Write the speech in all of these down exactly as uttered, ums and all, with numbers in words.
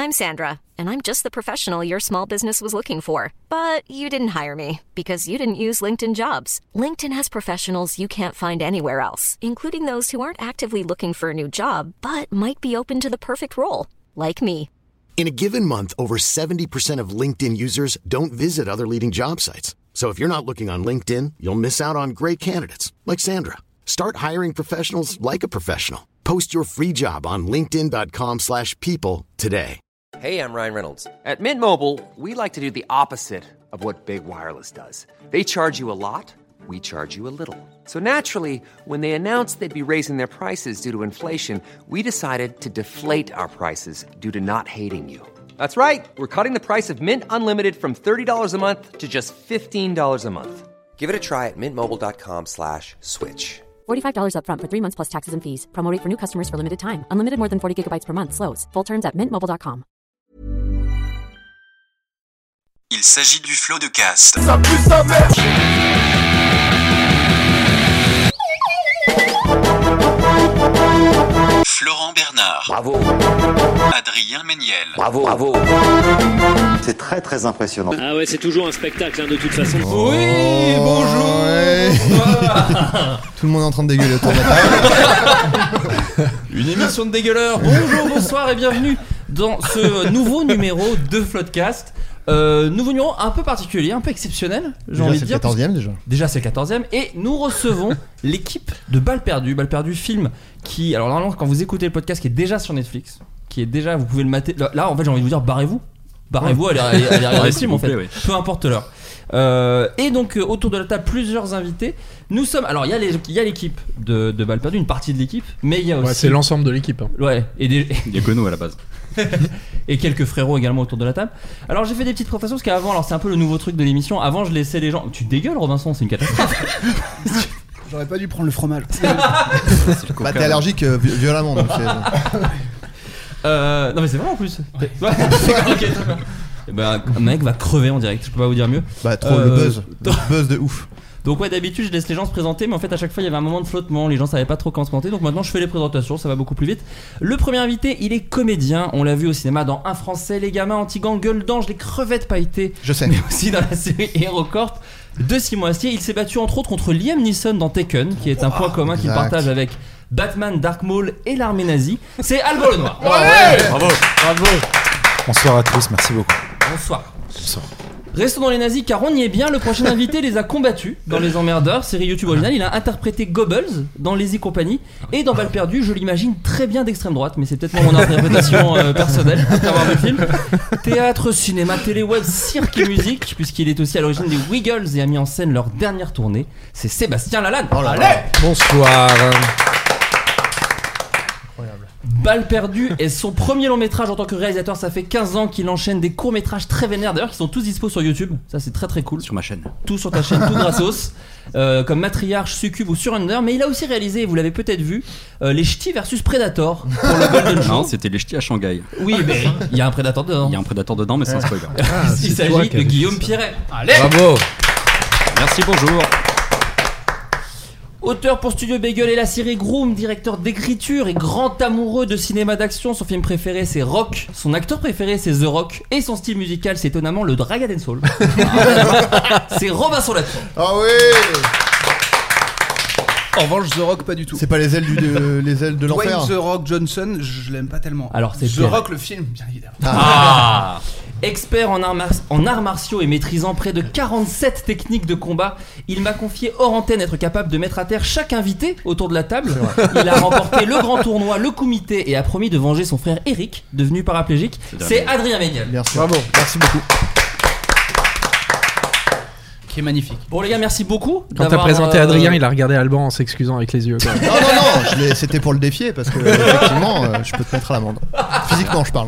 I'm Sandra, and I'm just the professional your small business was looking for. But you didn't hire me because you didn't use LinkedIn Jobs. LinkedIn has professionals you can't find anywhere else, including those who aren't actively looking for a new job, but might be open to the perfect role, like me. In a given month, over seventy percent of LinkedIn users don't visit other leading job sites. So if you're not looking on LinkedIn, you'll miss out on great candidates like Sandra. Start hiring professionals like a professional. Post your free job on linkedin.com slash people today. Hey, I'm Ryan Reynolds. At Mint Mobile, we like to do the opposite of what Big Wireless does. They charge you a lot, we charge you a little. So naturally, when they announced they'd be raising their prices due to inflation, we decided to deflate our prices due to not hating you. That's right. We're cutting the price of Mint Unlimited from thirty dollars a month to just fifteen dollars a month. Give it a try at mintmobile.com slash switch. forty-five dollars up front for three months plus taxes and fees. Promo rate for new customers for limited time. Unlimited more than forty gigabytes per month. Slows full terms at mint mobile dot com. Il s'agit du flot de cast. Ça pue sa mère. Florent Bernard. Bravo. Adrien Méniel. Bravo, bravo. C'est très très impressionnant. Ah ouais, c'est toujours un spectacle hein, de toute façon. Oh, oui, bonjour. Ouais. Tout le monde est en train de dégueuler autour de la table. Une émission de dégueuleurs. Bonjour, bonsoir et bienvenue dans ce nouveau numéro de Floodcast. Euh, nouveau numéro un peu particulier, un peu exceptionnel, j'ai déjà, envie c'est de dire. le quatorzième déjà. Déjà c'est le quatorzième et nous recevons l'équipe de Balles Perdues. Balles Perdues, film qui, alors normalement quand vous écoutez le podcast qui est déjà sur Netflix, qui est déjà, vous pouvez le mater. Là en fait j'ai envie de vous dire barrez-vous, barrez-vous, allez, allez, allez regarder le film en fait, plaît, oui. Peu importe l'heure. Euh, et donc euh, autour de la table plusieurs invités. Nous sommes, alors il y a les, il y a l'équipe de, de Balles Perdues, une partie de l'équipe, mais il y a aussi. Ouais, c'est l'ensemble de l'équipe. Hein. Ouais. Et des... il y a que nous à la base. Et quelques frérots également autour de la table. Alors j'ai fait des petites présentations parce qu'avant, alors c'est un peu le nouveau truc de l'émission. Avant je laissais les gens. Tu dégueules Robinson, c'est une catastrophe. J'aurais pas dû prendre le fromage. Bah t'es allergique euh, violemment donc c'est... Euh, non mais c'est vrai en plus. Ouais. Okay. Bah, un mec va crever en direct, je peux pas vous dire mieux. Bah trop euh, le buzz, le buzz de ouf. Donc ouais, d'habitude je laisse les gens se présenter, mais en fait à chaque fois il y avait un moment de flottement, les gens savaient pas trop comment se présenter, donc maintenant je fais les présentations, ça va beaucoup plus vite. Le premier invité, il est comédien, on l'a vu au cinéma dans Un Français, Les Gamins, Antigang, Gueule d'Ange, Les Crevettes Pailletées, je sais, mais aussi dans la série HeroCorp de Simon Astier. Il s'est battu entre autres contre Liam Neeson dans Taken, qui est un oh, point commun qu'il partage avec Batman, Dark Maul et l'armée nazie. C'est Alban Lenoir. Ouais, ouais. Bravo. Bravo. Bonsoir à tous, merci beaucoup. Bonsoir. Bonsoir. Restons dans les nazis car on y est bien. Le prochain invité les a combattus dans Les Emmerdeurs, série YouTube originale. Il a interprété Goebbels dans Les y Compagnie. Et dans Balles Perdues, je l'imagine très bien d'extrême droite, mais c'est peut-être mon interprétation euh, personnelle après avoir vu le film. Théâtre, cinéma, télé, web, cirque et musique, puisqu'il est aussi à l'origine des Wiggles et a mis en scène leur dernière tournée. C'est Sébastien Lalanne. Oh là là. Allez. Bonsoir. Balles Perdues est son premier long métrage en tant que réalisateur. Ça fait quinze ans qu'il enchaîne des courts métrages très vénères d'ailleurs qui sont tous dispo sur YouTube. Ça c'est très très cool. Sur ma chaîne. Tout sur ta chaîne, tout gratos. Euh, comme Matriarche, Succube ou Surrender. Mais il a aussi réalisé, vous l'avez peut-être vu, euh, Les Ch'tis versus Predator pour le Golden Show. Non, c'était Les Ch'tis à Shanghai. Oui, mais il y a un Predator dedans. Il y a un Predator dedans, mais c'est un spoiler. Ah, il s'agit de Guillaume Pierret. Allez. Bravo. Merci, bonjour. Auteur pour Studio Bagel et la série Groom, directeur d'écriture et grand amoureux de cinéma d'action. Son film préféré c'est Rock, son acteur préféré c'est The Rock et son style musical c'est étonnamment le Dragon Soul. C'est Robinson Latsou. Ah oui. En revanche, The Rock pas du tout. C'est pas les ailes du de, les ailes de l'enfer. Dwayne The Rock Johnson, je l'aime pas tellement. Alors c'est The pire. Rock le film, bien évidemment. Ah. Expert en arts, mar- en arts martiaux et maîtrisant près de quarante-sept techniques de combat, il m'a confié hors antenne être capable de mettre à terre chaque invité autour de la table. Il a remporté le grand tournoi, le comité et a promis de venger son frère Eric, devenu paraplégique. C'est, C'est Adrien Méniel. Merci. Bravo, merci beaucoup. Qui est magnifique. Bon les gars, merci beaucoup. Quand t'as présenté euh... Adrien, il a regardé Alban en s'excusant avec les yeux. Quoi. Non non non, je l'ai, c'était pour le défier parce que effectivement, euh, je peux te mettre à l'amende. Physiquement, je parle.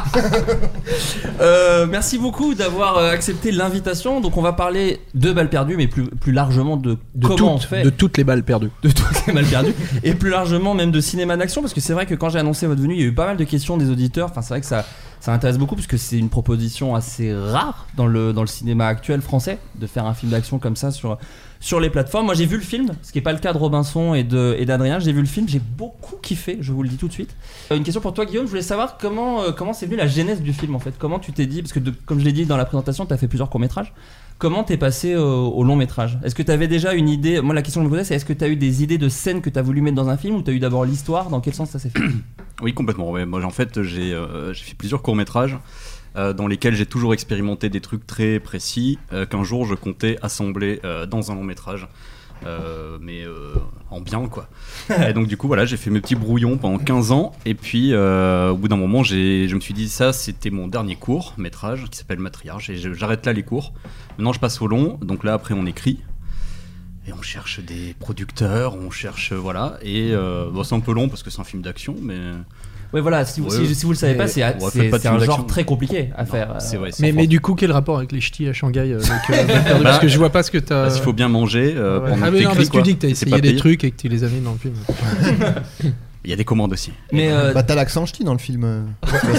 euh, merci beaucoup d'avoir accepté l'invitation. Donc on va parler de Balles Perdues, mais plus plus largement de, de comment toutes, on fait. De toutes les balles perdues. De toutes les balles perdues. Et plus largement même de cinéma d'action, parce que c'est vrai que quand j'ai annoncé votre venue, il y a eu pas mal de questions des auditeurs. Enfin c'est vrai que ça. ça m'intéresse beaucoup parce que c'est une proposition assez rare dans le, dans le cinéma actuel français de faire un film d'action comme ça sur, sur les plateformes. Moi j'ai vu le film, ce qui n'est pas le cas de Robinson et, de, et d'Adrien. J'ai vu le film, j'ai beaucoup kiffé, je vous le dis tout de suite. Une question pour toi Guillaume, je voulais savoir comment, euh, comment c'est venu la genèse du film en fait. Comment tu t'es dit, parce que de, comme je l'ai dit dans la présentation, tu as fait plusieurs courts-métrages. Comment t'es passé euh, au long métrage ? Est-ce que t'avais déjà une idée ? Moi la question que je me posais c'est est-ce que t'as eu des idées de scènes que t'as voulu mettre dans un film ou t'as eu d'abord l'histoire ? Dans quel sens ça s'est fait ? Oui, complètement. Ouais. Moi, en fait, j'ai, euh, j'ai fait plusieurs courts-métrages euh, dans lesquels j'ai toujours expérimenté des trucs très précis euh, qu'un jour je comptais assembler euh, dans un long-métrage. Euh, mais euh, en bien quoi. Et donc du coup voilà, j'ai fait mes petits brouillons pendant quinze ans et puis euh, au bout d'un moment j'ai, je me suis dit ça c'était mon dernier court métrage qui s'appelle Matriarche et je, j'arrête là les cours. Maintenant je passe au long, donc là après on écrit et on cherche des producteurs, on cherche voilà et euh, bon, c'est un peu long parce que c'est un film d'action mais... Ouais voilà, si vous, ouais, si, si vous le savez pas, c'est, c'est, pas c'est un genre très compliqué à non, faire. C'est vrai, c'est mais, mais du coup, quel rapport avec les ch'tis à Shanghai euh, donc, euh, bah, parce que je vois pas ce que t'as. Parce qu'il faut bien manger euh, ouais. pendant ah, que mais t'écris, non, parce que quoi. tu dis que t'as essayé des trucs et que tu les as mis dans le film. Il y a des commandes aussi. Mais euh... bah t'as l'accent ch'ti dans le film.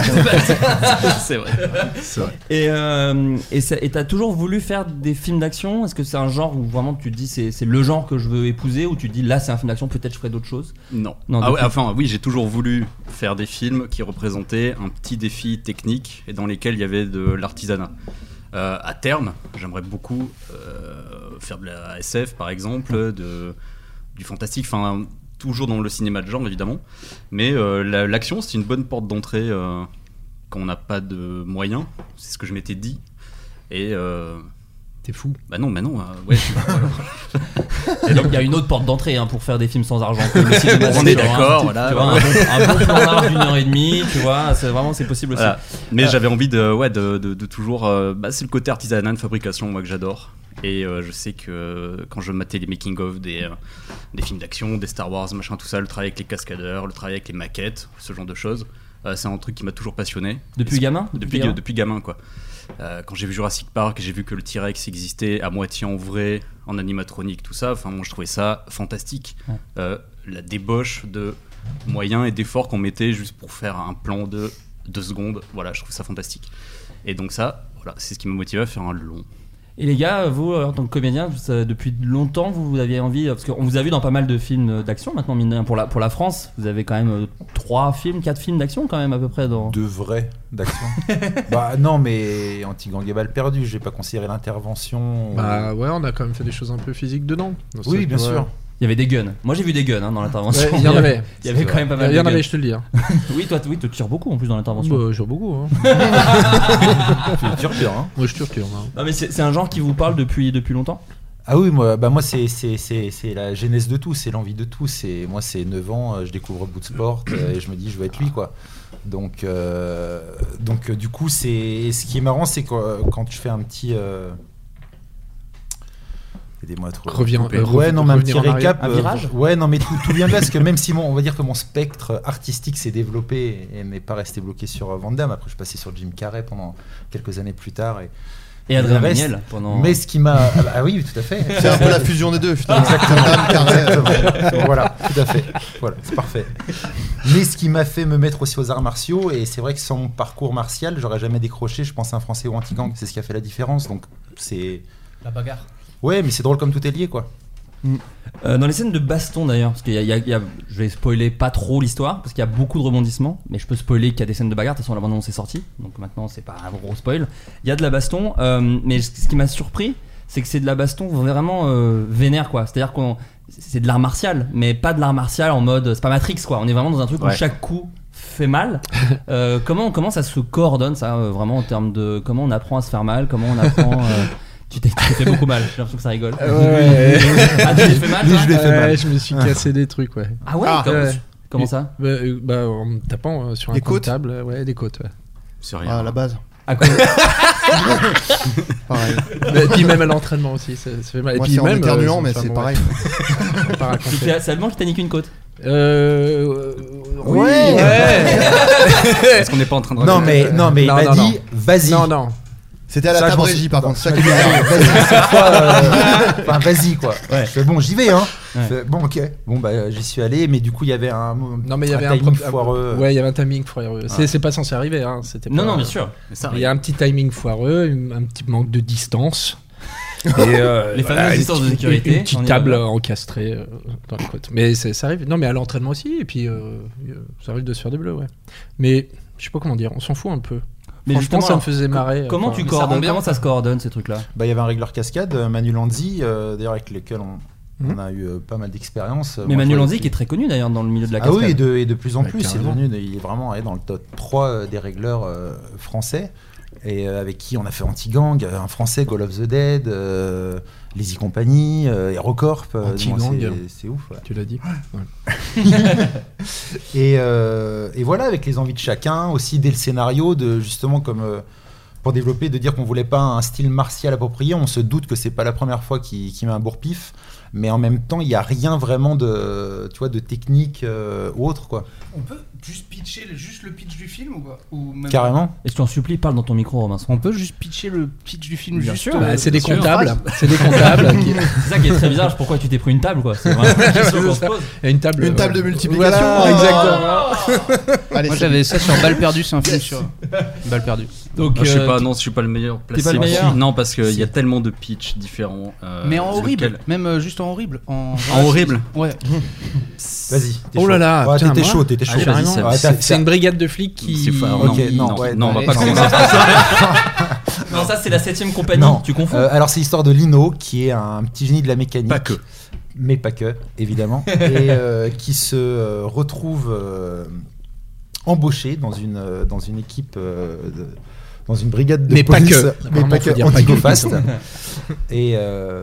C'est vrai. C'est vrai. Et euh, et, ça, et t'as toujours voulu faire des films d'action ? Est-ce que c'est un genre où vraiment tu te dis c'est c'est le genre que je veux épouser ou tu te dis là c'est un film d'action peut-être je ferai d'autres choses ? Non. Non. Ah ouais, enfin oui j'ai toujours voulu faire des films qui représentaient un petit défi technique et dans lesquels il y avait de l'artisanat. Euh, à terme j'aimerais beaucoup euh, faire de la S F par exemple, de du fantastique. Enfin toujours dans le cinéma de genre évidemment, mais euh, la, l'action c'est une bonne porte d'entrée euh, quand on n'a pas de moyens, c'est ce que je m'étais dit. Et euh... t'es fou. Bah non, bah non, euh, ouais. Je suis... Et donc il y a une autre porte d'entrée hein, pour faire des films sans argent. Que le cinéma on est d'accord, voilà. Tu vois, un, bon, un bon plan large d'une heure et demie, tu vois, c'est vraiment c'est possible aussi. Voilà. Mais euh... j'avais envie de, ouais, de, de, de toujours, euh, bah, c'est le côté artisanal de fabrication moi que j'adore. Et euh, je sais que quand je matais les making-of des, euh, des films d'action, des Star Wars, machin, tout ça, le travail avec les cascadeurs, le travail avec les maquettes, ce genre de choses, euh, c'est un truc qui m'a toujours passionné. Depuis gamin Depuis, depuis, gamin, depuis gamin, quoi. Euh, quand j'ai vu Jurassic Park, j'ai vu que le T-Rex existait à moitié en vrai, en animatronique, tout ça, enfin, moi je trouvais ça fantastique. Ouais. Euh, la débauche de moyens et d'efforts qu'on mettait juste pour faire un plan de deux secondes, voilà, je trouve ça fantastique. Et donc ça, voilà, c'est ce qui m'a motivé à faire un long. Et les gars, vous, en tant que comédien, ça, depuis longtemps, vous, vous aviez envie, parce qu'on vous a vu dans pas mal de films d'action maintenant, mine de rien, pour la, pour la France, vous avez quand même trois films, quatre films d'action quand même à peu près dans... De vrais d'action. Bah non, mais Anti-Gang et Balles Perdues, j'ai pas considéré l'intervention. Bah ouais, on a quand même fait des choses un peu physiques dedans. Oui, bien sûr. Il y avait des guns. Moi j'ai vu des guns hein, dans l'intervention. Il ouais, y en avait. Il y avait quand même pas mal de guns. Il y en avait, je te le dis. Hein. oui, toi, oui, tu tires beaucoup en plus dans l'intervention. Bah, je tire beaucoup. Hein. Tu tires dur, hein. Moi je tire dur. Hein. Non mais c'est, c'est un genre qui vous parle depuis depuis longtemps. Ah oui, moi, bah moi c'est, c'est, c'est, c'est la genèse de tout, c'est l'envie de tout. C'est, moi c'est neuf ans, je découvre Bootsport et je me dis je veux être lui quoi. Donc, euh, donc du coup, c'est, ce qui est marrant, c'est que quand tu fais un petit... Euh, aidez-moi à trouver. Reviens, euh, ouais, non, mais un petit récap. Un virage. Euh, ouais, non, mais tout, tout vient de là, parce que même si mon, on va dire que mon spectre artistique s'est développé et n'est pas resté bloqué sur Van Damme, après je suis passé sur Jim Carrey pendant quelques années plus tard. Et, et Adrien Méniel pendant. Mais ce qui m'a. Ah, bah, ah oui, tout à fait. C'est un peu la fusion des deux, finalement. Exactement. Voilà, tout à fait. Voilà, c'est parfait. Mais ce qui m'a fait me mettre aussi aux arts martiaux, et c'est vrai que sans mon parcours martial, j'aurais jamais décroché, je pense, un Français ou Anti-Gang. C'est ce qui a fait la différence. Donc, c'est. La bagarre. Ouais, mais c'est drôle comme tout est lié, quoi. Mmh. Euh, dans les scènes de baston d'ailleurs, parce qu'il y a, il y a, il y a, je vais spoiler pas trop l'histoire parce qu'il y a beaucoup de rebondissements, mais je peux spoiler qu'il y a des scènes de bagarre. De toute façon, la bande-annonce est sortie, donc maintenant c'est pas un gros spoil. Il y a de la baston, euh, mais ce qui m'a surpris, c'est que c'est de la baston vraiment euh, vénère, quoi. C'est-à-dire qu'on, c'est de l'art martial, mais pas de l'art martial en mode, c'est pas Matrix, quoi. On est vraiment dans un truc ouais. où chaque coup fait mal. euh, comment, comment ça se coordonne ça, euh, vraiment en termes de comment on apprend à se faire mal, comment on apprend. Euh, Tu t'es, tu t'es fait beaucoup mal, j'ai l'impression que ça rigole. Euh, ouais. Ah, tu t'es fait mal, toi je l'ai fait mal. Ouais, je me suis cassé des trucs, ouais. Ah ouais, ah, comment, ouais. comment ça bah, bah, en me tapant euh, sur les un coin de table, ouais, des côtes, ouais. C'est rien. Ah, à la base. À quoi pareil. Et puis même à l'entraînement aussi, ça, ça fait mal. Moi, et puis c'est même, en éternuant, euh, mais c'est pareil. C'est, c'est allemand qui t'a niqué une côte. Euh. Oui. Ouais. Est-ce qu'on n'est pas en train de. Non, mais, non, mais il m'a dit, vas-y. Non, non. C'était à la Ça, je table m'en régie suis- par non, contre, ça je qui me est dis, bien. allez, vas-y, cette fois, euh, enfin, vas-y quoi. Ouais. Je fais, bon, j'y vais, hein. Ouais. Je fais, bon, ok. Bon, bah, j'y suis allé, mais du coup, il y avait un. Non, mais il y avait un un, timing pro- foireux. Ouais, il y avait un timing foireux. C'est, Ouais. c'est pas censé arriver. Hein. C'était Non, pas- non, bien sûr. Mais ça Il y a un petit timing foireux, une- un petit manque de distance. Et euh, Les fameuses une distances de petite- sécurité, Une on y petite va table bien. encastrée euh, dans les côtes. Mais c'est- ça arrive. Non, mais à l'entraînement aussi. Et puis, euh, euh, ça arrive de se faire des bleus, ouais. Mais je sais pas comment dire. On s'en fout un peu. Mais Franchement, justement, ça me alors, faisait marrer. Comment enfin, tu mais ça coordonnes rend bien, Comment ça ça. se coordonne ces trucs-là? Bah, il y avait un régleur cascade, euh, Manu Lanzi, euh, d'ailleurs, avec lequel on, Mhm. on a eu euh, pas mal d'expérience. Mais Moi, Manu je vois Lanzi avec qui est très connu d'ailleurs dans le milieu de la Ah cascade. oui, et de, et de plus en Ouais, plus, c'est carrément. devenu, il est vraiment allé dans le top trois euh, des régleurs euh, français, et euh, avec qui on a fait Anti-Gang, euh, un français, Call of the Dead, euh, Lazy Company, euh, Aerocorp. euh, Anti-Gang. non, c'est- c'est ouf. Ouais. Tu l'as dit. Et, euh, et voilà, avec les envies de chacun, aussi dès le scénario, de justement comme euh, pour développer, de dire qu'on voulait pas un style martial approprié. On se doute que c'est pas la première fois qu'il qu'il met un bourre-pif, mais en même temps, il y a rien vraiment de, tu vois, de technique euh, ou autre quoi. On peut juste pitcher le, juste le pitch du film ou pas ou même... Carrément. Et je t'en supplie, parle dans ton micro, Robinson. On peut juste pitcher le pitch du film Bien juste. sûr. euh, Bah, c'est des sur une comptables. phrase. C'est des comptables. qui- C'est ça qui est très bizarre. Pourquoi tu t'es pris une table, quoi? C'est vraiment la question qu'on se pose. Et une table. Une table de euh, multiplication. Voilà, Oh. exactement. Allez, Moi c'est- j'avais ça sur Balle perdue, c'est un film sur Balle perdue. Donc, Ah, je sais euh, pas, non, je suis pas le meilleur placé. pas le dessus. meilleur Non, parce qu'il Si. y a tellement de pitch différents. euh, Mais en horrible, lequel- même euh, juste en horrible. En, En horrible. Ouais. Vas-y. t'es Oh chaud. là là, Ouais, putain, t'étais moi chaud, t'étais chaud. Allez, vas-y, Carrément. ça- Ouais, C'est- t'as- C'est une brigade de flics qui. C'est fa- Ok, non, non, non, ouais, non, on va allez, pas non, commencer. Non, ça c'est la septième compagnie. Non. Tu confonds. Euh, alors c'est l'histoire de Lino qui est un petit génie de la mécanique. Pas que. Mais pas que, évidemment. et euh, qui se euh, retrouve euh, embauché dans une, euh, dans une équipe, euh, de- dans une brigade de Mais pas police. que. Mais Apparemment, pas faut que, dire pas que. anti-go-fast. et, euh,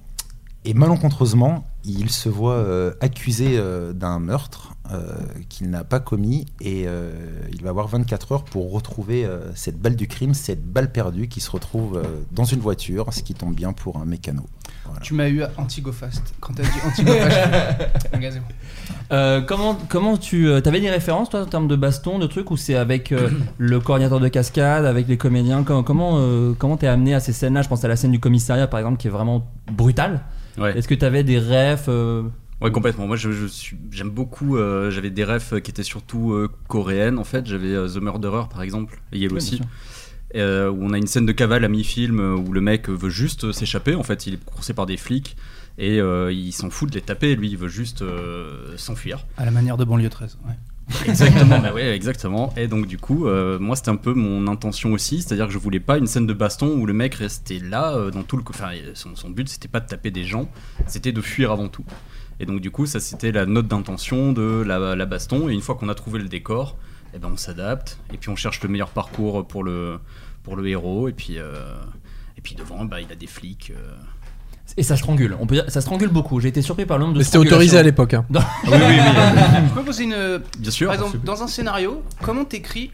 et malencontreusement, il se voit euh, accusé euh, d'un meurtre euh, qu'il n'a pas commis et euh, il va avoir vingt-quatre heures pour retrouver euh, cette balle du crime, cette balle perdue qui se retrouve euh, dans une voiture, ce qui tombe bien pour un mécano. Voilà. Tu m'as eu à Anti-Go-Fast. Quand t'as dit Anti-Go-Fast, regardez-moi. Euh, comment, comment tu euh, t'avais des références toi en termes de baston, de trucs, ou c'est avec euh, le coordinateur de cascade, avec les comédiens? Comment comment euh, comment t'es amené à ces scènes-là? Je pense à la scène du commissariat par exemple qui est vraiment brutale. Ouais. Est-ce que t'avais des refs euh, Ouais, complètement. Moi, je, je suis, j'aime beaucoup. euh, j'avais des refs qui étaient surtout euh, coréennes en fait. J'avais euh, The Murderer par exemple, et Yellow Ouais, Sea, bien sûr. euh, où on a une scène de cavale à mi-film euh, où le mec veut juste euh, s'échapper. En fait, il est coursé par des flics et euh, il s'en fout de les taper. Lui, il veut juste euh, s'enfuir. À la manière de Banlieue treize. Ouais. Exactement, bah ouais, exactement. Et donc du coup, euh, moi c'était un peu mon intention aussi, c'est-à-dire que je voulais pas une scène de baston où le mec restait là euh, dans tout le, enfin son, son but c'était pas de taper des gens, c'était de fuir avant tout. Et donc du coup, ça c'était la note d'intention de la, la baston. Et une fois qu'on a trouvé le décor, eh ben on s'adapte et puis on cherche le meilleur parcours pour le pour le héros. Et puis euh, et puis devant, bah il a des flics. euh, Et ça strangule. On peut dire, ça strangule beaucoup. J'ai été surpris par le nombre de. Mais c'était autorisé à l'époque. Hein. Non. Oui, oui, oui. Je peux poser une. Bien sûr. Par exemple, dans un scénario, comment t'écris.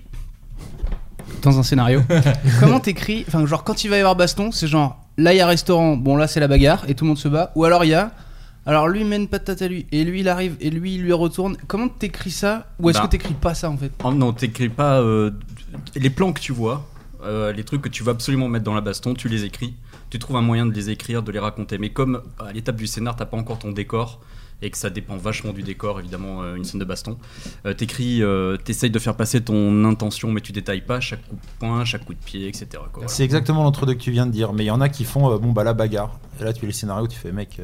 Dans un scénario, comment t'écris. Enfin, genre, quand il va y avoir baston, c'est genre. Là, il y a restaurant, bon, là, c'est la bagarre et tout le monde se bat. Ou alors, il y a. Alors, lui, il met une patate à lui. Et lui, il arrive. Et lui, il lui retourne. Comment t'écris ça? Ou est-ce Bah. que t'écris pas ça en fait? Oh, non, t'écris pas euh, les plans que tu vois, euh, les trucs que tu vas absolument mettre dans la baston, tu les écris. Tu trouves un moyen de les écrire, de les raconter. Mais comme à l'étape du scénar, t'as pas encore ton décor et que ça dépend vachement du décor, évidemment, euh, une scène de baston. Euh, t'écris, euh, t'essayes de faire passer ton intention, mais tu détailles pas chaque coup de poing, chaque coup de pied, et cetera quoi. Voilà. C'est exactement l'entre-deux que tu viens de dire, mais il y en a qui font euh, bon bah la bagarre. Et là tu fais le scénario, tu fais mec.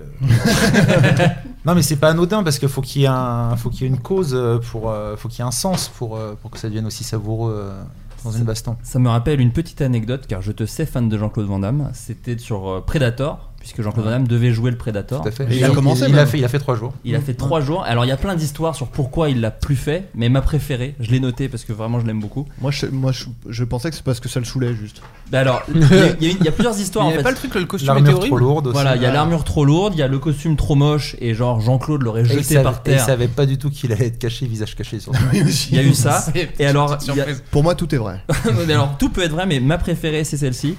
euh, non mais c'est pas anodin parce qu'il faut qu'il y ait un, faut qu'il y ait une cause euh, pour, euh, faut qu'il y ait un sens pour euh, pour que ça devienne aussi savoureux euh, dans une baston. Ça me rappelle une petite anecdote car je te sais fan de Jean-Claude Van Damme. C'était sur euh, Predator, puisque Jean-Claude Van Damme devait jouer le Predator. Tout à fait. Et il a il, commencé, il, il a même. fait, il a fait trois jours. Il a fait trois jours. Alors il y a plein d'histoires sur pourquoi il l'a plus fait, mais ma préférée, je l'ai notée parce que vraiment je l'aime beaucoup. Moi, je, moi je, je pensais que c'est parce que ça le saoulait juste. Bah alors, il y, a- il y a- il y a plusieurs histoires Il en y avait fait. pas le truc, le costume était L'armure horrible. trop lourde aussi. Voilà, il y a l'armure trop lourde, il y a le costume trop moche et genre Jean-Claude l'aurait Et il jeté savait, par et il terre. savait pas du tout qu'il allait être caché, visage caché sur Il y a eu ça. C'est Et alors, petite il y a- surprise. Pour moi, tout est vrai. mais alors tout peut être vrai, mais ma préférée c'est celle-ci.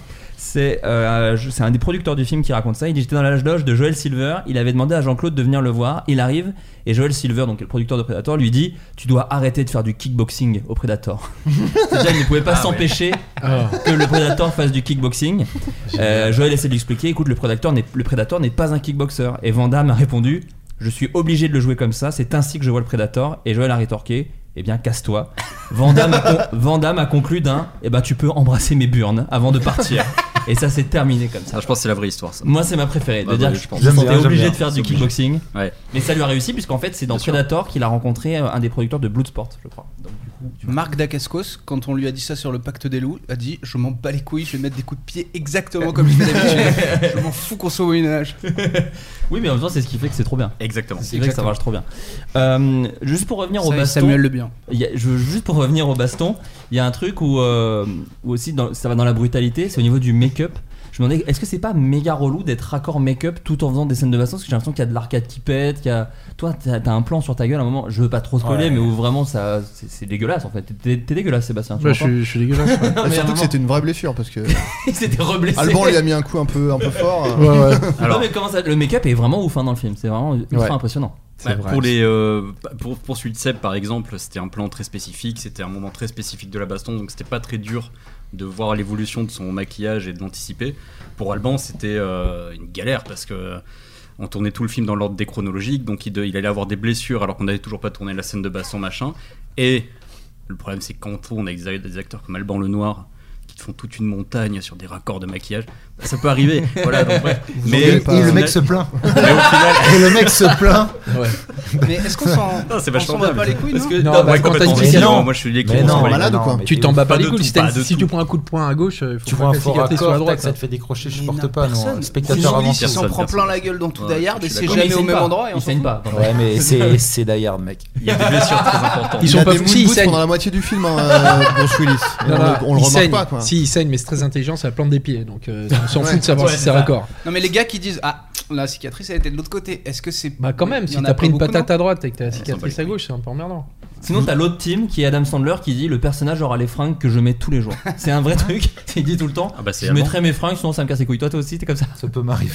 C'est, euh, je- c'est un des producteurs du film qui raconte ça. Il dit: j'étais dans la loge de Joel Silver. Il avait demandé à Jean-Claude de venir le voir. Il arrive et Joel Silver, donc le producteur de Predator, lui dit: tu dois arrêter de faire du kickboxing au Predator. C'est-à-dire, il ne pouvait pas Ah s'empêcher ouais. que le Predator fasse du kickboxing. Euh, Joel essaie de lui expliquer: écoute, le Predator n'est, le Predator n'est pas un kickboxer. Et Van Damme a répondu: je suis obligé de le jouer comme ça. C'est ainsi que je vois le Predator. Et Joel a rétorqué: eh bien, casse-toi. Van Damme a, con- Van Damme a conclu d'un: eh ben, tu peux embrasser mes burnes avant de partir. Et ça, c'est terminé comme ça. Ah, je pense que c'est la vraie histoire, ça. Moi, c'est ma préférée. De Ah, dire bah, que je pense. il J'aime était bien, j'aime obligé bien. de faire C'est du obligé. kickboxing. Ouais. Mais ça lui a réussi, puisqu'en fait, c'est dans Bien sûr. Predator qu'il a rencontré un des producteurs de Bloodsport, je crois. Donc, du coup, tu vois. Marc Dacascos, quand on lui a dit ça sur le pacte des loups, a dit: je m'en bats les couilles, je vais mettre des coups de pied exactement comme je fais d'habitude. Je m'en fous qu'on soit au Moyen-Âge. Oui, mais en même temps, c'est ce qui fait que c'est trop bien. Exactement. C'est ce qui fait que ça marche trop bien. Euh, juste pour revenir au Ça, baston. Samuel Le Bien. il y a- je, juste pour revenir au baston, il y a un truc où, euh, où aussi dans- ça va dans la brutalité, c'est au niveau du make-up. Je me demandais, est-ce que c'est pas méga relou d'être raccord make-up tout en faisant des scènes de baston? Parce que j'ai l'impression qu'il y a de l'arcade qui pète, qu'il y a... Toi, t'as, t'as un plan sur ta gueule à un moment, je veux pas trop spoiler, Ouais. mais où vraiment ça, c'est, c'est dégueulasse en fait. T'es, t'es dégueulasse, Sébastien. tu Bah, je m'entends suis- je suis dégueulasse, ouais. Non, mais à un Surtout moment- que c'était une vraie blessure parce que. Il s'était reblessé. Alban lui a mis un coup un peu, un peu fort. Ouais, ouais. Alors, non, mais comment ça, le make-up est vraiment ouf hein, dans le film, c'est vraiment ultra Ouais. impressionnant. Bah, pour les euh, pour, pour celui de Seb par exemple, c'était un plan très spécifique, c'était un moment très spécifique de la baston, donc c'était pas très dur de voir l'évolution de son maquillage et de l'anticiper. Pour Alban, c'était euh, une galère parce que on tournait tout le film dans l'ordre déchronologique, donc il, de- il allait avoir des blessures alors qu'on n'avait toujours pas tourné la scène de baston machin. Et le problème, c'est que quand on tourne avec des des acteurs comme Alban Lenoir qui te font toute une montagne sur des raccords de maquillage, bah, ça peut arriver. Voilà, donc, bref. Vous Mais engueulez au pas. Et le final- mec se plaint. Mais au final, Et le mec se plaint. Ouais. Mais est-ce qu'on s'en, Non, c'est on vachement s'en bat bien, pas mais- les couilles, parce non que- Non, non, bah, ouais, quand t'as une complètement. cicatrice, Non, moi, je suis l'équipe, Mais on s'en non, bat les malade couilles. ou quoi Tu Mais t'en bats pas pas les de couilles. tout, Si, t'as pas une- de si tout. tu prends un coup de poing à gauche, il faut Tu pas vois un que la fort cicatrice soit à raccord, droite. tac, ça te fait décrocher, je Mais supporte non, pas. Non, personne. spectateur Bruce Willis, avant. il s'en personne, prend plein personne. la gueule dans tout Ouais, Die Hard je et suis c'est d'accord. jamais Mais il au saigne même pas. endroit. Et on Il s'en saigne fout. pas. Ouais, mais c'est c'est Die Hard, mec. Il y a des blessures très importantes. Ils Il sont a pas des si moon ils boots saignent. pendant la moitié du film, hein, euh, Bruce Willis. Et Non, on, non, le- on le il remarque saigne. pas quoi. Si, il saigne, mais c'est très intelligent, c'est la plante des pieds. Donc, euh, on s'en fout de savoir Ouais, si c'est c'est ça. raccord. Non mais les gars qui disent: ah, la cicatrice elle était de l'autre côté, est-ce que c'est. Bah, quand même, Il y si en a t'as pas pris une beaucoup, patate non à droite et que t'as la s'en bat cicatrice les à gauche, c'est un peu emmerdant. Sinon, t'as l'autre team qui est Adam Sandler qui dit: le personnage aura les fringues que je mets tous les jours. C'est un vrai truc. Il dit tout le temps: Ah bah, c'est je Alban. mettrai mes fringues, sinon ça me casse les couilles. Toi, toi aussi, t'es comme ça. Ça peut m'arriver.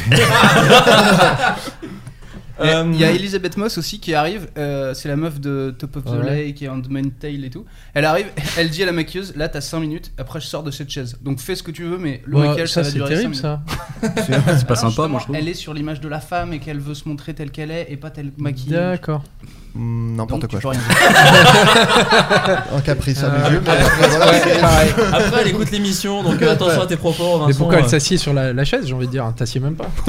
Il y a- Euh, il y a Elizabeth Moss aussi qui arrive, euh, c'est la meuf de Top of the Ouais. Lake et Handmaid's Tale et tout. Elle arrive, elle dit à la maquilleuse: là t'as cinq minutes, après je sors de cette chaise. Donc fais ce que tu veux, mais le Bah, maquillage ça, ça, va c'est durer terrible, cinq minutes. ça. C'est pas Ah, sympa, justement, moi je trouve. Elle est sur l'image de la femme et qu'elle veut se montrer telle qu'elle est et pas telle maquillée. D'accord. Hmm, N'importe Donc, quoi. tu je peux rien pense. Un caprice à Euh, mes yeux. mais après, après, voilà, ouais, c'est- pareil. Après, elle écoute l'émission, donc euh, attention à tes propos. Mais Vincent, pourquoi elle euh. s'assied sur la, la chaise, j'ai envie de dire, t'assieds même pas.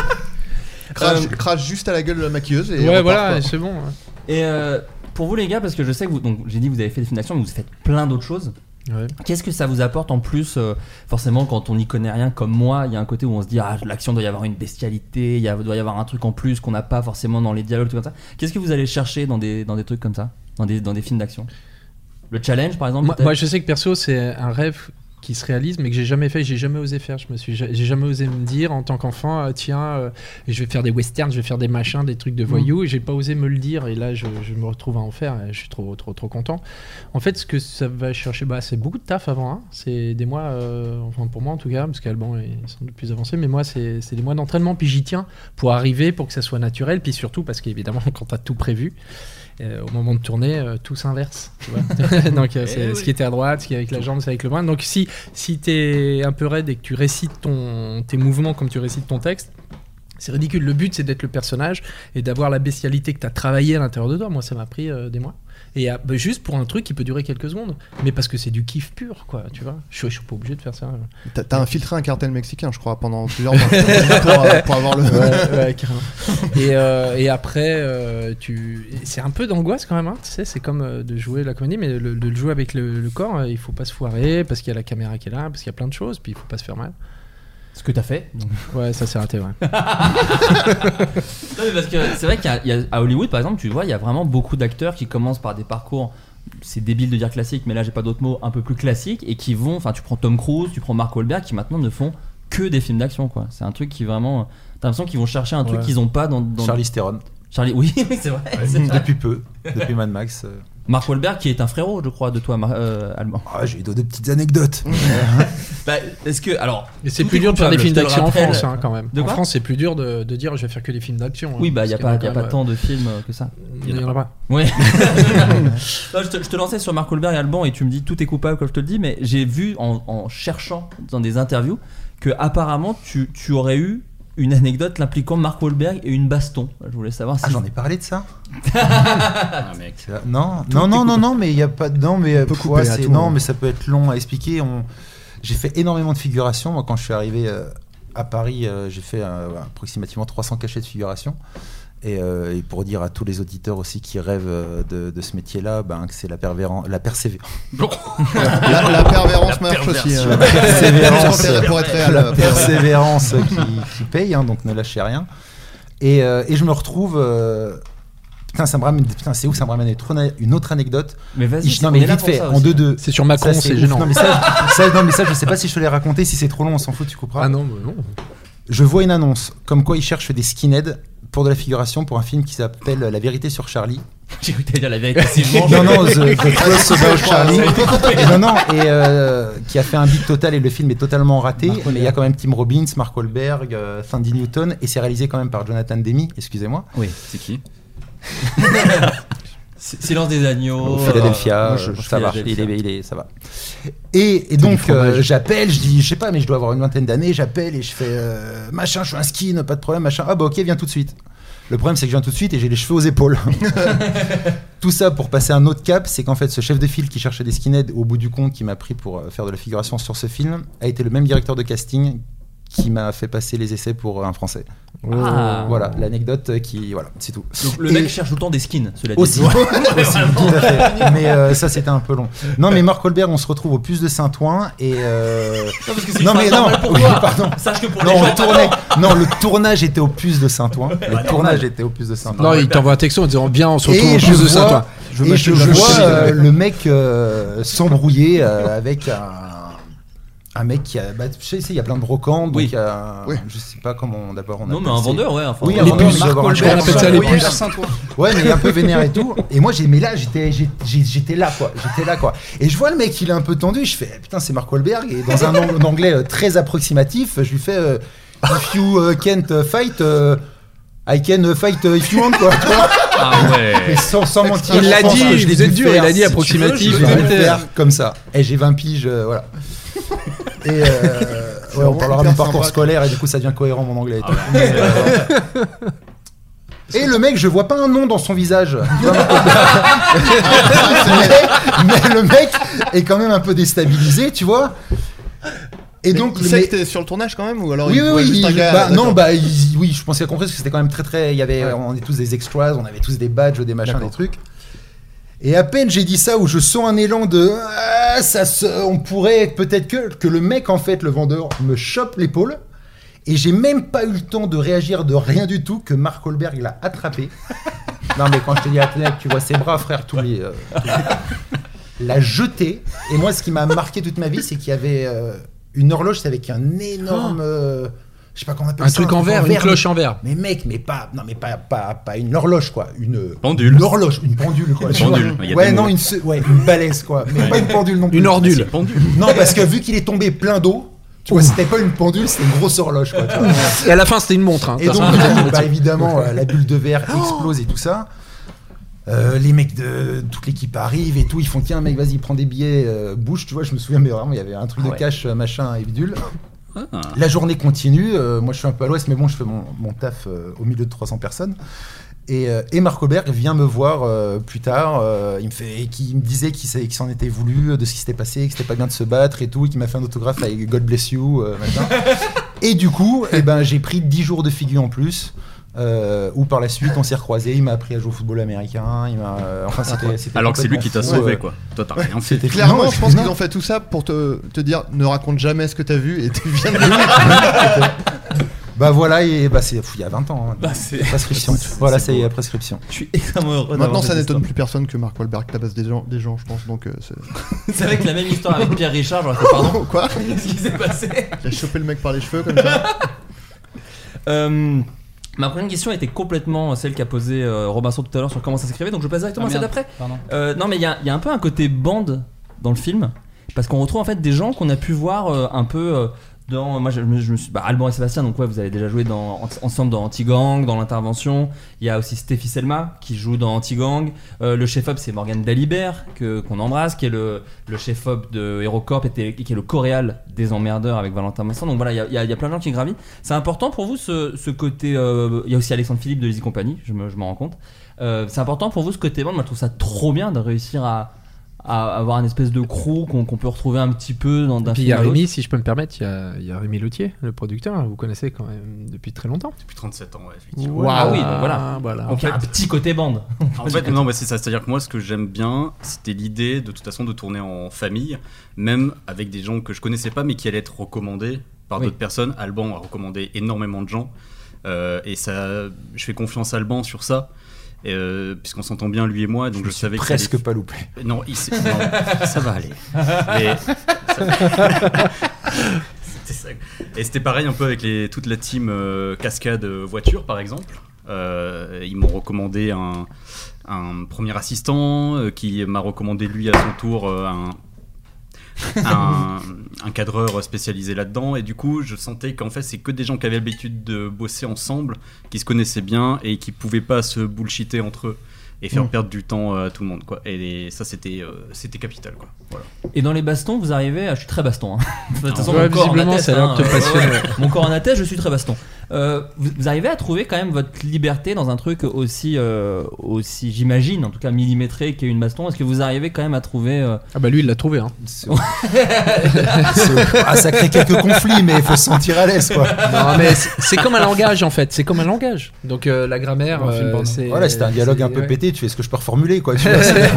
Crache, Euh, crache juste à la gueule de la maquilleuse et Ouais, repart, voilà, quoi. et c'est bon. ouais. Et euh, pour vous, les gars, parce que je sais que vous, donc j'ai dit que vous avez fait des films d'action, mais vous faites plein d'autres choses. Ouais. Qu'est-ce que ça vous apporte en plus euh, forcément, quand on n'y connaît rien comme moi, il y a un côté où on se dit: ah, l'action doit y avoir une bestialité, il y a- doit y avoir un truc en plus qu'on n'a pas forcément dans les dialogues, tout comme ça. Qu'est-ce que vous allez chercher dans des, dans des trucs comme ça, dans des, dans des films d'action? Le challenge, par exemple Moi, peut-être moi, je sais que perso, c'est un rêve qui se réalise, mais que j'ai jamais fait, j'ai jamais osé faire. Je me suis, j'ai jamais osé me dire en tant qu'enfant, euh, tiens, euh, je vais faire des westerns, je vais faire des machins, des trucs de voyous, et j'ai pas osé me le dire. Et là, je, je me retrouve à en faire, et je suis trop, trop, trop content. En fait, ce que ça va chercher, bah, c'est beaucoup de taf avant. Hein. C'est des mois, euh, enfin pour moi en tout cas, parce qu'Alban est sans doute plus avancé, mais moi, c'est c'est des mois d'entraînement. Puis j'y tiens pour arriver, pour que ça soit naturel, puis surtout parce qu'évidemment, quand t'as tout prévu. Euh, au moment de tourner, euh, tout s'inverse. Tu vois. Donc, euh, c'est Eh ce oui. qui était à droite, ce qui est avec la jambe, c'est avec le bras. Donc, si, si t'es un peu raide et que tu récites ton, tes mouvements comme tu récites ton texte, c'est ridicule. Le but, c'est d'être le personnage et d'avoir la bestialité que t'as travaillé à l'intérieur de toi. Moi, ça m'a pris euh, des mois. Et euh, bah, juste pour un truc qui peut durer quelques secondes. Mais parce que c'est du kiff pur, quoi. Tu vois. Je suis, je suis pas obligé de faire ça. T'as- T'as infiltré un cartel mexicain, je crois, pendant plusieurs mois. pour, euh, pour avoir le. Ouais, ouais, carrément. Et, euh, et après, euh, tu... et c'est un peu d'angoisse quand même. Hein, tu sais, c'est comme euh, de jouer la comédie, mais le- de le jouer avec le, le corps, euh, il faut pas se foirer parce qu'il y a la caméra qui est là, parce qu'il y a plein de choses, puis il faut pas se faire mal. Ce que t'as fait. donc. Ouais, ça s'est raté, ouais. Non, mais parce que c'est vrai qu'à Hollywood, par exemple, tu vois, il y a vraiment beaucoup d'acteurs qui commencent par des parcours, c'est débile de dire classique, mais là j'ai pas d'autres mots, un peu plus classiques, et qui vont, enfin tu prends Tom Cruise, tu prends Mark Wahlberg, qui maintenant ne font que des films d'action, quoi. C'est un truc qui vraiment, t'as l'impression qu'ils vont chercher un truc Ouais. qu'ils ont pas dans, dans... Charlie Theron. Charlie, oui, oui, c'est vrai. Ouais, c'est vrai. depuis peu, depuis Mad Max. euh. Mark Wahlberg qui est un frérot, je crois, de toi, Mar- euh, Allemand. Ah, j'ai deux, deux petites anecdotes. Bah, est-ce que alors Mais c'est tout plus est dur de faire coupable, des films je te le d'action en rappelle. France, hein, quand même. De En quoi France, c'est plus dur de, de dire je vais faire que des films d'action. hein, Oui, bah il y a parce pas, qu'il y a en pas quand tant même, de films que ça. Il y en a pas. Ouais. Non, je, te, je te lançais sur Mark Wahlberg et Alban et tu me dis tout est coupable comme je te le dis, mais j'ai vu en, en cherchant dans des interviews que apparemment tu, tu aurais eu une anecdote l'impliquant Mark Wahlberg et une baston. Je voulais savoir si Ah, j'en ai parlé de ça. Ah, mec. Non, Tout non, est non, non, coupé. non, mais il y a pas de non, mais peut pff, couper ouais, à c'est tout, non, hein. mais ça peut être long à expliquer. On... J'ai fait énormément de figuration. Moi, quand je suis arrivé euh, à Paris, euh, j'ai fait euh, approximativement trois cents cachets de figuration. Et, euh, et pour dire à tous les auditeurs aussi qui rêvent euh, de, de ce métier-là, ben, que c'est la, pervéran- la persévérance. La, la pervérance marche aussi. hein. La persévérance, Pour être réel, la euh, persévérance qui, qui paye, hein, donc ne lâchez rien. Et, euh, et je me retrouve. euh, Putain, ça me ramène. Putain, c'est ouf, ça me ramène une autre, une autre anecdote. Mais vas-y, Je- non, on mais est là vite pour fait, ça en aussi. deux deux. C'est sur Macron, Ça, c'est ouf. gênant. Non, mais ça, ça, non, mais ça, je sais pas si je te l'ai raconté. Si c'est trop long, on s'en fout, tu couperas. Ah non, mais non. Je vois une annonce comme quoi ils cherchent des skinheads pour de la figuration pour un film qui s'appelle La vérité sur Charlie. J'ai cru que t'allais dire la vérité si je mange. Non, non, The, the Truth About Charlie. Et non, non, et euh, qui a fait un big total et le film est totalement raté. Mark Mais il y a Wahlberg. quand même Tim Robbins, Mark Wahlberg, euh, Sandy Newton et c'est réalisé quand même par Jonathan Demme, excusez-moi. Oui. C'est qui? S- Silence des agneaux. Au Philadelphia, euh, euh, je- ça va, il Philadelphia. est, il est, ça va. Et, et du donc fromage. euh, j'appelle, je dis, je sais pas, mais je dois avoir une vingtaine d'années, j'appelle et je fais euh, machin, je suis un skin, pas de problème, machin. Ah bah ok, viens tout de suite. Le problème c'est que je viens tout de suite et j'ai les cheveux aux épaules. Tout ça pour passer un autre cap, c'est qu'en fait ce chef de file qui cherchait des skinheads au bout du compte, qui m'a pris pour euh, faire de la figuration sur ce film, a été le même directeur de casting qui m'a fait passer les essais pour euh, un français. Ah. Voilà, l'anecdote euh, qui, voilà, c'est tout. Donc le Et- mec cherche tout le temps des skins, cela dit. Aussi, Ouais. aussi, tout à fait. Mais euh, ça c'était un peu long. Non mais Mark Wahlberg, on se retrouve au Puce de Saint-Ouen et euh... Non, parce que c'est non pas mais non, normal pour oui, toi. pardon. Sache que pour non, les on gens, tournait. Non, le tournage était au Puce de Saint-Ouen. Le normal. tournage était au Puce de Saint-Ouen. Non, il t'envoie un texto en disant bien, on se retrouve Et en je plus de vois, Saint-Ouen. Je et mets je de la vois mouche. euh, le mec euh, s'embrouiller euh, avec un, un mec qui a. Bah, je sais, il y a plein de brocantes. Oui. Donc il y a, Oui. je sais pas comment d'abord on Non, appelle mais un ça. vendeur, ouais. Enfin, Oui, un un Les vendeur. vendeur, puces. je dois avoir un Je l'appelle vendeur. ça les Oui, puces. à Saint-Ouen. Ouais, mais un peu vénère et tout. Et moi, j'ai, mais là, j'étais, j'ai- j'ai- j'étais là, quoi. J'étais là, quoi. Et je vois le mec, il est un peu tendu. Je fais, putain, c'est Mark Wahlberg. Et dans un ang- anglais euh, très approximatif, je lui fais, euh, if you uh, can't uh, fight, uh, I can uh, fight uh, if you want, quoi. Tu vois. Ah ouais. Mais sans, sans mentir. Il l'a je pense dit, que je l'ai vous êtes dû dur, faire, il a dit si tu veux, approximatif, Je l'ai dû arrêtez. faire comme ça. Et j'ai vingt piges, euh, voilà. Et euh, ouais, on parlera de mon hyper parcours sympa. scolaire et du coup ça devient cohérent mon anglais. Et, tout. Mais, euh, et le mec, je vois pas un nom dans son visage. Tu vois, mais, mais le mec est quand même un peu déstabilisé, tu vois. Et Mais donc il le sait mec- que t'es sur le tournage quand même ou alors oui, il oui, voit oui, juste un il- gars, bah, d'accord. non, bah, il- oui, je pense qu'il a compris parce que c'était quand même très, très. Il y avait, on est tous des extras, on avait tous des badges, des machins, D'accord. des trucs. Et à peine j'ai dit ça où je sens un élan de, ah, ça, se, on pourrait peut-être que que le mec en fait, le vendeur, me chope l'épaule. Et j'ai même pas eu le temps de réagir de rien du tout que Mark Wahlberg l'a attrapé. Non mais quand je te dis attenez, tu vois ses bras, frère, tous les. euh, tous les- l'a jeté. Et moi, ce qui m'a marqué toute ma vie, c'est qu'il y avait euh, une horloge, c'est avec un énorme. euh, je sais pas comment on appelle Un ça. truc en verre, une cloche mais- en verre. Mais mec, mais pas, non mais pas, pas, pas une horloge quoi, une Pendule. une horloge, une pendule quoi. Une tu vois. pendule, il y a Ouais des non mots. une, se- ouais une balèze quoi, mais pas une pendule non plus. Une ordule. C'est pendule. Non parce que vu qu'il est tombé plein d'eau, tu vois c'était pas une pendule, c'était une grosse horloge quoi. Tu vois. Et à la fin, c'était une montre. Hein. Et donc bah, évidemment euh, la bulle de verre explose et tout ça. Euh, les mecs de toute l'équipe arrivent et tout, ils font tiens mec vas-y prends des billets, euh, bouge tu vois, je me souviens mais vraiment il y avait un truc Ah de ouais. cash euh, machin et bidule. Ah. La journée continue, euh, moi je suis un peu à l'ouest mais bon je fais mon, mon taf euh, au milieu de trois cents personnes et, euh, et Mark Wahlberg vient me voir euh, plus tard, euh, il me fait, et qui me disait qu'il s'est- qu'il s'en était voulu de ce qui s'était passé, que c'était pas bien de se battre et tout, et qu'il m'a fait un autographe avec God bless you euh, machin. Et du coup eh ben, j'ai pris dix jours de figure en plus. Euh, où par la suite on s'est recroisés, il m'a appris à jouer au football américain, il m'a, euh, enfin c'était, c'était Alors que c'est lui qui t'a complètement fou, sauvé euh, quoi. Toi t'as rien fait. c'était Clairement, Non, je pense non. qu'ils ont fait tout ça pour te, te dire ne raconte jamais ce que t'as vu et tu viens de Bah voilà, et bah c'est fou, il y a vingt ans. Hein, Bah, c'est- prescription. c'est- Voilà, c'est c'est beau. la prescription. Je suis extrêmement heureux Maintenant, d'avoir ça cette n'étonne histoire. plus personne que Mark Wahlberg tabasse des gens, des gens je pense. Donc, euh, c'est... C'est avec la même histoire avec Pierre Richard, j'aurais fait pardon. Quoi Qu'est-ce qui s'est passé? Il a chopé le mec par les cheveux comme ça. Euh, Ma première question était complètement celle qu'a posée euh, Robinson tout à l'heure sur comment ça s'écrivait, donc je passe directement Ah, à celle merde. d'après. Pardon. Euh, non, mais il y a, y a un peu un côté bande dans le film, parce qu'on retrouve en fait des gens qu'on a pu voir euh, un peu euh, dans. Moi, je, me- je me suis. Bah, Alban et Sébastien, donc ouais, vous avez déjà joué dans, en- ensemble dans Anti-Gang, dans l'intervention. Il y a aussi Stéphie Selma qui joue dans Anti-Gang. Euh, le chef-op, c'est Morgane Dalibert, que, qu'on embrasse, qui est le, le chef-op de HeroCorp et qui est le coréal des emmerdeurs avec Valentin Masson. Donc voilà, il y a, il y a- il y a plein de gens qui gravitent. C'est important pour vous ce, ce côté. euh, Il y a aussi Alexandre Philippe de Easy Company, je, me, je m'en rends compte. Euh, c'est important pour vous ce côté bande. Moi, je trouve ça trop bien de réussir à. à avoir une espèce de crew qu'on, qu'on peut retrouver un petit peu dans d'un Puis il y film a à l'autre. Rémi, si je peux me permettre, il y a, il y a Rémi Lautier, le producteur, vous connaissez quand même depuis très longtemps. Depuis trente-sept ans, ouais, effectivement. Wow. Ah oui, donc voilà. voilà. Donc il y a un petit côté bande. En fait, non, mais c'est ça. C'est-à-dire que moi, ce que j'aime bien, c'était l'idée, de toute façon, de tourner en famille, même avec des gens que je connaissais pas, mais qui allaient être recommandés par Oui. d'autres personnes. Alban a recommandé énormément de gens, euh, et ça, je fais confiance à Alban sur ça. Et euh, puisqu'on s'entend bien lui et moi, donc je, Je savais suis que presque allait- pas loupé. Non, il s'est- non, ça va aller. Mais ça- C'était ça. Et c'était pareil un peu avec les, toute la team euh, cascade euh, voiture, par exemple. Euh, ils m'ont recommandé un, un premier assistant euh, qui m'a recommandé lui à son tour euh, un, un, un cadreur spécialisé là-dedans. Et du coup, je sentais qu'en fait, c'est que des gens qui avaient l'habitude de bosser ensemble, qui se connaissaient bien et qui pouvaient pas se bullshiter entre eux et faire Mmh. perdre du temps à tout le monde, quoi. Et ça, c'était euh, c'était capital, quoi. Voilà. Et dans les bastons, vous arrivez. À... Je suis très baston. Hein. De toute façon, Ouais, mon corps en visiblement, atteste, ça a l'air de te hein. passionner, Ouais, ouais. ouais. Mon corps en atteste, je suis très baston. Euh, vous, vous arrivez à trouver quand même votre liberté dans un truc aussi, euh, aussi j'imagine, en tout cas millimétré qu'est une baston. Est-ce que vous arrivez quand même à trouver euh... Ah bah lui, il l'a trouvé. Hein. C'est- c'est- ah, ça crée quelques conflits, mais il faut se sentir à l'aise, quoi. Non, mais c'est, c'est comme un langage en fait. C'est comme un langage. Donc euh, la grammaire, Dans le film euh, porno. c'est. Voilà, c'était un dialogue c'est- un peu ouais. pété. Tu fais ce que je peux reformuler, quoi. Tu vois, c'est-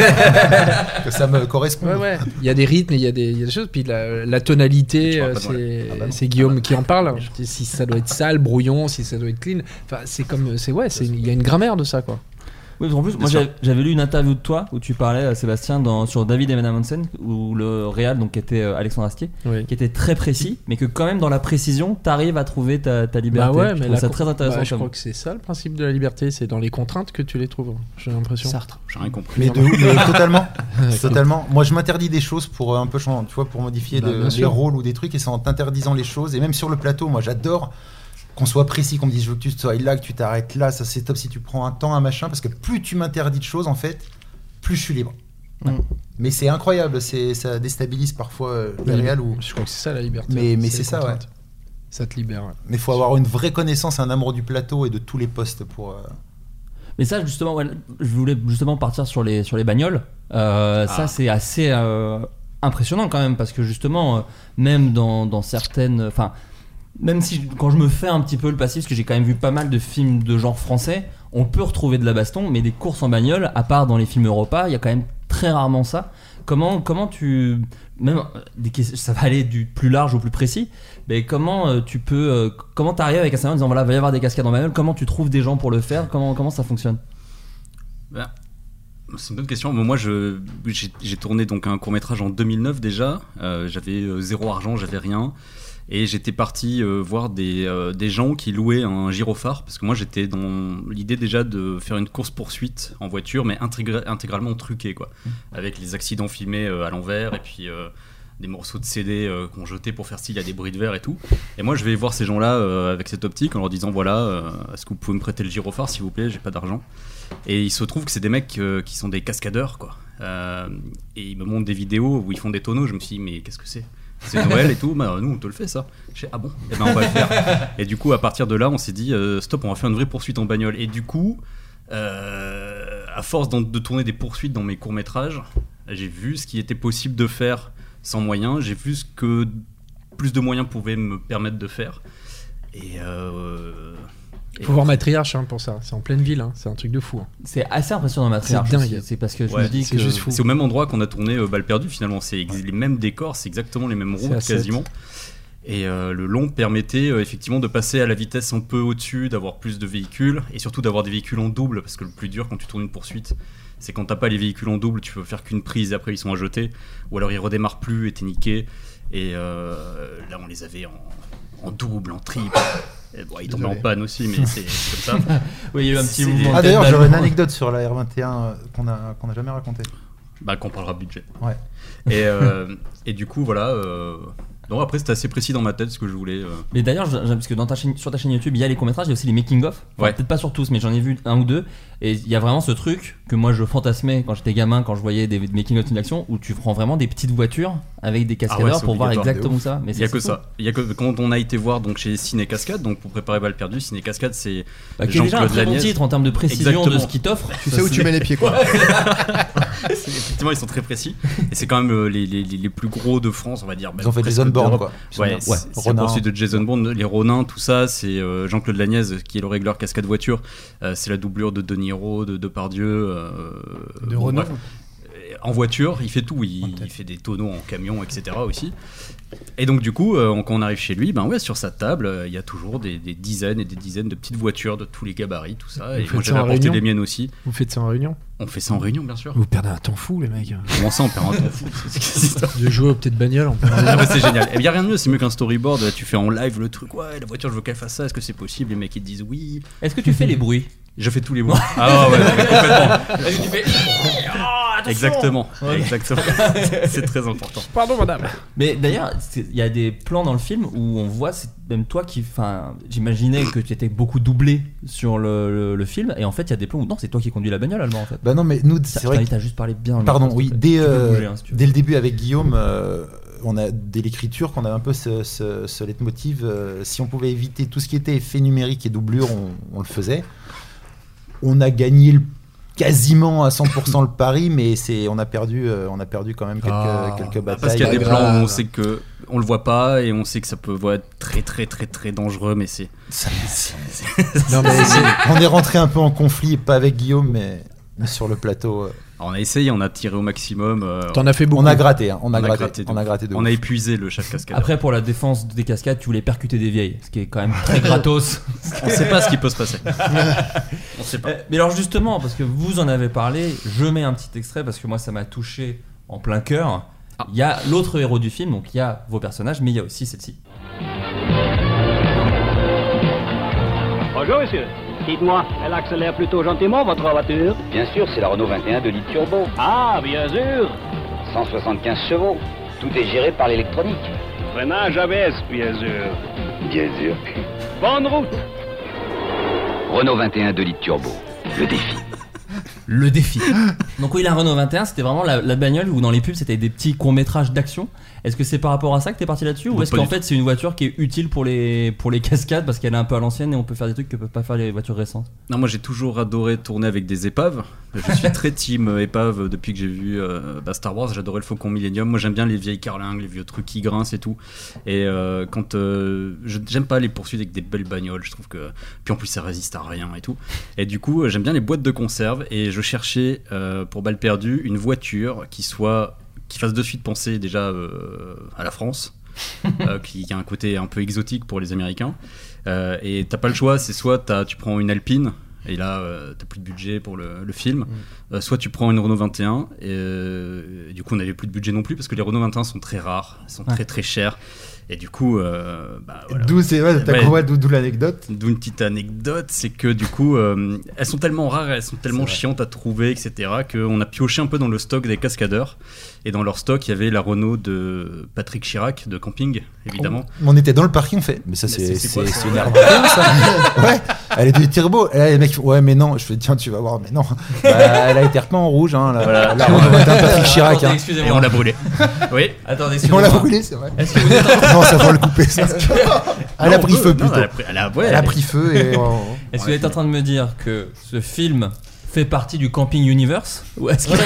que ça me correspond. Ouais, ouais. Il y a des rythmes, il y a des, il y a des choses. Puis la, la tonalité, Je euh, parle pas de c'est, moi. Ah bah non. c'est Guillaume qui en parle. Je dis, si ça doit être sale, brouillon, si ça doit être clean. Enfin, c'est comme, c'est ouais, c'est, il y a une grammaire de ça, quoi. Oui, parce qu'en plus, Bien moi sûr. j'avais, j'avais lu une interview de toi où tu parlais, euh, Sébastien, dans, sur David Evan Amundsen, où le réal, donc qui était euh, Alexandre Astier, Oui. qui était très précis, mais que quand même dans la précision, t'arrives à trouver ta, ta liberté. Bah ouais, je mais trouve la ça con- très intéressant. bah, je comme- crois que c'est ça le principe de la liberté, c'est dans les contraintes que tu les trouves. J'ai l'impression. Sartre. J'ai rien compris. Mais, de, mais totalement, Ouais, totalement. Moi, je m'interdis des choses pour euh, un peu changer, tu vois, pour modifier Bah, de- bien des sûr. rôles ou des trucs, et c'est en t'interdisant les choses. Et même sur le plateau, moi, j'adore qu'on soit précis, qu'on me dise je veux que tu sois là, que tu t'arrêtes là. Ça, c'est top si tu prends un temps, un machin, parce que plus tu m'interdis de choses, en fait, plus je suis libre. Mm. Mais c'est incroyable, c'est, ça déstabilise parfois euh, les Oui, réals ou. Je crois que c'est ça la liberté. Mais- mais les c'est ça, ouais. contraintes. Ça te libère. Ouais. Mais il faut avoir une vraie connaissance, un amour du plateau et de tous les postes pour. euh, Mais ça, justement, ouais, je voulais justement partir sur les, sur les bagnoles. Euh, Ah. Ça, c'est assez euh, impressionnant quand même, parce que justement, euh, même dans, dans certaines. Enfin, même si quand je me fais un petit peu le passif, parce que j'ai quand même vu pas mal de films de genre français, on peut retrouver de la baston, mais des courses en bagnole, à part dans les films Europa, il y a quand même très rarement ça. Comment, comment tu. Même, euh, des questions- ça va aller du plus large au plus précis, mais comment euh, tu peux. euh, comment t'arrives avec un scénario en disant voilà, il va y avoir des cascades en bagnole, comment tu trouves des gens pour le faire, comment, comment ça fonctionne? Ben, c'est une bonne question. Moi, je, j'ai, j'ai tourné donc un court-métrage en deux mille neuf déjà. Euh, j'avais euh, zéro argent, j'avais rien. Et j'étais parti euh, voir des, euh, des gens qui louaient un gyrophare. Parce que moi, j'étais dans l'idée déjà de faire une course-poursuite en voiture, mais intégra- intégralement truquée, quoi. Avec les accidents filmés euh, à l'envers et puis euh, des morceaux de C D euh, qu'on jetait pour faire style, il y a des bruits de verre et tout. Et moi, je vais voir ces gens-là euh, avec cette optique en leur disant voilà, euh, est-ce que vous pouvez me prêter le gyrophare, s'il vous plaît, j'ai pas d'argent. Et il se trouve que c'est des mecs euh, qui sont des cascadeurs, quoi. Euh, et ils me montrent des vidéos où ils font des tonneaux. Je me suis dit, mais qu'est-ce que c'est? C'est Noël et tout. Bah, nous, on te le fait, ça. Je dis, ah bon? Et ben, on va le faire. Et du coup, à partir de là, on s'est dit, euh, stop, on va faire une vraie poursuite en bagnole. Et du coup, euh, à force d'en- de tourner des poursuites dans mes courts-métrages, j'ai vu ce qui était possible de faire sans moyens. J'ai vu ce que plus de moyens pouvaient me permettre de faire. Et. Euh, Il faut voir Matriarche hein, pour ça. C'est en pleine ville. Hein. C'est un truc de fou. Hein. C'est assez impressionnant Matriarche. C'est dingue. aussi. C'est parce que je Ouais, me dis c'est que juste fou. C'est au même endroit qu'on a tourné euh, Balle perdue finalement. C'est ex- les mêmes décors, c'est exactement les mêmes C'est routes à sept. quasiment. Et euh, le long permettait euh, effectivement de passer à la vitesse un peu au-dessus, d'avoir plus de véhicules et surtout d'avoir des véhicules en double parce que le plus dur quand tu tournes une poursuite, c'est quand t'as pas les véhicules en double, tu peux faire qu'une prise et après ils sont à jeter ou alors ils redémarrent plus et t'es niqué. Et euh, là on les avait en, en double, en triple. Et bon, il tombait en panne aussi, mais c'est c'est comme ça. Oui, il y a eu un petit C'est- mouvement. Ah d'ailleurs, Peut-être j'aurais une d'allemand. anecdote sur la R vingt et un euh, qu'on a, qu'on a jamais racontée. Bah, qu'on parlera budget. Ouais. Et, euh, et du coup, voilà. Euh... Non, après, c'était assez précis dans ma tête ce que je voulais. Euh... Mais d'ailleurs, je- je- parce que dans ta chaîne, sur ta chaîne YouTube, il y a les courts-métrages, il y a aussi les making-of. Enfin, Ouais. Peut-être pas sur tous, mais j'en ai vu un ou deux. Et il y a vraiment ce truc que moi je fantasmais quand j'étais gamin, quand je voyais des, des making-of de films d'action, où tu prends vraiment des petites voitures avec des Ah cascadeurs ouais, c'est pour voir obligatoire. exactement où ça va. Mais Il y a c'est- que c'est ça. Il y a que quand on a été voir donc chez Ciné Cascade, donc pour préparer Balle Perdue, Ciné Cascade, c'est Bah, qui est déjà un Jean-Claude très bon Lagnès. titre en termes de précision Exactement. de ce qu'il t'offre. Tu sais où tu mets les pieds, quoi. C'est- Effectivement, ils sont très précis. Et c'est quand même euh, les, les, les plus gros de France, on va dire. Ils ont fait presque Jason Bourne, d'Europe. quoi. Ils sont Ouais, bien. c'est Ouais, c'est Ronin. la poursuite de Jason Bourne, les Ronin, tout ça. C'est euh, Jean-Claude Lagnès qui est le régleur cascade voiture. Euh, c'est la doublure de De Niro, de Depardieu. Euh, De bon, Renault. bref. En voiture, il fait tout. Il, il fait des tonneaux en camion, et cetera aussi. Et donc du coup, euh, quand on arrive chez lui, ben ouais, sur sa table, euh, il y a toujours des, des dizaines et des dizaines de petites voitures de tous les gabarits, tout ça. Vous Et faites moi ça j'avais en apporté réunion les miennes aussi. Vous faites ça en réunion? On fait ça en réunion, bien sûr. Vous perdez un temps fou, les mecs. Comment ça, on perd un temps fou? De jouer aux petites bagnoles en plein Ah bah, c'est génial. Et bien rien de mieux, c'est mieux qu'un storyboard. Tu fais en live le truc, ouais, la voiture, je veux qu'elle fasse ça. Est-ce que c'est possible? Les mecs ils te disent oui. Est-ce que tu fais les bruits? Je fais tous les bruits. Ah ouais, ouais, complètement. Est-ce que tu fais. Oh, attention. Exactement, Ouais. exactement. C'est très important. Pardon, madame. Mais d'ailleurs, c'est- il y a des plans dans le film où on voit, c'est même toi qui. Enfin, j'imaginais que tu étais beaucoup doublé sur le, le, le film, et en fait, il y a des plans où non, c'est toi qui conduis la bagnole, Allemand, en fait. Bah non, mais nous, Ça- c'est vrai. T'as juste parlé bien. Pardon, mais- oui, tu dès, peux euh, bouger, hein, si tu veux. dès le début avec Guillaume, euh, on a dès l'écriture qu'on avait un peu ce, ce, ce leitmotiv. euh, si on pouvait éviter tout ce qui était effet numérique et doublure, on, on le faisait. On a gagné le- quasiment à cent pour cent le pari, mais c'est, on a perdu, euh, on a perdu quand même quelques, Ah. quelques batailles. Parce qu'il y a des Pas plans où grave. on sait que on le voit pas et on sait que ça peut être très très très très dangereux, mais c'est. Ça- Non, mais c'est- on est rentré un peu en conflit, pas avec Guillaume, mais, mais sur le plateau. euh, Alors, on a essayé, on a tiré au maximum. euh, T'en as fait beaucoup. on a gratté, hein, on, a on a gratté, gratté de on a ouf. gratté de On ouf. a épuisé le chef cascade. Après, pour la défense des cascades, tu voulais percuter des vieilles, ce qui est quand même très gratos. On sait pas ce qui peut se passer. On sait pas. Euh, Mais alors justement, parce que vous en avez parlé, je mets un petit extrait parce que moi ça m'a touché en plein cœur. Il y a l'autre héros du film, donc il y a vos personnages, mais il y a aussi celle-ci. Bonjour, monsieur. Dites-moi, elle accélère plutôt gentiment, votre voiture? Bien sûr, c'est la Renault vingt et un de litre turbo. Ah, bien sûr. cent soixante-quinze chevaux. Tout est géré par l'électronique. Freinage A B S, bien sûr. Bien sûr. Bonne route. Renault vingt et un de litre turbo. Le défi. Le défi. Donc oui, la Renault vingt et un, c'était vraiment la, la bagnole où dans les pubs c'était des petits courts-métrages d'action. Est-ce que c'est par rapport à ça que t'es parti là-dessus, ou Non, est-ce pas qu'en du fait c'est une voiture qui est utile pour les, pour les cascades parce qu'elle est un peu à l'ancienne et on peut faire des trucs que peuvent pas faire les voitures récentes? Non, moi j'ai toujours adoré tourner avec des épaves. Je suis très team euh, épave depuis que j'ai vu euh, bah, Star Wars. J'adorais le Faucon Millennium. Moi j'aime bien les vieilles carlingues, les vieux trucs qui grincent et tout. Et euh, quand euh, je- j'aime pas les poursuites avec des belles bagnoles. Je trouve que puis en plus ça résiste à rien et tout. Et du coup euh, j'aime bien les boîtes de conserve. Et je cherchais euh, pour Balle Perdue une voiture qui soit qui fasse de suite penser déjà euh, à la France. euh, qui, qui a un côté un peu exotique pour les Américains. Euh, et t'as pas le choix, c'est soit t'as- tu prends une Alpine, et là euh, t'as plus de budget pour le, le film, Mm. euh, soit tu prends une Renault vingt et un, et, euh, et du coup on n'avait plus de budget non plus, parce que les Renault vingt et un sont très rares, elles sont Ouais. très très chères, et du coup, euh, bah, voilà. D'où c'est, ouais, t'as Ouais. quoi, d'où, d'où l'anecdote. D'où une petite anecdote, c'est que du coup, euh, elles sont tellement rares, elles sont tellement chiantes à trouver, et cetera, qu'on a pioché un peu dans le stock des cascadeurs. Et dans leur stock, il y avait la Renault de Patrick Chirac, de camping, évidemment. On était dans le parking, on fait. Mais ça, c'est, c'est- c'est quoi, c'est, ça c'est une R vingt et un, ça. Ouais, elle est du turbo. Et là, les mecs, ouais, mais non. Je fais, tiens, tu vas voir, mais non. Bah, elle a été repeinte en rouge, hein, la, Voilà. la Renault vingt et un Patrick Chirac. Attendez, Hein. excusez-moi. Et on l'a brûlé. Oui. Attendez, Et on excusez-moi. l'a brûlé, c'est vrai. Est-ce que vous êtes en- Non, ça va le couper, ça. Elle a Non, pris on peut. feu Non, plutôt. elle a pris- elle a- ouais, Elle a elle- pris feu et. euh, Est-ce que vous êtes en train de me dire que ce film fait partie du Camping Universe, ou est-ce que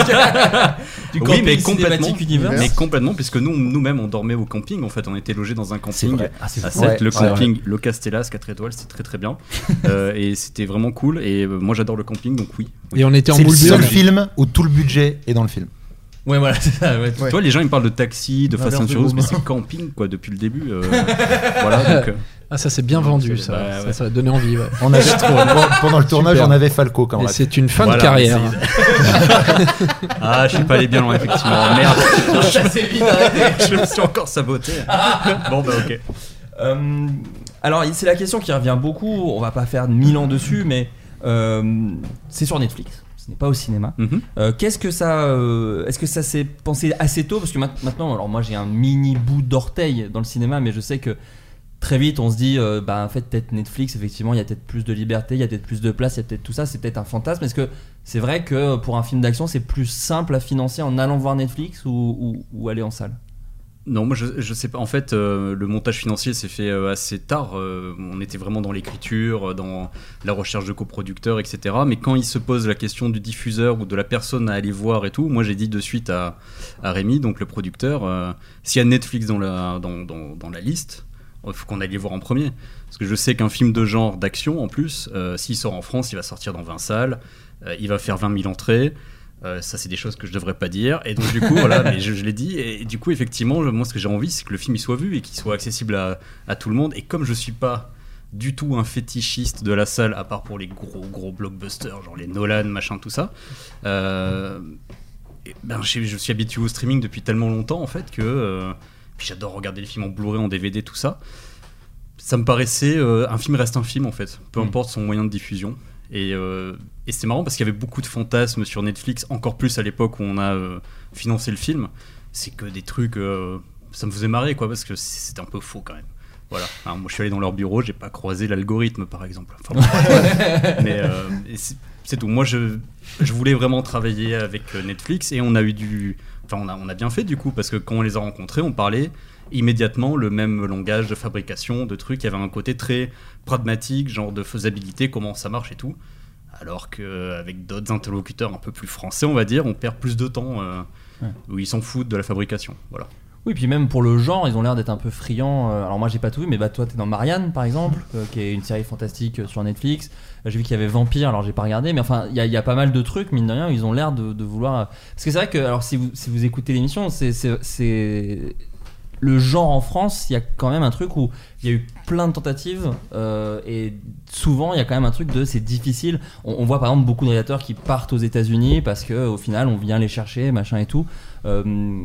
du Oui, Camping mais complètement, Cinématique Universe? mais complètement, puisque nous, nous-mêmes, on dormait au camping. En fait, on était logés dans un camping vrai. Ah, c'est à fou. Sète, Ouais, le ouais, camping, le Castellas, quatre étoiles, c'est très très bien. Euh, et c'était vraiment cool. Et euh, moi, j'adore le camping, donc oui. Et on était en C'est le boule seul burne. film où tout le budget est dans le film. Ouais, voilà, c'est ça. Ouais. Ouais. Toi, les gens, ils me parlent de taxi, de Fast L'inverse and de Furious, mais Boom. c'est camping, quoi, depuis le début. euh, voilà, donc. euh, Ah, ça c'est bien vendu, ça. Bah, ça. ouais. Ça va donner envie, ouais. On avait trop. Pendant le tournage, Super. on avait Falco quand Et même. c'est une fin voilà, de carrière. mais c'est- Ah, je suis pas allé bien loin, effectivement. Merde. Ça, c'est vite arrêté. Je me suis encore saboté. Bon, bah, ok. Euh, Alors c'est la question qui revient beaucoup. On va pas faire mille ans dessus, mais euh, c'est sur Netflix. Ce n'est pas au cinéma. Mm-hmm. Euh, qu'est-ce que ça euh, Est-ce que ça s'est pensé assez tôt? Parce que maintenant, alors moi j'ai un mini bout d'orteil dans le cinéma, mais je sais que très vite on se dit, euh, bah en fait peut-être Netflix, effectivement, il y a peut-être plus de liberté, il y a peut-être plus de place, il y a peut-être tout ça. C'est peut-être un fantasme. Est-ce que c'est vrai que pour un film d'action, c'est plus simple à financer en allant voir Netflix ou, ou, ou aller en salle? Non, moi je, je sais pas. En fait, euh, le montage financier s'est fait euh, assez tard. Euh, on était vraiment dans l'écriture, dans la recherche de coproducteurs, et cetera. Mais quand il se pose la question du diffuseur ou de la personne à aller voir et tout, moi j'ai dit de suite à, à Rémi, donc le producteur, euh, s'il y a Netflix dans la, dans, dans, dans la liste, il faut qu'on aille les voir en premier. Parce que je sais qu'un film de genre, d'action en plus, euh, s'il sort en France, il va sortir dans vingt salles, euh, il va faire vingt mille entrées. Euh, ça c'est des choses que je devrais pas dire et donc du coup voilà, mais je, je l'ai dit et, et du coup effectivement moi ce que j'ai envie c'est que le film il soit vu et qu'il soit accessible à, à tout le monde. Et comme je suis pas du tout un fétichiste de la salle à part pour les gros gros blockbusters genre les Nolan machin tout ça, euh, et ben je, je suis habitué au streaming depuis tellement longtemps en fait que euh, puis j'adore regarder les films en Blu-ray, en D V D, tout ça. Ça me paraissait euh, un film reste un film en fait, peu importe son moyen de diffusion. Et, euh, et c'est marrant parce qu'il y avait beaucoup de fantasmes sur Netflix, encore plus à l'époque où on a euh, financé le film. C'est que des trucs, euh, ça me faisait marrer quoi, parce que c'était un peu faux quand même. Voilà. Alors, moi je suis allé dans leur bureau, j'ai pas croisé l'algorithme par exemple. Enfin, mais euh, c'est, c'est tout. Moi je, je voulais vraiment travailler avec Netflix et on a eu du. Enfin, on a, on a bien fait du coup, parce que quand on les a rencontrés, on parlait immédiatement le même langage de fabrication, de trucs. Il y avait un côté très pragmatique, genre de faisabilité, comment ça marche et tout. Alors qu'avec d'autres interlocuteurs un peu plus français, on va dire, on perd plus de temps euh, ouais. où ils s'en foutent de la fabrication. Voilà. Oui, puis même pour le genre, ils ont l'air d'être un peu friands. Alors moi j'ai pas tout vu, mais bah toi t'es dans Marianne par exemple, euh, qui est une série fantastique sur Netflix. J'ai vu qu'il y avait Vampire, alors j'ai pas regardé, mais enfin il y, y a pas mal de trucs, mine de rien, ils ont l'air de, de vouloir. Parce que c'est vrai que, alors si vous, si vous écoutez l'émission, c'est, c'est, c'est le genre en France, il y a quand même un truc où il y a eu plein de tentatives euh, et souvent il y a quand même un truc de c'est difficile. On, on voit par exemple beaucoup de réalisateurs qui partent aux États-Unis parce que au final on vient les chercher, machin et tout. Euh,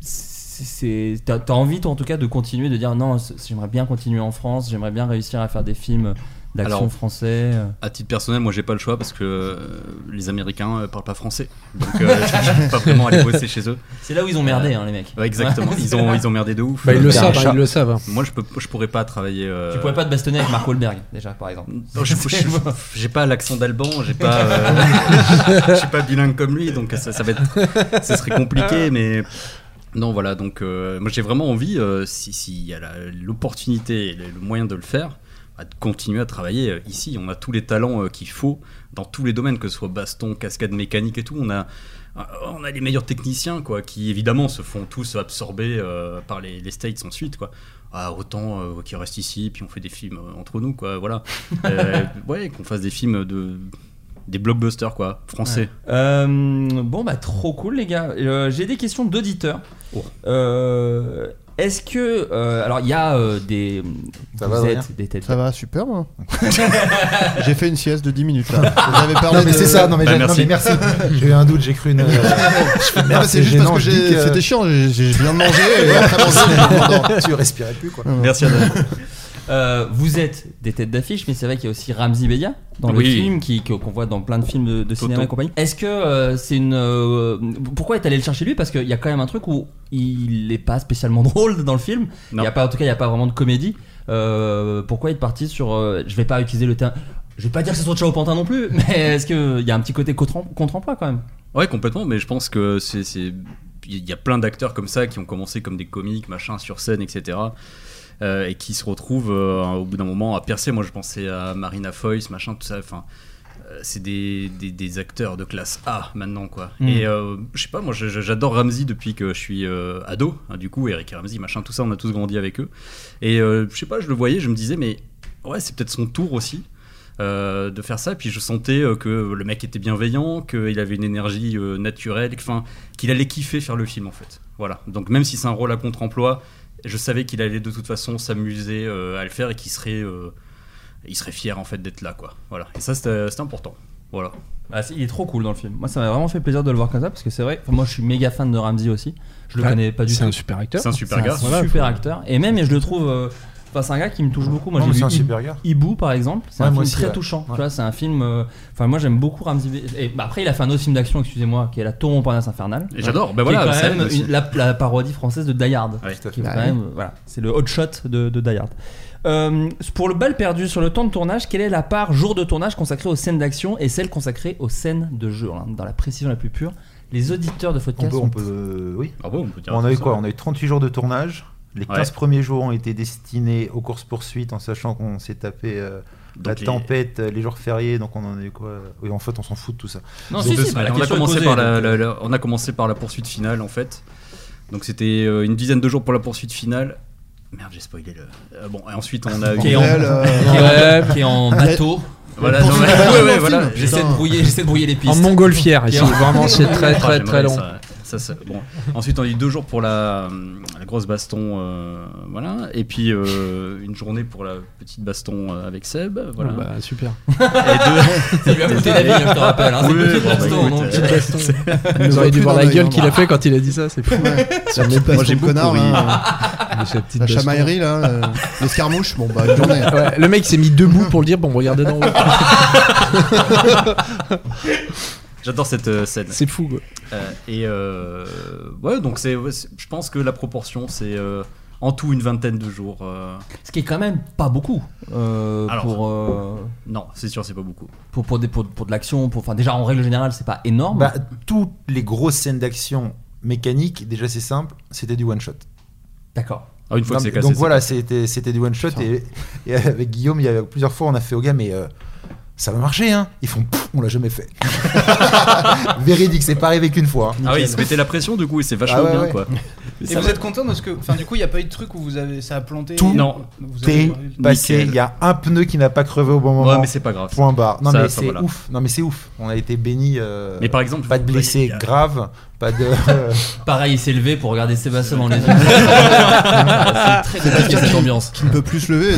c'est, t'as, t'as envie toi en tout cas de continuer, de dire non, j'aimerais bien continuer en France, j'aimerais bien réussir à faire des films d'action Alors, français. À titre personnel, moi j'ai pas le choix parce que euh, les Américains euh, parlent pas français, donc euh, je peux pas vraiment aller bosser chez eux. C'est là où ils ont merdé, euh, hein, les mecs. Ouais, exactement, ils ont ils ont merdé de ouf. Bah, ils le savent, ils le savent. Moi je peux je pourrais pas travailler. Euh... Tu pourrais pas te bastonner avec Mark Wahlberg déjà par exemple. Non, je, je, j'ai pas l'accent d'Alban, j'ai pas euh, je suis pas bilingue comme lui, donc ça, ça va être ça serait compliqué, mais. Non, voilà, donc euh, moi j'ai vraiment envie, euh, s'il si y a la, l'opportunité et le, le moyen de le faire, bah, de continuer à travailler euh, ici. On a tous les talents euh, qu'il faut dans tous les domaines, que ce soit baston, cascade mécanique et tout. On a, euh, on a les meilleurs techniciens, quoi, qui évidemment se font tous absorber euh, par les, les States ensuite, quoi. Ah, autant euh, qu'ils restent ici, puis on fait des films euh, entre nous, quoi, voilà. euh, ouais, qu'on fasse des films de... Des blockbusters quoi, français. Ouais. Euh, bon bah trop cool les gars. Euh, j'ai des questions d'auditeurs. Oh. Euh, est-ce que euh, alors il y a euh, des ça va, des têtes. Ça va super moi. J'ai fait une sieste de dix minutes là. Vous avez parlé non mais de... c'est ça. Non mais, bah, j'ai, merci. non, mais merci. J'ai eu un doute. J'ai cru une. Euh, non, mais c'est juste gênant, parce que j'ai... que... c'était chiant. J'ai, j'ai viens de manger et après manger. Tu respirais plus quoi. Merci Adam. Euh, vous êtes des têtes d'affiche, mais c'est vrai qu'il y a aussi Ramzy Bedia dans oui. le film qui, qu'on voit dans plein de films de, de cinéma et compagnie. Est-ce que euh, c'est une. Euh, pourquoi est allé le chercher lui? Parce qu'il y a quand même un truc où il n'est pas spécialement drôle dans le film. Il y a pas, en tout cas, il n'y a pas vraiment de comédie. Euh, pourquoi être parti sur. Euh, je vais pas utiliser le terme. Je vais pas dire que c'est sur Ciao Pantin non plus, mais est-ce qu'il y a un petit côté contre-emploi quand même? Ouais, complètement, mais je pense que c'est. c'est... Il y a plein d'acteurs comme ça qui ont commencé comme des comiques, machin, sur scène, et cetera. Euh, et qui se retrouvent euh, au bout d'un moment à percer. Moi je pensais à Marina Foïs, machin, tout ça. Enfin, euh, c'est des, des, des acteurs de classe A maintenant, quoi. Mmh. Et euh, je sais pas, moi je, j'adore Ramzy depuis que je suis euh, ado. Hein, du coup, Eric et Ramzy, machin, tout ça, on a tous grandi avec eux. Et euh, je sais pas, je le voyais, je me disais, mais ouais, c'est peut-être son tour aussi. Euh, de faire ça, puis je sentais euh, que le mec était bienveillant, qu'il avait une énergie euh, naturelle, enfin, qu'il allait kiffer faire le film en fait. Voilà. Donc même si c'est un rôle à contre-emploi, je savais qu'il allait de toute façon s'amuser euh, à le faire et qu'il serait, euh, il serait fier en fait d'être là, quoi. Voilà. Et ça c'était, c'était important. Voilà. Bah, il est trop cool dans le film. Moi ça m'a vraiment fait plaisir de le voir comme ça parce que c'est vrai. Moi je suis méga fan de Ramzy aussi. Je le ouais, connais pas du c'est tout. Un super acteur. C'est un super c'est gars. Un super acteur. Et même je le trouve. Euh, Enfin, c'est un gars qui me touche beaucoup. Moi, Non, j'ai mais vu c'est un Hib- super gars. Hibou, par exemple. C'est Ouais, un moi film aussi, très ouais. touchant. Ouais. Tu vois, c'est un film. euh, Enfin, moi, j'aime beaucoup Ramsey. Be- Et bah, après, il a fait un autre film d'action, excusez-moi, qui est La Tour Montparnasse infernale. Et j'adore. Qui Bah voilà, est quand c'est même aussi. une- la, la parodie française de Die Hard. Ouais, Qui est Bah quand oui. même, euh, voilà, c'est le hot shot de, de Die Hard. Euh, pour le bal perdu sur le temps de tournage, quelle est la part jour de tournage consacrée aux scènes d'action et celle consacrée aux scènes de jeu, hein, dans la précision la plus pure? Les auditeurs de On podcast peut, on sont- peut, euh, oui. Ah bon, on peut dire On a eu ça. quoi On a eu trente-huit jours de tournage. Les quinze Ouais. premiers jours ont été destinés aux courses-poursuites en sachant qu'on s'est tapé euh, la Donc les- tempête, euh, les jours fériés, donc on en a eu quoi Oui, en fait, on s'en fout de tout ça. Non, Donc, si, deux si, bah, la semaines. on, a question est commencé posée, par la, donc, la- euh, la- on a commencé par la poursuite finale en fait. Donc c'était euh, une dizaine de jours pour la poursuite finale. Merde, j'ai spoilé le. Euh, bon, et ensuite on a eu. Qui est en, Bordel, euh, qui est en- qui est en bateau. Voilà, Pour non, finir mais- la ouais, film, ouais, le voilà. film. J'essaie de Putain. brouiller, j'essaie de brouiller les pistes. En montgolfière ici, Qui est en- vraiment c'est très Ah, très j'aimerais très long. Ça, ça, ça- bon. Ensuite, on a eu deux jours pour la, la grosse baston, euh, voilà. Et puis euh, une journée pour la petite baston euh, avec Seb, voilà. Bah, super. Et deux. Ça lui a coûté la vie, hein, je te rappelle. Hein, c'est Oui, une petite bon, bah, baston, écoute, donc. euh, Petite baston. c'est- Vous auriez dû plus voir dans la l'œil, gueule hein, qu'il a moi. fait quand il a dit ça, c'est fou. Sur les Moi, j'ai de connard, beaucoup là, Mais cette petite la baston. chamaillerie, là, euh, l'escarmouche, bon bah une journée. Ouais, le mec s'est mis debout pour le dire, bon regardez d'en haut. J'adore cette euh, scène. C'est fou quoi. Euh, et euh, ouais, donc c'est, ouais, c'est- je pense que la proportion, c'est euh, en tout une vingtaine de jours. euh. Ce qui est quand même pas beaucoup euh, Alors, pour, euh, Non, c'est sûr, c'est pas beaucoup. pour, pour, des, pour, pour de l'action. Pour, enfin, déjà en règle générale, c'est pas énorme. Bah, toutes les grosses scènes d'action mécanique, déjà c'est simple, c'était du one shot. D'accord. Ah, une fois Non, que c'est mais- cassé. donc c'est voilà, cassé. c'était c'était du one shot et, et avec Guillaume, il y a plusieurs fois, on a fait au gars, mais euh, ça va marcher, hein. Ils font, pff, on l'a jamais fait. Véridique, c'est pas arrivé qu'une fois. hein. Ah oui, il se mettait la pression du coup et c'est vachement Ah ouais, bien ouais. quoi. Et Ça vous va. êtes content parce que, enfin, du coup, il n'y a pas eu de truc où vous avez, ça a planté. Tout Non. Vous avez- T'es passé, Nickel. il y a un pneu qui n'a pas crevé au bon moment. Ouais, mais c'est pas grave. Point barre. Non Ça, mais ça, c'est voilà. ouf. Non mais c'est ouf. On a été bénis. euh, Mais par exemple, pas de vous blessés voyez, graves, pas de. Pareil, il s'est levé pour regarder Sébastien dans les yeux. C'est très compliqué cette ambiance. Qui ne peut plus se lever,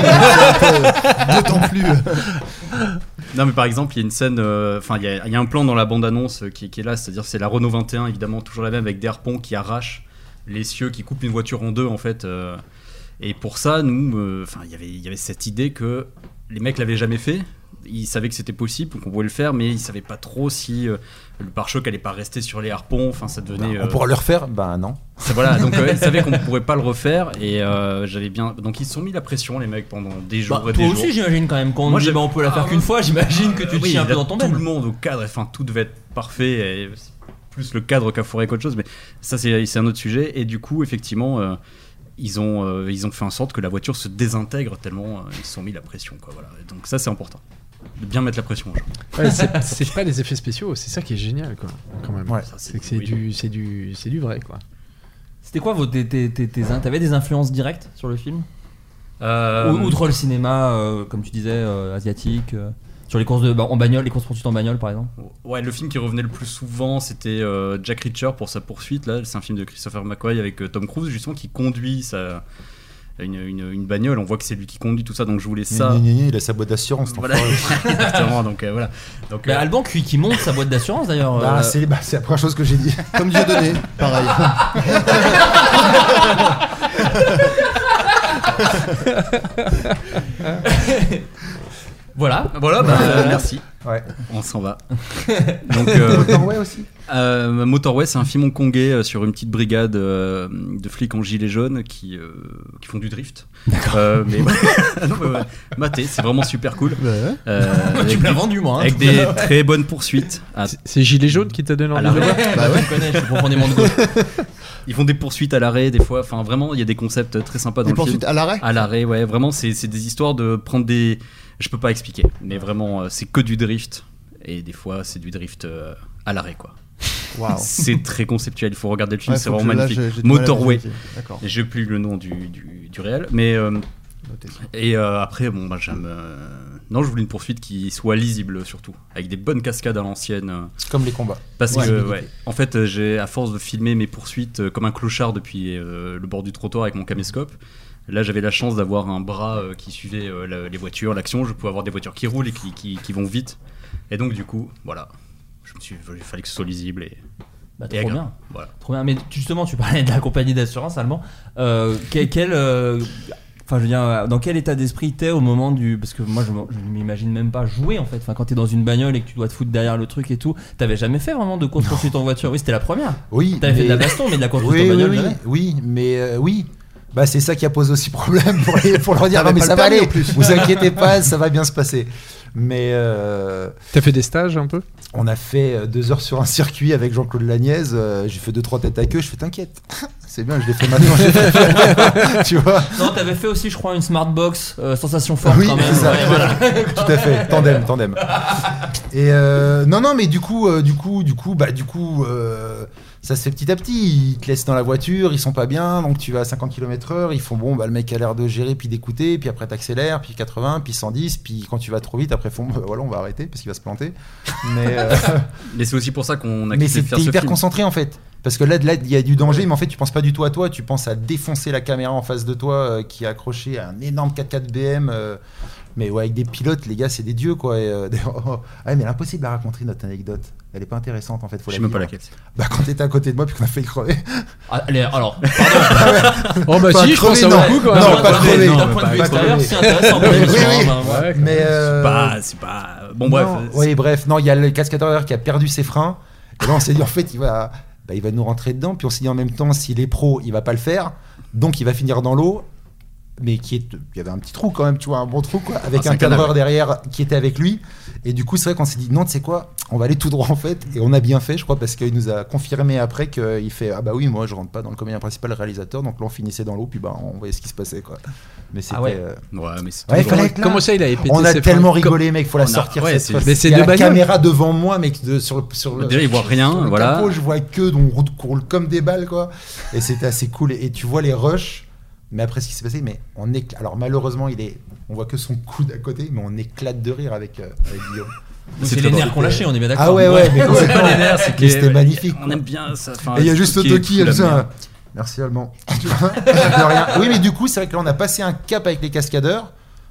donc d'autant plus. Non mais par exemple il y a une scène, enfin il y, a- il y a un plan dans la bande-annonce qui, qui est là, c'est-à-dire c'est la Renault vingt et un évidemment toujours la même avec des harpons qui arrachent l'essieu, qui coupe une voiture en deux en fait. euh, et pour ça nous, enfin il y avait il y avait cette idée que les mecs l'avaient jamais fait. Ils savaient que c'était possible, qu'on pouvait le faire, mais ils savaient pas trop si euh, le pare-choc allait pas rester sur les harpons. Enfin, ça devenait. On euh, pourra le refaire. Bah non. c'est- voilà, donc euh, ils savaient qu'on pourrait pas le refaire et euh, j'avais bien. Donc ils se sont mis la pression les mecs pendant des jours Bah, et toi des aussi, jours. j'imagine quand même. Quand on Moi, dit j'ai- bah, on peut la faire Ah, qu'une fois, j'imagine que tu te oui, chies un peu là, dans ton tout bain. le monde au cadre, enfin tout devait être parfait, et c'est plus le cadre qu'a foiré qu'autre chose, mais ça c'est c'est un autre sujet. Et du coup, effectivement, euh, ils ont euh, ils ont fait en sorte que la voiture se désintègre tellement euh, ils se sont mis la pression, quoi. Voilà. Et donc ça c'est important, de bien mettre la pression aux gens. Ouais, c'est, c'est pas des effets spéciaux, c'est ça qui est génial quoi. Quand même. Ouais. Ça, C'est que c'est oui. du, c'est du, c'est du vrai quoi. C'était quoi vos, tes, tes, tes, tes- t'avais des influences directes sur le film Euh, Ou- Outre le cinéma, euh, comme tu disais, euh, asiatique, euh, sur les courses de, bah, en bagnole, les courses poursuites en bagnole par exemple. Ouais, le film qui revenait le plus souvent, c'était euh, Jack Reacher pour sa poursuite. Là, c'est un film de Christopher McQuarrie avec euh, Tom Cruise justement qui conduit sa une, une, une bagnole. On voit que c'est lui qui conduit tout ça, donc je voulais ça. Gna, gna, gna, il a sa boîte d'assurance. cet Voilà, enfoiré. exactement. Donc euh, voilà. Donc Mais euh, Alban qui, qui monte sa boîte d'assurance d'ailleurs. Bah, euh, c'est bah, c'est la première chose que j'ai dit. Comme Dieudonné, pareil. Voilà. voilà, bah, euh, merci. Ouais. On s'en va. Donc, euh, Motorway aussi. euh, Motorway, c'est un film hongkongais euh, sur une petite brigade euh, de flics en gilet jaune qui, euh, qui font du drift. D'accord. Euh, mais non, mais ouais, maté, c'est vraiment super cool. Ouais. Euh, tu avec me l'as des- vendu moi. Hein. Avec des très bonnes poursuites. Ah, C'est, c'est Gilet jaune qui t'a donné À envie de le l'arrêt. voir. Bah ouais, je connais, je suis profondément de gauche. ils font des poursuites à l'arrêt des fois. Enfin, vraiment, il y a des concepts très sympas dans Des le film. poursuites à l'arrêt. À l'arrêt, ouais, vraiment, c'est, c'est des histoires de prendre des. Je peux pas expliquer, mais vraiment, euh, c'est que du drift. Et des fois, c'est du drift euh, à l'arrêt, quoi. Waouh. C'est très conceptuel, il faut regarder le film, Ouais, c'est faut vraiment que je- là, magnifique. j'ai- j'ai du mal à Motorway. visualiser. D'accord. Et j'ai plus le nom du, du, du réel, mais. euh, Notez ça. et euh, après, bon, bah, j'aime. euh, Non, je voulais une poursuite qui soit lisible surtout, avec des bonnes cascades à l'ancienne. euh, Comme les combats. Parce Ouais. que, ouais, en fait, euh, j'ai, à force de filmer mes poursuites euh, comme un clochard depuis euh, le bord du trottoir avec mon caméscope, là j'avais la chance d'avoir un bras euh, qui suivait euh, la- les voitures, l'action. Je pouvais avoir des voitures qui roulent et qui, qui, qui vont vite. Et donc, du coup, voilà, je me suis, il fallait que ce soit lisible et. Bah, et trop agréable. bien. Voilà. Trop bien. Mais justement, tu parlais de la compagnie d'assurance allemand. Euh, quel, quel, euh, Enfin, je veux dire, dans quel état d'esprit t'es au moment du. Parce que moi, je, je ne m'imagine même pas jouer en fait. Enfin, quand t'es dans une bagnole et que tu dois te foutre derrière le truc et tout, t'avais jamais fait vraiment de course-poursuite en voiture? Oui, c'était la première. Oui. T'avais mais... fait de la baston, mais de la course-poursuite oui, en bagnole, oui, jamais. Oui, mais euh, oui. Bah, c'est ça qui a posé aussi problème pour, les, pour leur dire non, mais pas ça le va permis, aller, en plus. vous inquiétez pas, ça va bien se passer. Mais. Euh... T'as fait des stages un peu? On a fait deux heures sur un circuit avec Jean-Claude Lagnaise. Euh, j'ai fait deux trois têtes à queue. Je fais t'inquiète, c'est bien, je l'ai fait maintenant. J'ai fait tu vois. Non, t'avais fait aussi, je crois, une Smartbox euh, sensation forte oui, quand même. Ça, Ouais, voilà. Tout à fait, tandem, tandem. Et euh, non, non, mais du coup, euh, du coup, du coup, bah, du coup, euh, ça se fait petit à petit. Ils te laissent dans la voiture, ils sont pas bien, donc tu vas à cinquante kilomètres heure. Ils font bon, bah le mec a l'air de gérer, puis d'écouter, puis après t'accélères, puis quatre-vingts, puis cent dix, puis quand tu vas trop vite, après font bah, voilà, on va arrêter parce qu'il va se planter. Mais euh, Mais c'est aussi pour ça qu'on a mais quitté c'est de faire t'es ce hyper film. concentré en fait. Parce que là, là, il y a du danger, mais en fait, tu penses pas du tout à toi. Tu penses à défoncer la caméra en face de toi euh, qui est accrochée à un énorme quatre-quatre B M. Euh, mais ouais, avec des pilotes, les gars, c'est des dieux, quoi. Et, euh, oh, oh. Ah, mais impossible à raconter notre anecdote. Elle est pas intéressante, en fait. Faut Je la sais même pas vivre. laquelle. Bah, quand t'étais à côté de moi, puis qu'on a failli crever. Ah, allez, alors, pardon. Oh bah Enfin, si, je pense crever, à non. beaucoup quand Non, même. pas crever. D'un non, point de pas vue crever. extérieur, c'est intéressant. Oui, oui, mais- oui. bah, ouais. Mais euh, C'est pas, c'est pas. Bon, bref. non, c'est- oui, bref. Non, il y a le cascadeur qui a perdu ses freins. Et là, on s'est dit, en fait, il va, bah, il va nous rentrer dedans. Puis on s'est dit, en même temps, s'il est pro, il va pas le faire. Donc, il va finir dans l'eau. Mais qui est, il y avait un petit trou quand même, tu vois, un bon trou, quoi, avec Ah, c'est un un canal. cadreur derrière qui était avec lui. Et du coup, c'est vrai qu'on s'est dit, non, tu sais quoi, on va aller tout droit en fait. Et on a bien fait, je crois, parce qu'il nous a confirmé après qu'il fait, ah bah oui, moi je rentre pas dans le comédien principal, le réalisateur. Donc là, on finissait dans l'eau, puis bah on voyait ce qui se passait, quoi. Mais c'était. Ah ouais. euh, Ouais, mais c'est Ouais, toujours- fallait être là. Comment ça, il avait pété On a ses tellement freins rigolé, mec, faut la On a- sortir ouais, cette c'est- fois. mais c'est Il y a deux la bagnoles. caméra devant moi, mec, de, sur le sur le. Déjà, il voit rien, sur le voilà. capot, je vois que on roule, roule comme des balles, quoi. Et c'était assez cool. Et, et tu vois les rushs. Mais après ce qui s'est passé, mais on éclate. Alors malheureusement, il est, on voit que son coude à côté, mais on éclate de rire avec, euh, avec Guillaume. C'est très les drôle. nerfs qu'on lâchait, on est bien d'accord. Ah ouais, ouais, mais C'est pas les nerfs, c'est que mais c'était magnifique. On aime bien ça. Enfin, Et il y a tout juste ce qui est Toki, fou, elle la faisait un- merde. Merci allemand. Tu vois, de rien. Oui, mais du coup, c'est vrai que là, on a passé un cap avec les cascadeurs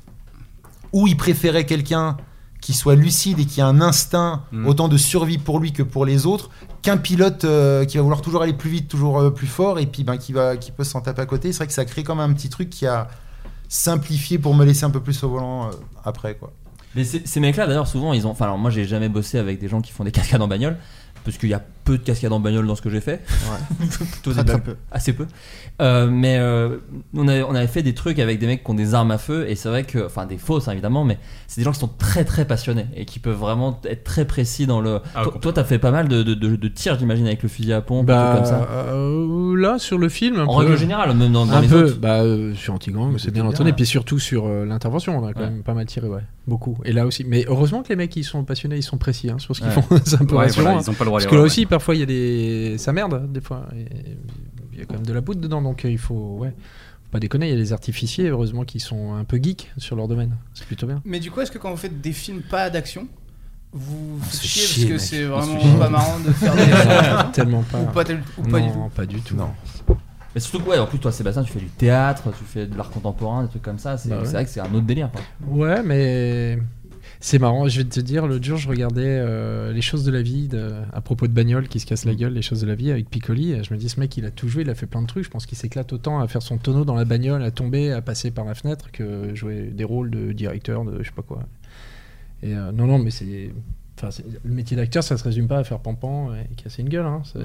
où il préférait quelqu'un qui soit lucide et qui a un instinct Mm. autant de survie pour lui que pour les autres, qu'un pilote euh, qui va vouloir toujours aller plus vite, toujours euh, plus fort, et puis ben, qui, va, qui peut s'en taper à côté. C'est vrai que ça crée quand même un petit truc qui a simplifié pour me laisser un peu plus au volant euh, après, quoi. Mais ces, ces mecs-là, d'ailleurs, souvent, ils ont. Enfin, alors moi, j'ai jamais bossé avec des gens qui font des cascades en bagnole, parce qu'il y a peu de cascades en bagnole dans ce que j'ai fait. Ouais. Plutôt Très, des très blagues- peu. Assez peu. Euh, mais euh, on, avait, on avait fait des trucs avec des mecs qui ont des armes à feu, et c'est vrai que. Enfin, des fausses, hein, évidemment, mais c'est des gens qui sont très très passionnés et qui peuvent vraiment être très précis dans le. Ah, toi, toi, t'as fait pas mal de, de, de, de tirs, j'imagine, avec le fusil à pompe, Bah, des trucs comme ça. euh, là, sur le film, un En peu. règle générale, même dans, dans un les peu, autres. bah, euh, sur Antigang, Mais c'est c'était bien bien, entendu. Et là. puis surtout sur euh, l'intervention, on a quand Ouais. même pas mal tiré, ouais. Beaucoup. Et là aussi. Mais heureusement que les mecs, ils sont passionnés, ils sont précis hein, sur ce qu'ils Ouais. font. C'est un peu Ouais, rassurant. voilà, hein. ils ont pas le droit à Parce que là l'erreur, aussi, parfois, il y a des. Ça merde, des fois. Et il y a quand même de la poudre dedans, donc euh, il faut. Ouais. Faut pas déconner, il y a des artificiers, heureusement, qui sont un peu geeks sur leur domaine. C'est plutôt bien. Mais du coup, est-ce que quand vous faites des films pas d'action, vous vous se faites fait chier chier, parce que mec. c'est On se vraiment fait chier. pas marrant de faire des choses Tellement pas. Ou pas, tel- ou pas non, du tout. pas du tout. Non. Mais surtout que, ouais, en plus, toi, Sébastien, tu fais du théâtre, tu fais de l'art contemporain, des trucs comme ça. C'est Bah ouais. c'est vrai que c'est un autre délire. Quoi. Ouais, mais c'est marrant. Je vais te dire, l'autre jour, je regardais euh, Les choses de la vie de- à propos de bagnole qui se casse la gueule, Les choses de la vie avec Piccoli. Et je me dis, ce mec, il a tout joué, il a fait plein de trucs. Je pense qu'il s'éclate autant à faire son tonneau dans la bagnole, à tomber, à passer par la fenêtre que jouer des rôles de directeur, de je sais pas quoi. Et euh, non, non, mais c'est. Enfin, c'est- le métier d'acteur, ça se résume pas à faire pampan et casser une gueule. Hein. C'est-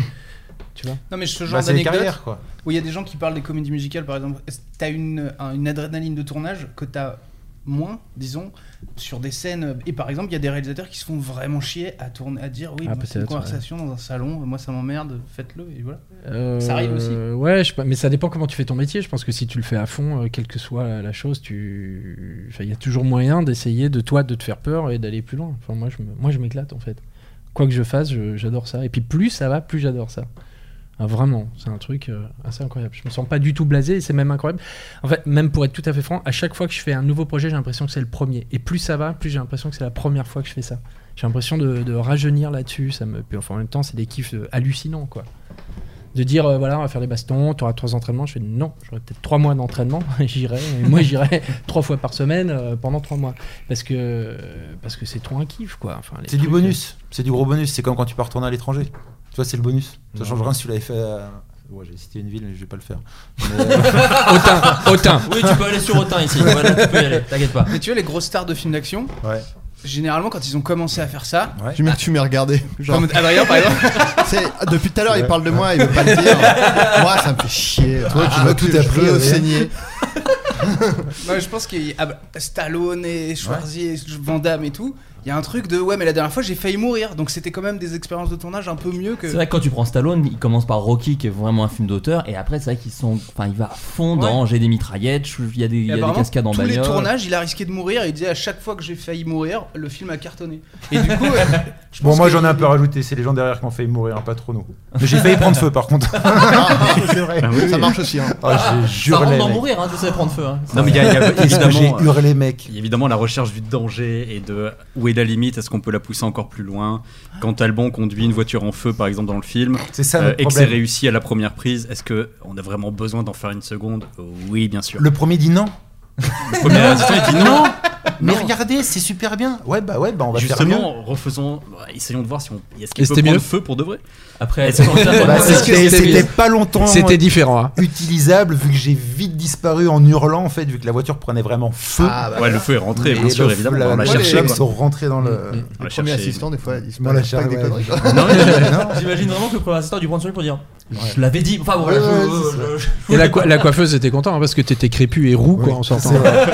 Tu vois. Non mais ce Bah, genre c'est des d'anecdote carrières, quoi. où il y a des gens qui parlent des comédies musicales par exemple, est-ce que t'as une, un- une adrénaline de tournage que t'as moins, disons, sur des scènes, et par exemple il y a des réalisateurs qui se font vraiment chier à tourner, à dire oui, Ah, moi, c'est une peut-être, conversation dans un salon, moi ça m'emmerde, faites-le et voilà. Euh, Ça arrive aussi. Ouais, je sais pas, mais ça dépend comment tu fais ton métier. Je pense que si tu le fais à fond, euh, quelle que soit la, la chose, tu, enfin, il y a toujours moyen d'essayer de toi de te faire peur et d'aller plus loin. Enfin, moi, je me... moi, je m'éclate en fait. Quoi que je fasse, je- j'adore ça. Et puis plus ça va, plus j'adore ça. Ah, vraiment, c'est un truc euh, assez incroyable. Je me sens pas du tout blasé et c'est même incroyable. En fait, même pour être tout à fait franc, à chaque fois que je fais un nouveau projet, j'ai l'impression que c'est le premier. Et plus ça va, plus j'ai l'impression que c'est la première fois que je fais ça. J'ai l'impression de, de rajeunir là-dessus. Ça me... Puis, enfin, en même temps, c'est des kiffs euh, hallucinants, quoi. De dire, euh, voilà, on va faire les bastons, tu auras trois entraînements. Je fais, non, j'aurai peut-être trois mois d'entraînement. J'irai, et moi, j'irai trois fois par semaine euh, pendant trois mois. Parce que euh, parce que c'est trop un kiff, quoi. Enfin, les C'est du trucs, bonus, c'est du gros bonus. C'est comme quand tu peux retourner à l'étranger. Tu vois, c'est le bonus. Ça Non. change rien si tu l'avais fait euh, Ouais, j'ai cité une ville, mais je vais pas le faire. Autun, Autun. Oui, tu peux aller sur Autun ici. Voilà, tu peux y aller, t'inquiète pas. Mais tu vois, les grosses stars de films d'action, ouais. généralement, quand ils ont commencé à faire ça. Ouais. Tu m'as tu m'as regardé. Genre... Comme Adrien, par exemple. C'est... Depuis tout à l'heure, ouais. il parle de moi, il veut pas le dire. Moi, ça me fait chier. Toi, tu vas tout appris au saigner. Non, je pense qu'il y a Stallone et Schwarzy, ouais. Van Damme et tout. Il y a un truc de ouais, mais la dernière fois j'ai failli mourir, donc c'était quand même des expériences de tournage un peu mieux que. C'est vrai que quand tu prends Stallone, il commence par Rocky qui est vraiment un film d'auteur, et après c'est vrai qu'ils sont, enfin il va à fond dans ouais. j'ai des mitraillettes, il y a des, il y a des cascades en tous bagnole. Tous les tournages, il a risqué de mourir, et il disait à chaque fois que j'ai failli mourir, le film a cartonné. Et du coup, euh, je bon moi j'en ai un peu rajouté, c'est les gens derrière qui ont failli mourir, hein, pas trop nous. Mais j'ai failli prendre feu par contre. C'est vrai, ah, oui, ça marche aussi. Hein. Oh, j'ai ça rentre d'en mourir, hein, tu sais prendre feu. Hein. Non mais il y a, y a évidemment, j'ai hurlé mec. Évidemment la recherche du danger et de où est la limite, est-ce qu'on peut la pousser encore plus loin. Quand Albon conduit une voiture en feu par exemple dans le film, c'est ça, euh, et que c'est réussi à la première prise, est-ce qu'on a vraiment besoin d'en faire une seconde? Oui, bien sûr. Le premier dit non. Le premier assistant il dit non. Mais regardez, c'est super bien. Ouais bah ouais bah on va justement, faire mieux. Refaisons, essayons de voir si on est-ce qu'il peut c'était prendre mieux feu pour de vrai. Après, est-ce bah, c'était, c'était pas longtemps. C'était différent. Hein. Utilisable vu que j'ai vite disparu en hurlant en fait, vu que la voiture prenait vraiment feu. Ah, bah, ouais, le feu est rentré, bien sûr, évidemment. La, on l'a ouais, cherché. Ils sont rentrés dans le. Le premier assistant, des fois, ils se mettent pas avec des conneries. J'imagine vraiment que le premier assistant du point de pour dire. Je l'avais dit. Enfin bon, voilà. Et la coiffeuse était contente parce que t'étais crépu et roux quoi en sortant.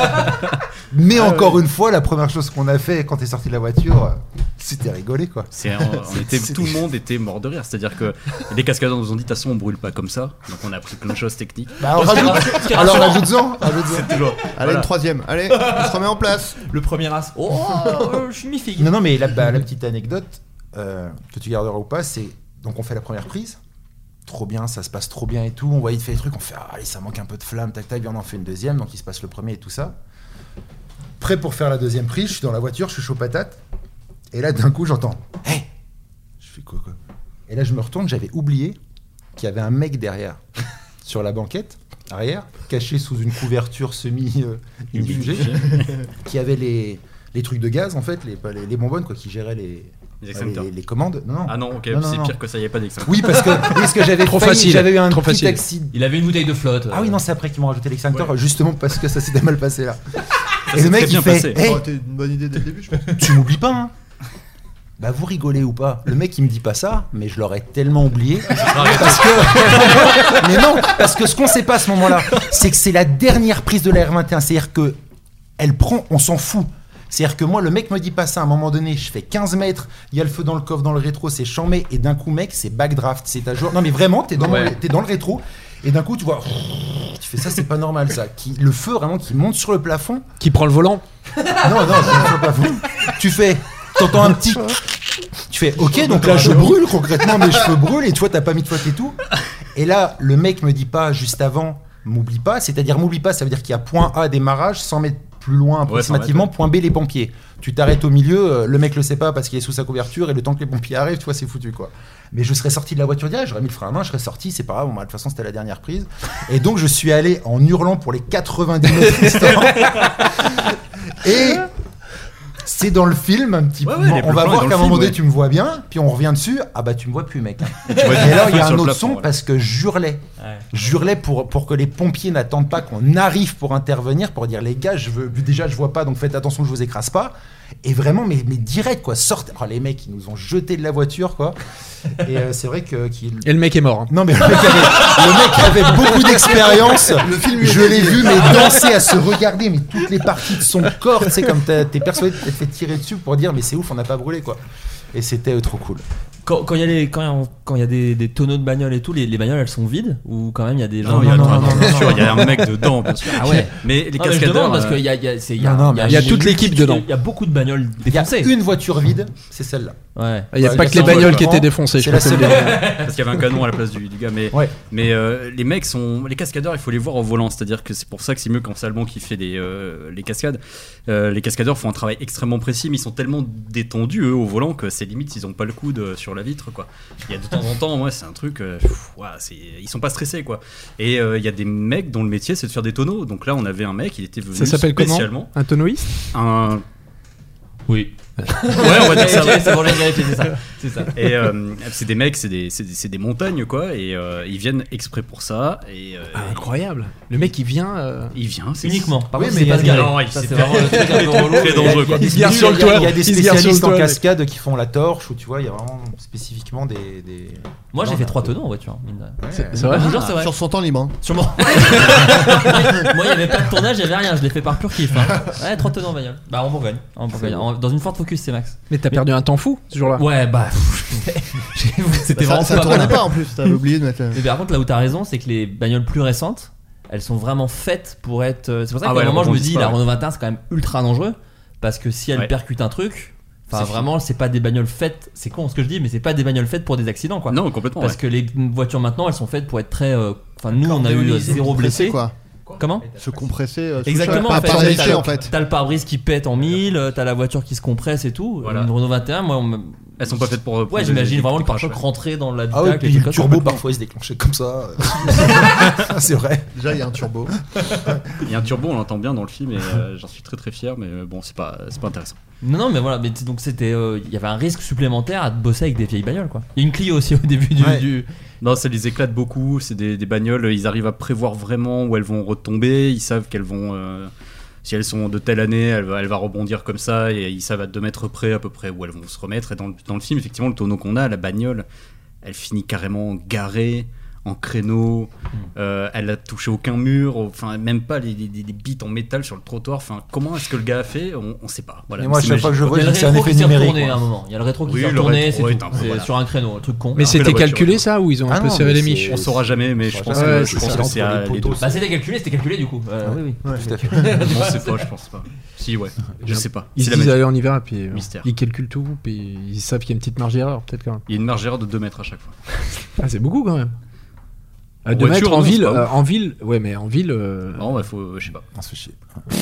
Mais encore une fois, la première chose qu'on a fait quand t'es sorti de la voiture, c'était rigoler quoi. C'est, on était, tout le monde était mort de rire. C'est-à-dire que les cascadeurs nous ont dit de toute façon on brûle pas comme ça. Donc on a appris plein de choses techniques. Bah, alors rajoute, alors rajoute-en. C'est toujours. Allez Voilà. une troisième. Allez, on se remet en place. Le premier as. Oh, je suis mi-figue. Non non mais la, bah, la petite anecdote euh, que tu garderas ou pas, c'est donc on fait la première prise. Trop bien, ça se passe trop bien et tout. On voit il fait des trucs, on fait ah, allez ça manque un peu de flamme, tac tac, bien on en fait une deuxième, donc il se passe le premier et tout ça. Prêt pour faire la deuxième prise, je suis dans la voiture, je suis chaud patate. Et là, d'un coup, j'entends « Hey !» Je fais quoi, quoi ? Et là, je me retourne, j'avais oublié qu'il y avait un mec derrière, sur la banquette, arrière, caché sous une couverture semi-infugée, qui avait les, les trucs de gaz, en fait, les, les, les bonbonnes, quoi, qui géraient les... Les, les, les commandes. Non, non. Ah non, ok, non, non, c'est non. pire que ça, il n'y avait pas d'extincteur. Oui, parce que, oui, parce que j'avais trop failli, facile, j'avais eu un trop petit facile. accident. Il avait une bouteille de flotte. Ah oui, non, c'est après qu'ils m'ont rajouté l'extincteur, Ouais. justement parce que ça s'était mal passé là. Ça Et le mec, très il bien fait passé. hey, Ça aurait été une bonne idée dès le début, je pense. tu m'oublies pas, hein? Bah vous rigolez ou pas? Le mec il me dit pas ça, mais je l'aurais tellement oublié. Parce que mais non, parce que ce qu'on sait pas à ce moment-là, c'est que c'est la dernière prise de la R vingt et un, c'est-à-dire que elle prend, on s'en fout. C'est-à-dire que moi, le mec me dit pas ça, à un moment donné, je fais quinze mètres, il y a le feu dans le coffre, dans le rétro, c'est chambé, et d'un coup, mec, c'est backdraft, c'est ta journée. Non mais vraiment, t'es dans, Ouais. le, t'es dans le rétro, et d'un coup, tu vois, tu fais ça, c'est pas normal ça. Qui, le feu vraiment qui monte sur le plafond. Qui prend le volant? Non, non, c'est sur le plafond. Tu fais, t'entends un petit... Tu fais, ok, donc là je brûle concrètement, mes cheveux brûlent et toi t'as pas mis de flotte et tout. Et là, le mec me dit pas juste avant, m'oublie pas, c'est-à-dire m'oublie pas, ça veut dire qu'il y a point A démarrage, cent mètres plus loin approximativement, ouais, point B les pompiers. Tu t'arrêtes au milieu, le mec le sait pas parce qu'il est sous sa couverture et le temps que les pompiers arrivent, tu vois, c'est foutu quoi. Mais je serais sorti de la voiture direct, j'aurais mis le frein à main, je serais sorti, c'est pas grave, bon, bah, de toute façon c'était la dernière prise. Et donc je suis allé en hurlant pour les quatre-vingt-dix mètres restants. Et c'est dans le film un petit peu. Ouais, ouais, on va voir qu'à un moment donné ouais. tu me vois bien, puis on revient dessus. Ah bah tu me vois plus, mec. Et, vois et là il y a un sur le autre plafond, son voilà. parce que j'hurlais, Ouais. j'hurlais pour pour que les pompiers n'attendent pas qu'on arrive pour intervenir, pour dire les gars, je veux déjà je vois pas, donc faites attention, je vous écrase pas. Et vraiment, mais mais direct quoi, sortez. Oh, les mecs ils nous ont jetés de la voiture quoi. Et euh, c'est vrai que qu'il... Et le mec est mort. Hein. Non mais le mec avait, le mec avait beaucoup d'expérience. Le film, Je l'ai vu mais danser, à se regarder, mais toutes les parties de son corps, tu sais, comme t'as- t'es persuadé de t'être fait tirer dessus pour dire mais c'est ouf, on n'a pas brûlé quoi. Et c'était euh, trop cool. Quand quand il y a les quand il y a- quand il y a des, des tonneaux de bagnoles et tout, les, les bagnoles elles sont vides ou quand même il y a des gens. Non, il y a, non, non, non, bien non, sûr, non, il y a un mec dedans, bien sûr. Ah ouais. Mais les Non, mais je cascadeurs. demande parce euh, qu'il y a il y a c'est il y a Non, non, mais il y a toute l'équipe dedans. Il y a beaucoup de bagnoles Il y a défoncées. une voiture vide, c'est celle-là. Ouais. Il y a Ouais, pas il y que a les cent bagnoles qui voitures. étaient défoncées. C'est Je la peux te le seule. dire. Parce qu'il y avait un canon à la place du, du gars, mais Ouais. mais euh, les mecs sont les cascadeurs, il faut les voir au volant, c'est-à-dire que c'est pour ça que c'est mieux quand c'est Albon qui fait les euh, les cascades. Euh, les cascadeurs font un travail extrêmement précis, mais ils sont tellement détendus eux au volant que c'est limite ils ont pas le coude euh, sur la vitre quoi. Il y a de temps en temps, ouais, c'est un truc, euh, pff, ouais, c'est ils sont pas stressés quoi. Et il euh, y a des mecs dont le métier c'est de faire des tonneaux. Donc là on avait un mec, il était venu Ça s'appelle comment? spécialement Un tonneauiste? un Oui. Ouais, on va dire ça. Ok, c'est bon, j'ai vérifié, c'est ça. C'est ça. Et euh, c'est des mecs, c'est des, c'est des, c'est des montagnes quoi, et euh, ils viennent exprès pour ça. Et euh, Ah, incroyable. Le mec il vient. euh, il vient c'est Uniquement. Par Oui, contre, mais c'est pas il se y a- garer. non, il- Ça, c'est c'est vraiment le truc un peu relou. très dangereux, quoi. Il y a des, Il se gare il y a- sur le toit. il y a des Il se gare sur le spécialistes en toit, mec. cascade qui font la torche, ou tu vois, il y a vraiment spécifiquement des. des... Moi, j'ai Non, fait non. trois tonneaux en voiture. mine de rien. C'est c'est vrai. Je vous jure, c'est vrai. Sur son temps libre. hein. Sûrement. Moi, il n'y avait pas de tournage, il n'y avait rien. Je l'ai fait par pur kiff. Hein. Ouais, trois tonneaux en bagnole. Bah, en Bourgogne. En Bourgogne. En- Dans une Ford Focus C-Max. Mais t'as perdu un temps fou ce jour-là. Ouais, bah. C'était Ça, vraiment ça pas tournait mal. pas en plus, t'avais oublié de mettre. euh, Mais par contre, là où t'as raison, c'est que les bagnoles plus récentes, elles sont vraiment faites pour être. euh, C'est pour ça Ah qu'à ouais, un moment, elles je me rebondissent dis, pas, la ouais. Renault vingt et un, c'est quand même ultra dangereux. Parce que si elle Ouais. percute un truc. Enfin, C'est vraiment, c'est pas des bagnoles faites. C'est con ce que je dis, mais c'est pas des bagnoles faites pour des accidents, quoi. Non, complètement. Parce ouais. que les voitures maintenant, elles sont faites pour être très. euh, Enfin, nous, on a eu euh, Cordéonisé, zéro compressé, blessé. quoi. Comment Se compresser. euh, sous Exactement, choc, en pas fait. pas T'as- léger, en fait. T'as le pare-brise qui pète en mille, euh, t'as la voiture qui se compresse et tout. Voilà. Une Renault vingt et un, moi, on me- Elles sont pas faites pour. pour Ouais, des- j'imagine des- vraiment des le pare-choc crash, ouais. rentrer dans l'habitacle. Ah oui, et puis tout le comme ça. turbo parfois il se déclenchait comme ça. C'est vrai. Déjà, il y a un turbo. Il y a un turbo, on l'entend bien dans le film, et euh, j'en suis très très fier, mais euh, bon, c'est pas, c'est pas intéressant. Non, non, mais voilà, mais t- donc c'était. euh, Il y avait un risque supplémentaire à bosser avec des vieilles bagnoles, quoi. Il y a une Clio aussi au début du. Ouais. du- Non, ça les éclate beaucoup. C'est des, des bagnoles, ils arrivent à prévoir vraiment où elles vont retomber. Ils savent qu'elles vont. euh, si elles sont de telle année, elle va, elle va rebondir comme ça. Et ils savent à deux mètres près à peu près où elles vont se remettre. Et dans le, dans le film, effectivement, le tonneau qu'on a, la bagnole, elle finit carrément garée en créneau. Euh, elle a touché aucun mur. Enfin, même pas les, les, les bites en métal sur le trottoir. Enfin, comment est-ce que le gars a fait On, on sait pas. Voilà, Mais moi, c'est à chaque fois que je magique. vois, Il y a je le dis que c'est un rétro effet qui s'est numérique. retourné à un quoi. moment. Il y a le rétro qui Oui, s'est le retourné, rétro, c'est ouais, tout. un peu, C'est voilà. sur un créneau, un truc con. Mais Alors, c'était que la voiture, calculé ouais. ça ou ils ont Ah un peu non, serré mais les c'est- miches On saura jamais, mais je pense Ouais, que, c'est je pense ça. que c'est Entre à les les deux. poteaux, Bah, c'était calculé, c'était calculé du coup. Euh, oui, oui. Ouais. Tout à fait. Non, c'est pas, je pense pas. Si, ouais. Je sais pas. Ils C'est se la disent magie. allez on y va et puis euh, Mystère. ils calculent tout puis ils savent qu'il y a une petite marge d'erreur peut-être quand même. Il y a une marge d'erreur de deux mètres à chaque fois. Ah c'est beaucoup quand même. En À deux voiture, mètres en non, c'est ville, pas euh, ouf. en ville, ouais mais en ville. euh, Non, bah, faut, je sais pas. On se fait chier.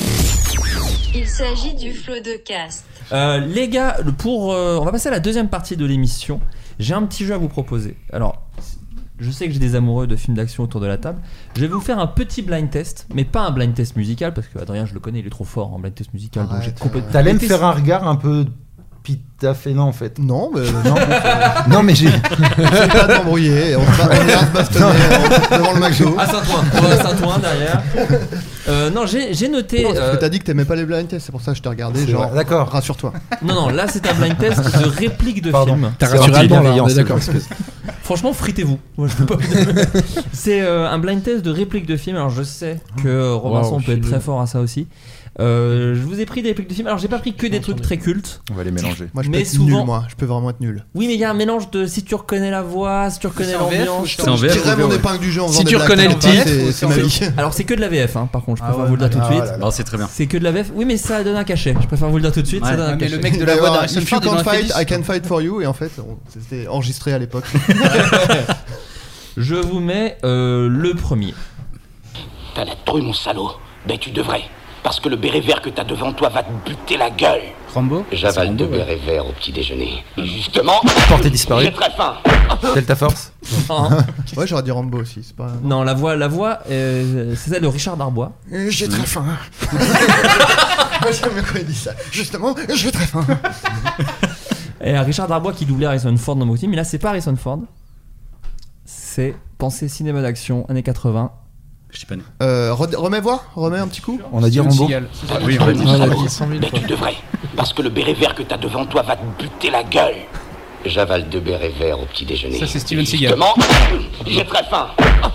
Il s'agit du flot de cast. Euh, les gars, pour, euh, on va passer à la deuxième partie de l'émission. J'ai un petit jeu à vous proposer. Alors, je sais que j'ai des amoureux de films d'action autour de la table. Je vais vous faire un petit blind test, mais pas un blind test musical parce que Adrien, je le connais, il est trop fort en blind test musical. Donc j'ai complètement. T'allais me faire un regard un peu pitafénant en fait. Non, mais. Non, non mais j'ai. C'est pas de m'embrouiller. On va on ira se bastonner en- devant le McDo. À Saint-Ouen, on va à Saint-Ouen derrière. Euh, non, j'ai j'ai noté. Non, parce euh, que t'as dit que t'aimais pas les blind tests, c'est pour ça que je t'ai regardé. C'est Genre, vrai, d'accord. rassure-toi. Non, non, là c'est un blind test de réplique de Pardon. film. T'as C'est rassuré Alban là, on anti-bienveillance, est d'accord. Franchement, fritez-vous. Moi, je peux pas. C'est euh, un blind test de réplique de film. Alors, je sais que euh, Robinson Wow, peut être je suis très nul. fort à ça aussi. Euh, je vous ai pris des répliques de films. Alors, j'ai pas pris que des trucs très cultes. On va les mélanger. Moi, je peux Mais être souvent- nul, moi. Je peux vraiment être nul. Oui, mais il y a un mélange de si tu reconnais la voix, si tu reconnais C'est en V F ou l'ambiance. je C'est en Je V F. tirerais mon ouais. épingle du jeu en Si faisant tu des blagues reconnais le comme ça, titre, c'est- c'est ma vie. Alors, c'est que de la V F, hein, par contre, je Ah préfère ouais, vous le dire tout de ah suite. là là. Non, c'est très bien. C'est que de la V F. Oui, mais ça donne un cachet. Je préfère vous le dire tout de suite. Ouais. Ça donne un Ah, mais cachet. le mec de la Mais voix voilà, d'Harrison If you Ford, il can't en a fait fight, dix. I can fight for you. Et en fait, on- c'était enregistré à l'époque. Je vous mets euh, le premier. T'as la trouille, mon salaud. Ben, tu devrais. Parce que le béret vert que t'as devant toi va te buter la gueule. Rambo. J'avale deux bérets verts au petit déjeuner. Et justement, Portée disparue. j'ai très faim. Delta Force. Hein Ouais, j'aurais dit Rambo aussi. C'est pas. Non, la voix, la voix, euh, c'est celle de Richard Darbois. J'ai très faim. Moi, j'aime bien quand il dit ça. Justement, j'ai très faim. Et à Richard Darbois qui doublait Harrison Ford dans Moxie, mais là c'est pas Harrison Ford. C'est pensée cinéma d'action années quatre-vingts. Je sais pas né. Euh, re- remets voir, remets un petit coup. On a dit Steven Rambo. Seagal. Ah, oui, on l'a dit. On l'a dit cent mille Ben, fois. tu devrais. Parce que le béret vert que t'as devant toi va te buter la gueule. J'avale deux bérets verts au petit déjeuner. Ça, c'est Steven Et Seagal. justement, j'ai très faim.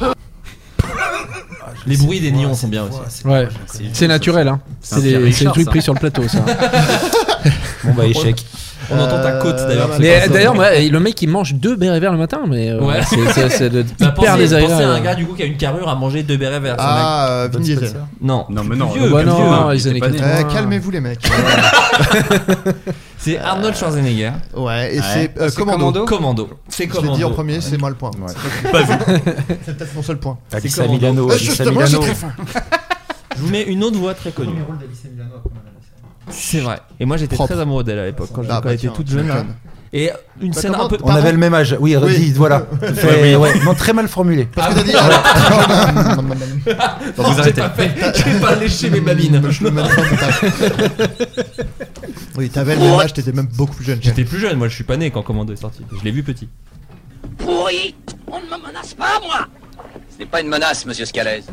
Les bruits des nions sont bien aussi. Ouais, c'est naturel hein. C'est un C'est Pierre des, c'est des Richard, trucs ça. pris sur le plateau ça. Bon bah échec. On entend ta côte d'ailleurs. Euh, c'est Mais pas ça. d'ailleurs moi, le mec il mange deux bérets verts le matin mais euh, Ouais. c'est, c'est, c'est de- Bah, hyper pensez, pensez désagréable. à un gars du coup qui a une carrure à manger deux bérets verts. ce mec. Ah, euh, Vin Diesel. Non, Non, mais plus non. vieux, bah plus non, vieux. les il années était pas né. quatre-vingts. Euh, calmez-vous les mecs. C'est Arnold Schwarzenegger. Ouais, et Ouais. c'est euh, C'est Commando. Commando. C'est Je l'ai Commando. dit en premier, c'est moi le point. Ouais. Pas vu. C'est peut-être mon seul point. Alissa Commando. Milano. Euh, Alissa Justement, j'ai Milano. très faim. Je vous mets une autre voix très connue. C'est vrai. Et moi j'étais Propre. très amoureux d'elle à l'époque quand, Ah, quand bah, elle était tiens, toute tu jeune. là. m'étonnes. Et une Bah, scène un comment- peu. On avait le même âge. Oui, Oui. dis, voilà. Fait- ouais. Non, très mal formulé. Parce que t'as dit. Bon, vous arrêtez. Pas fait. Je vais pas lécher mes babines. Je le mets dans le contact. Oui, t'avais le même âge, t'étais même beaucoup plus jeune. J'étais plus jeune, moi je suis pas né quand Commando est sorti. Je l'ai vu petit. Pourri! On ne me menace pas, moi! Ce n'est pas une menace, monsieur Scalez.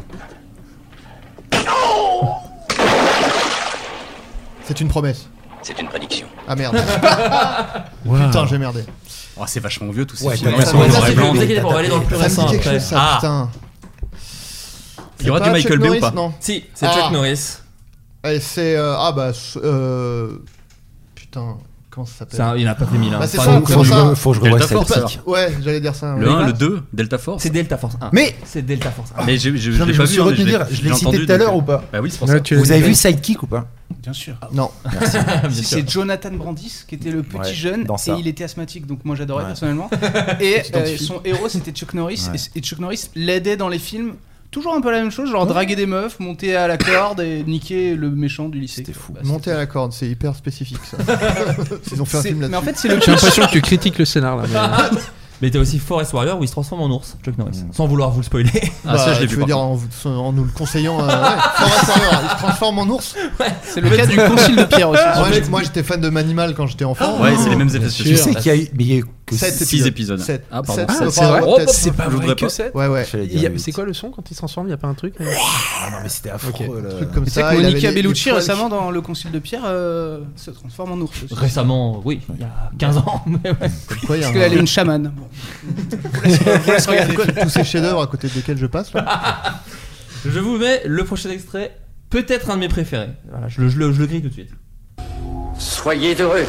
C'est une promesse. C'est une prédiction. Ah merde. Wow. Putain, j'ai merdé. Oh, c'est vachement vieux tous ces Ouais, films. ouais, ça, ouais, ça, c'est vieux, vous inquiétez pas, on va aller dans le plus Ça me récent dit quelque après. chose, ça, Ah. putain. Il y aura C'est du pas Michael Chuck Bay ou Norris, pas? Non. Si, c'est Ah. Chuck Norris. Et c'est euh, ah bah euh, putain, comment ça s'appelle? C'est un- il en a pas fait mille, hein. Bah, c'est Enfin, ça, donc, c'est faut pour que ça. je- faut que je revoie Delta cette Force. pique. Ouais, j'allais dire ça. Le ouais. un, le deux, Delta Force. C'est Delta Force un. Mais c'est Delta Force un. Mais j'ai, j'ai, Non, mais l'ai je pas me vu, suis hein, retenu j'ai- dire, je j'ai l'ai cité entendu, tout à l'heure donc, ou pas? Bah oui, c'est pour Ouais, ça. tu Vous l'as avez dit. vu Sidekick ou pas? Bien sûr. Non. Si, c'est Jonathan Brandis qui était le petit Ouais, jeune dans ça. et il était asthmatique, donc moi j'adorais Ouais. personnellement. Et Tu euh, t'identifies. son héros c'était Chuck Norris Ouais. et, et Chuck Norris l'aidait dans les films. Toujours un peu la même chose, genre draguer des meufs, monter à la corde et niquer le méchant du lycée. C'était fou. Bah, Monter à la corde, c'est hyper spécifique ça. Ils ont fait un c'est- film mais en là-dessus. fait c'est le J'ai l'impression que tu critiques le scénar là. mais- Mais t'as aussi Forest Warrior où il se transforme en ours, Chuck Norris. Sans vouloir vous le spoiler. Ah, ça, je l'ai tu vu. veux par dire contre. en, en nous le conseillant. Euh, ouais, Forest Warrior, il se transforme en ours. c'est le cas du concile de Pierre aussi. Moi, j'ai- moi, j'étais fan de Manimal quand j'étais enfant. Ouais, c'est les mêmes effets Bien spéciaux. Tu sais qu'il y a eu, mais il y a eu que Sept six épisodes. Sept. Ah, pardon. Sept, Ah, sept, c'est vrai. ouais, Oh, peut-être. c'est pas Je vrai voudrais que pas. c'est. Ouais, ouais. J'allais Il y dire a- huit. C'est quoi le son quand il se transforme? Il y a pas un truc euh Ah non, mais c'était affreux. Ok. là. Truc comme Tu sais ça. que il avait Monica les- les Bellucci poils récemment dans le concile de Pierre euh, se transforme en ours aussi. Récemment, oui, il y a quinze ans. Mais ouais. qui- quoi, il y a Parce un- qu'elle est une chamane. Bon. Je vous laisse regarder. tous ces chefs-d'œuvre à côté desquels je passe là. Je vous mets le prochain extrait, peut-être un de mes préférés. Voilà, je le, je le, je le grille tout de suite. Soyez heureux.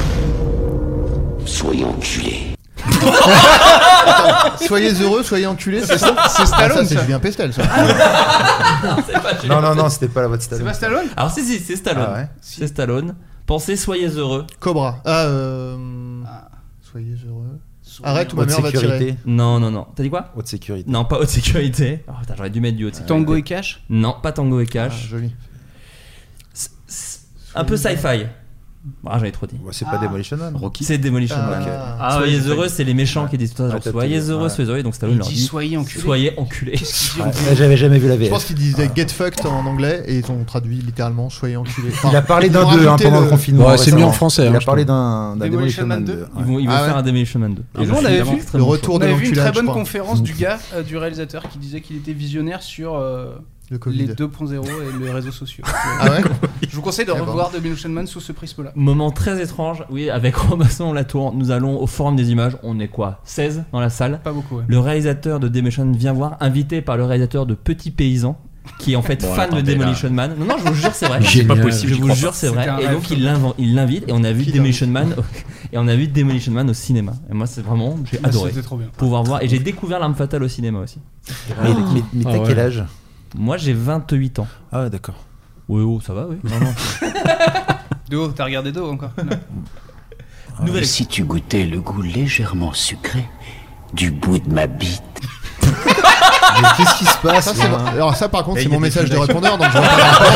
Soyez enculés. Soyez heureux, soyez enculés, c'est ça. C'est Ah, Stallone, ça, c'est ça. Julien Pestel, ça. Non, non, non, c'était pas la voix de C'est Stallone. pas Stallone? Alors si, si, c'est Stallone. Ah ouais. C'est Stallone. Pensez, soyez heureux. Cobra. Ah, euh... Soyez heureux. Arrête ou ma Haute mère va tirer. sécurité. Non, non, non. T'as dit quoi? Haute sécurité. Non, pas haute sécurité. Oh, putain, j'aurais dû mettre du haute sécurité. Tango et Cash? Non, pas Tango et Ah, Cash. joli. C'est- c'est un peu sci-fi. Ah, j'avais trop dit. Ouais, c'est pas Demolition Man. Rocky. C'est Demolition Ah, Man. ok. Ah, soyez ouais, j'ai heureux, failli. c'est les méchants qui disent tout ça. Genre, Ouais, t'as soyez tout dit. heureux, Ouais. soyez heureux. Donc Stallone Il leur dit dit soyez enculés. soyez enculés. Ouais, J'avais jamais vu la Je V F. pense qu'il disait get fucked en anglais et ils ont traduit littéralement soyez enculés. Enfin, Il a parlé ils d'un ont deux hein, rajouté pendant le le- confinement. Ouais, c'est récemment. mieux en français, Il hein, a je parlé trouve. d'un d'un Demolition Demolition Man Man deux. deux. Ils vont, ils vont Ah faire ouais. un Demolition Man deux. Et nous, on avait vu Le retour On de avait vu une l'enculage, très bonne je crois. conférence du gars, euh, du réalisateur, qui disait qu'il était visionnaire sur euh, Le Covid. les deux point zéro et les réseaux sociaux. Ah ouais. Je vous conseille de Eh ben. revoir Demolition Man sous ce prisme-là. Moment très étrange, oui, avec Robinson Latour, nous allons au Forum des Images, on est quoi, seize dans la salle. Pas beaucoup, ouais. Le réalisateur de Demolition vient voir, invité par le réalisateur de Petit Paysan, qui est en fait Bon, fan de attendez, Demolition Man. Non, non, je vous jure, c'est vrai. C'est pas Génial. possible, Je j'y vous crois jure, pas. c'est vrai. C'était un Et rêve. donc il l'inv- il l'invite et on a vu Qui Demolition Man au- et on a vu Demolition Man au cinéma. Et moi, c'est vraiment, j'ai Bah, adoré C'était trop bien. pouvoir voir. Et j'ai découvert L'Arme Fatale au cinéma aussi. Mais, mais, mais Ah t'as ouais. quel âge? Moi, j'ai vingt-huit ans. Ah, d'accord. Oui, oh, ça va, oui. Non, non. Do, t'as regardé Do encore? Non. Nouvelle Si tu goûtais le goût légèrement sucré du bout de ma bite. Mais qu'est-ce qui se passe Ça, c'est là bon. Alors ça par contre Là, c'est il y a mon des message de films répondeur donc je vois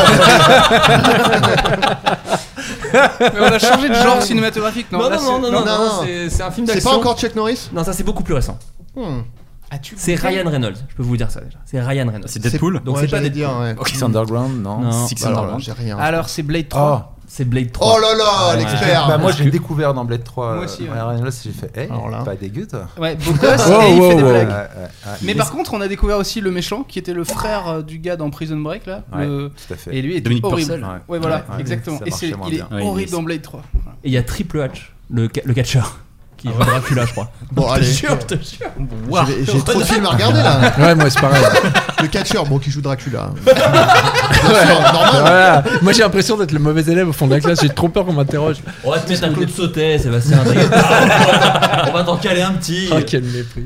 pas. Mais on a changé de genre cinématographique, non? Non, Là, non, c'est- non, non, non, non, non, non, non. c'est- c'est un film C'est d'action. pas encore Chuck Norris. Non, ça c'est beaucoup plus récent. Hmm. As-tu C'est goûté Ryan Reynolds, je peux vous dire ça déjà. C'est Ryan Reynolds. C'est Deadpool. Donc Ouais, c'est pas j'allais Deadpool. dire, ouais. Six Underground, non. Non. Six Bah, alors, Underground. j'ai rien. Alors, c'est Blade Oh, trois. C'est Blade trois. Oh là là, Ouais. l'expert. bah moi j'ai découvert dans Blade trois. Moi euh, aussi, ouais. Ryan Reynolds, j'ai fait, hey, Alors là. pas dégueu toi. Ouais, beau gosse, Wow, et il wow, fait des wow. blagues. Ouais, ouais, ouais. Mais par contre, on a découvert aussi le méchant qui était le frère euh, du gars dans Prison Break là. Ouais, le- tout à fait. Et lui était Dominique horrible. Purcell. Ouais, Ouais, voilà, ouais, exactement. ça Et c'est, marchait moins il est bien. Ouais, il horrible est- dans Blade trois. Et il y a Triple H, le, ca- le catcheur, qui joue Dracula, je crois. Bon Je te allez. jure, je te jure. J'ai j'ai trop de films à regarder là. Ouais, moi c'est pareil. Le catcheur, bon qui joue Dracula. Bien sûr, normal. Voilà. Moi j'ai l'impression d'être le mauvais élève au fond de la classe. J'ai trop peur qu'on m'interroge. On va te mettre un coup de sauté, Sébastien. t'inquiète. On va t'en caler un petit. Oh quel mépris.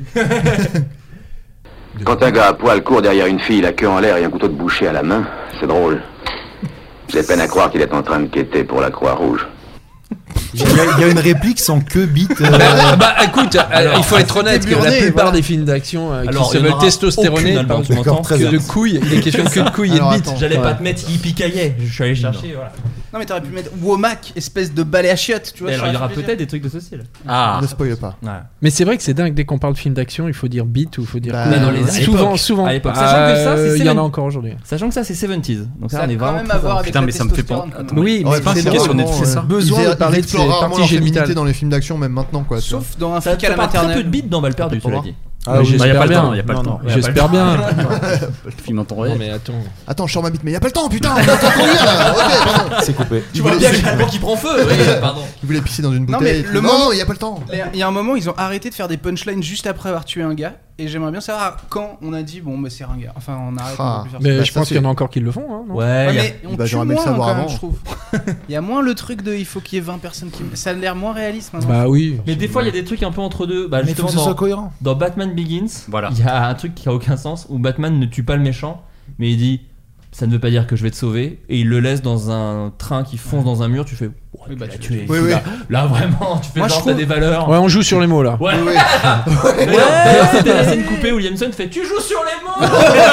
Quand un gars à poil court derrière une fille, la queue en l'air et un couteau de boucher à la main, c'est drôle. J'ai peine à croire qu'il est en train de quêter pour la Croix-Rouge. Il y, a, il y a une réplique sans que bite. euh, Bah, bah, écoute, Alors, il faut être honnête que burné, la plupart voilà. des films d'action euh, qui Alors, se il y en veulent aura testostéronés aucune, Alban, parlent tu m'entends que de couilles. Il est question que de couilles et Alors, de bites. attends. J'allais Ouais. pas te mettre Yippee Kaye. Je suis allé chercher, voilà. Non mais t'aurais pu mettre Womack, espèce de balai à chiottes, tu vois. Et alors, il y aura plaisir. peut-être des trucs de ce style. Ah. Ne spoil pas. Ouais. Mais c'est vrai que c'est dingue dès qu'on parle de film d'action, il faut dire beat ou il faut dire. Bah, cool. dans les- à souvent, l'époque. souvent. À l'époque. Sachant que ça, c'est Euh, il y en a Seven- encore aujourd'hui. Sachant que ça, c'est soixante-dix. Donc Ça ça, a on est quand vraiment. même à voir avec Putain, la mais ça me fait testostérone, pas- quand Attends. même. Oui, Ouais, mais c'est pas c'est une question drôle, d'être- c'est ça. Besoin Ils- de parler ils de ses explorent rarement parties leur féminité génitales. dans les films d'action, même maintenant, quoi. tu vois. Sauf dans un Ça flic à la parle très peu maternelle. de beats dans Balle perdue, tu l'as dit. Ah Mais oui, il y a j'espère pas le bien. temps, il y a pas le Non, temps. non, Il y a pas J'espère le bien. Le film en temps Non réel. mais attends. Attends, je sors ma bite, mais y a pas le temps, putain, on est en train de conduire là. Ok, pardon. C'est coupé. Tu vois bien que j'ai le qui prend feu. Oui, pardon. Il voulait pisser dans une Non, bouteille. mais le non, moment- y a pas le temps. Il y a un moment, ils ont arrêté de faire des punchlines juste après avoir tué un gars. Et j'aimerais bien savoir quand on a dit bon, bah c'est ringard. Enfin, on arrête. Ah. on peut plus faire Mais Bah, je ça, pense c'est- qu'il y en a encore qui le font. Hein, non Ouais, ça. il y a- Ouais, mais on Bah, tue j'aurais aimé le moins savoir quand même, avant. je trouve. Il y a moins le truc de il faut qu'il y ait vingt personnes qui. Ça a l'air moins réaliste maintenant. Bah oui. Mais des fois, il y a des trucs un peu entre deux. Bah, Mais il faut justement, que ce soit dans, cohérent. dans Batman Begins, Voilà. il y a un truc qui a aucun sens où Batman ne tue pas le méchant, mais il dit ça ne veut pas dire que je vais te sauver, et il le laisse dans un train qui fonce dans un mur. Tu fais ouais, Oui, tu bah, l'as tu- tué. Oui, Tu oui. l'as- Là vraiment, tu fais Moi, je genre trouve- t'as des valeurs. Ouais, on joue sur les mots là. Ouais. Oui, oui. D'ailleurs, d'ailleurs, c'était la scène coupée où Williamson fait tu joues sur les mots.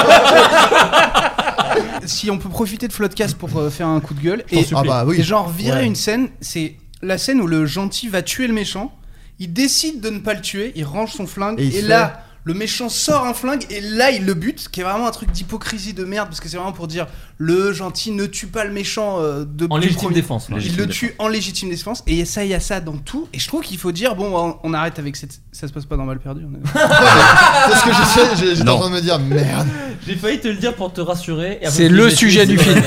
Si on peut profiter de Floodcast pour euh, faire un coup de gueule t'en et, supplie. Ah bah oui. et genre virer Ouais. une scène, c'est la scène où le gentil va tuer le méchant. Il décide de ne pas le tuer, il range son flingue Et et, il fait- là le méchant sort un flingue et là il le bute, ce qui est vraiment un truc d'hypocrisie de merde parce que c'est vraiment pour dire le gentil ne tue pas le méchant euh, de En du légitime premier- défense. là. Il Légitime le défense. tue en légitime défense et ça il y a ça dans tout et je trouve qu'il faut dire bon on, on arrête avec cette ça se passe pas dans Mal perdu. On est... C'est ce que je sais, j'ai- j'étais Non. en train de me dire merde. J'ai failli te le dire pour te rassurer. et après, C'est je le l'ai sujet tué, du c'est film.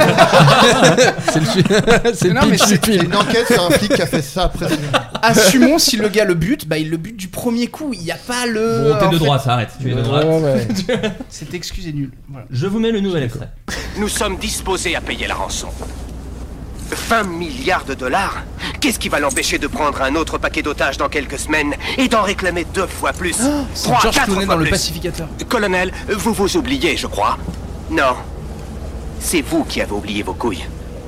vrai. C'est le, su- c'est le Non, mais pitch du c'est- C'est film. une enquête sur un flic qui a fait ça après. Assumons si le gars le bute, bah il le bute du premier coup, il y a pas le Bon, t'es en de fait, droite, ça arrête. Tu es de droite. Ouais, ouais. cette excuse est nulle. Voilà. Je vous mets le nouvel extrait. Nous sommes disposés à payer la rançon. vingt milliards de dollars? Qu'est-ce qui va l'empêcher de prendre un autre paquet d'otages dans quelques semaines et d'en réclamer deux fois plus? C'est Trois, George quatre Clooney fois dans le plus. pacificateur. Colonel, vous vous oubliez, je crois. Non. C'est vous qui avez oublié vos couilles.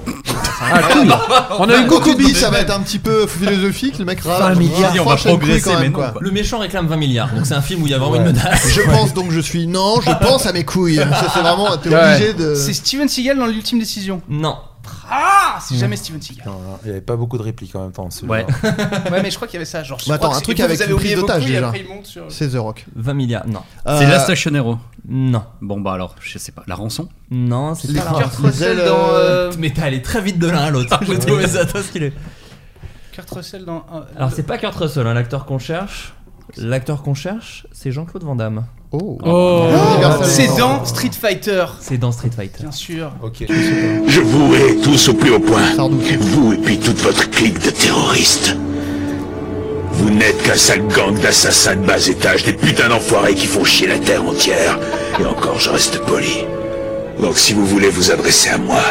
Ah cool. On a eu beaucoup de Kobe, ça va être un petit peu philosophique, le mec rave. milliards. On va progresser, mais non, quoi. quoi. Le méchant réclame vingt milliards, donc c'est un film où il y a vraiment Ouais. une menace. Je pense donc je suis non, je pense à mes couilles. Ça c'est vraiment, t'es Ouais. obligé de. C'est Steven Seagal dans l'ultime décision. Non. Ah, c'est jamais Steven Seagal. Non, non, il n'y avait pas beaucoup de répliques en même temps. celui-là. Ouais. Ouais, mais je crois qu'il y avait ça. Genre, je Mais crois attends, que un c'est- truc vous avec avez une oublié prise vos d'otage, couilles, déjà. après, il monte sur- C'est The Rock. vingt milliards, non. C'est Euh, Last Action Hero. Non. Bon bah alors, je sais pas. La rançon. Non, c'est Les pas la Kurt rançon. Russell Russell, dans. euh, Mais t'es allé très vite de l'un à l'autre. J'ai trouvé ça trop stylé. Kurt Russell dans. euh, Alors c'est pas Kurt Russell, hein, l'acteur qu'on cherche. L'acteur qu'on cherche, c'est Jean-Claude Van Damme. Oh. Oh. Universal C'est Soldier. dans Street Fighter. C'est dans Street Fighter. Bien sûr. Ok. Je vous hais tous au plus haut point. Sardou. Vous et puis toute votre clique de terroristes. Vous n'êtes qu'un sale gang d'assassins de bas étage, des putains d'enfoirés qui font chier la terre entière. Et encore, je reste poli. Donc si vous voulez vous adresser à moi,